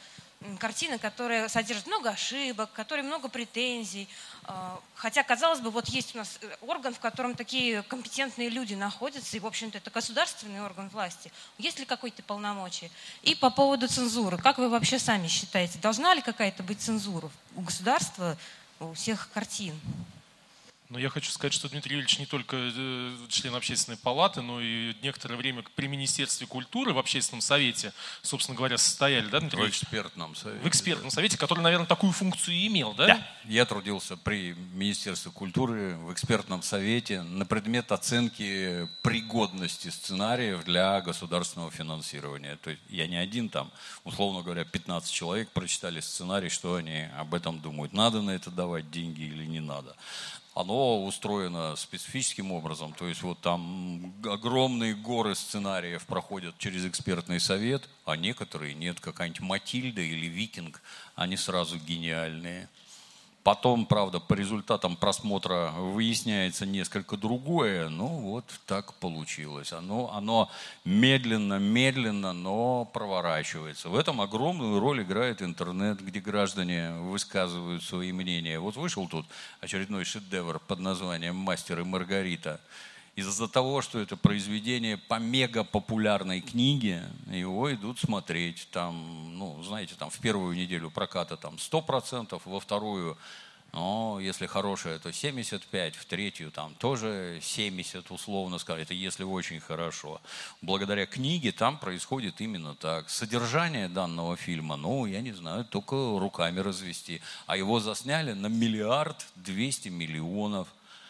Speaker 13: картина, которая содержит много ошибок, которой много претензий. Хотя, казалось бы, вот есть у нас орган, в котором такие компетентные люди находятся, и, в общем-то, это государственный орган власти. Есть ли какие-то полномочия? И по поводу цензуры. Как вы вообще сами считаете, должна ли какая-то быть цензура у государства, у всех картин?
Speaker 3: Но я хочу сказать, что Дмитрий Юрьевич не только член общественной палаты, но и некоторое время при Министерстве культуры в общественном совете, собственно говоря, состояли, да, Дмитрий Юрьевич?
Speaker 4: В экспертном совете.
Speaker 3: В экспертном совете, который, наверное, такую функцию и имел, да?
Speaker 4: Да. Я трудился при Министерстве культуры в экспертном совете на предмет оценки пригодности сценариев для государственного финансирования. То есть я не один там, условно говоря, пятнадцать человек прочитали сценарий, что они об этом думают. Надо на это давать деньги или не надо. Оно устроено специфическим образом, то есть вот там огромные горы сценариев проходят через экспертный совет, а некоторые нет, какая-нибудь Матильда или Викинг, они сразу гениальные. Потом, правда, по результатам просмотра выясняется несколько другое, ну вот так получилось. Оно, оно медленно-медленно, но проворачивается. В этом огромную роль играет интернет, где граждане высказывают свои мнения. Вот вышел тут очередной шедевр под названием «Мастер и Маргарита». Из-за того, что это произведение по мегапопулярной книге, его идут смотреть. Там, ну, знаете, там в первую неделю проката там сто процентов, во вторую, ну, если хорошая, то семьдесят пять, в третью там тоже семьдесят, условно сказать, это если очень хорошо. Благодаря книге там происходит именно так. Содержание данного фильма, ну, я не знаю, только руками развести. А его засняли на миллиард двести миллионов.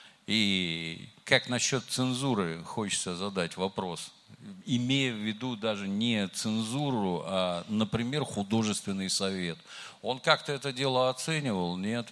Speaker 4: И как насчет цензуры, хочется задать вопрос, имея в виду даже не цензуру, а, например, художественный совет. Он как-то это дело оценивал, нет?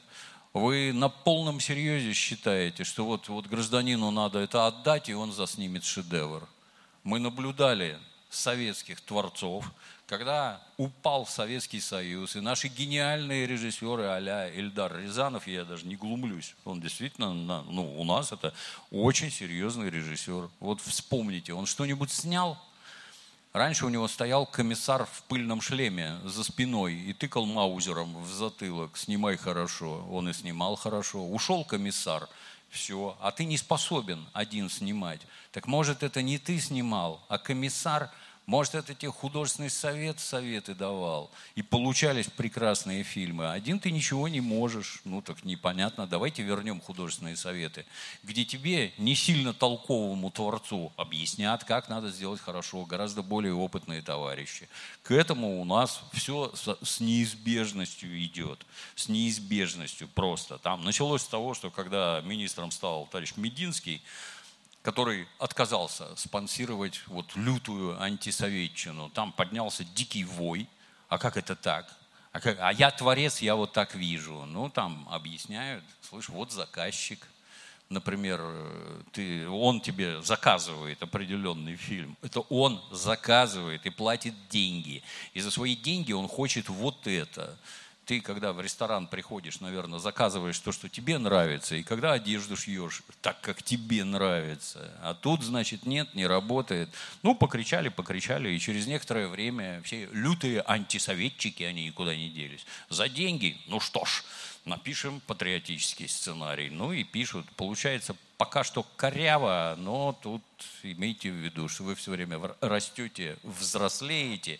Speaker 4: Вы на полном серьезе считаете, что вот, вот гражданину надо это отдать, и он заснимет шедевр? Мы наблюдали советских творцов, когда упал Советский Союз, и наши гениальные режиссеры а-ля Эльдар Рязанов, я даже не глумлюсь, он действительно, ну, у нас это очень серьезный режиссер. Вот вспомните, он что-нибудь снял? Раньше у него стоял комиссар в пыльном шлеме за спиной и тыкал маузером в затылок: снимай хорошо. Он и снимал хорошо. Ушел комиссар, все, а ты не способен один снимать. Так может, это не ты снимал, а комиссар. Может, это тебе художественный совет советы давал, и получались прекрасные фильмы. Один ты ничего не можешь, ну так непонятно. Давайте вернем художественные советы, где тебе, не сильно толковому творцу, объяснят, как надо сделать хорошо, гораздо более опытные товарищи. К этому у нас все с неизбежностью идет, с неизбежностью просто. Там началось с того, что когда министром стал товарищ Мединский, который отказался спонсировать вот лютую антисоветчину. Там поднялся дикий вой. А как это так? А, как? а я творец, я вот так вижу. Ну, там объясняют. Слышь, вот заказчик. Например, ты, он тебе заказывает определенный фильм. Это он заказывает и платит деньги. И за свои деньги он хочет вот это. Ты, когда в ресторан приходишь, наверное, заказываешь то, что тебе нравится, и когда одежду шьешь так, как тебе нравится. А тут, значит, нет, не работает. Ну, покричали, покричали, и через некоторое время все лютые антисоветчики, они никуда не делись. За деньги, ну что ж, напишем патриотический сценарий. Ну и пишут. Получается пока что коряво, но тут имейте в виду, что вы все время растете, взрослеете,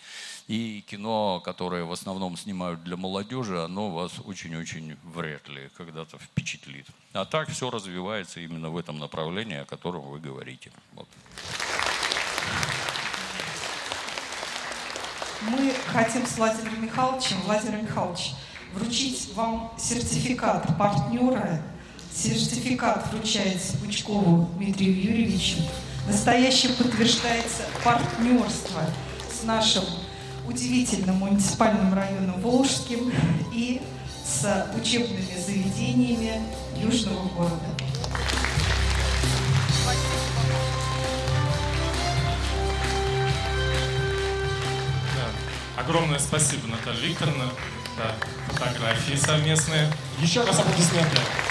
Speaker 4: и кино, которое в основном снимают для молодежи, оно вас очень-очень вряд ли когда-то впечатлит. А так все развивается именно в этом направлении, о котором вы говорите. Вот.
Speaker 8: Мы хотим с Владимиром Михайловичем, Владимир Михайлович, вручить вам сертификат партнера. Сертификат вручается Пучкову Дмитрию Юрьевичу. Настоящее подтверждается партнерство с нашим удивительным муниципальным районом Волжским и с учебными заведениями Южного города.
Speaker 3: Да. Огромное спасибо, Наталья Викторовна. Да, фотографии совместные.
Speaker 6: Еще раз аплодисменты.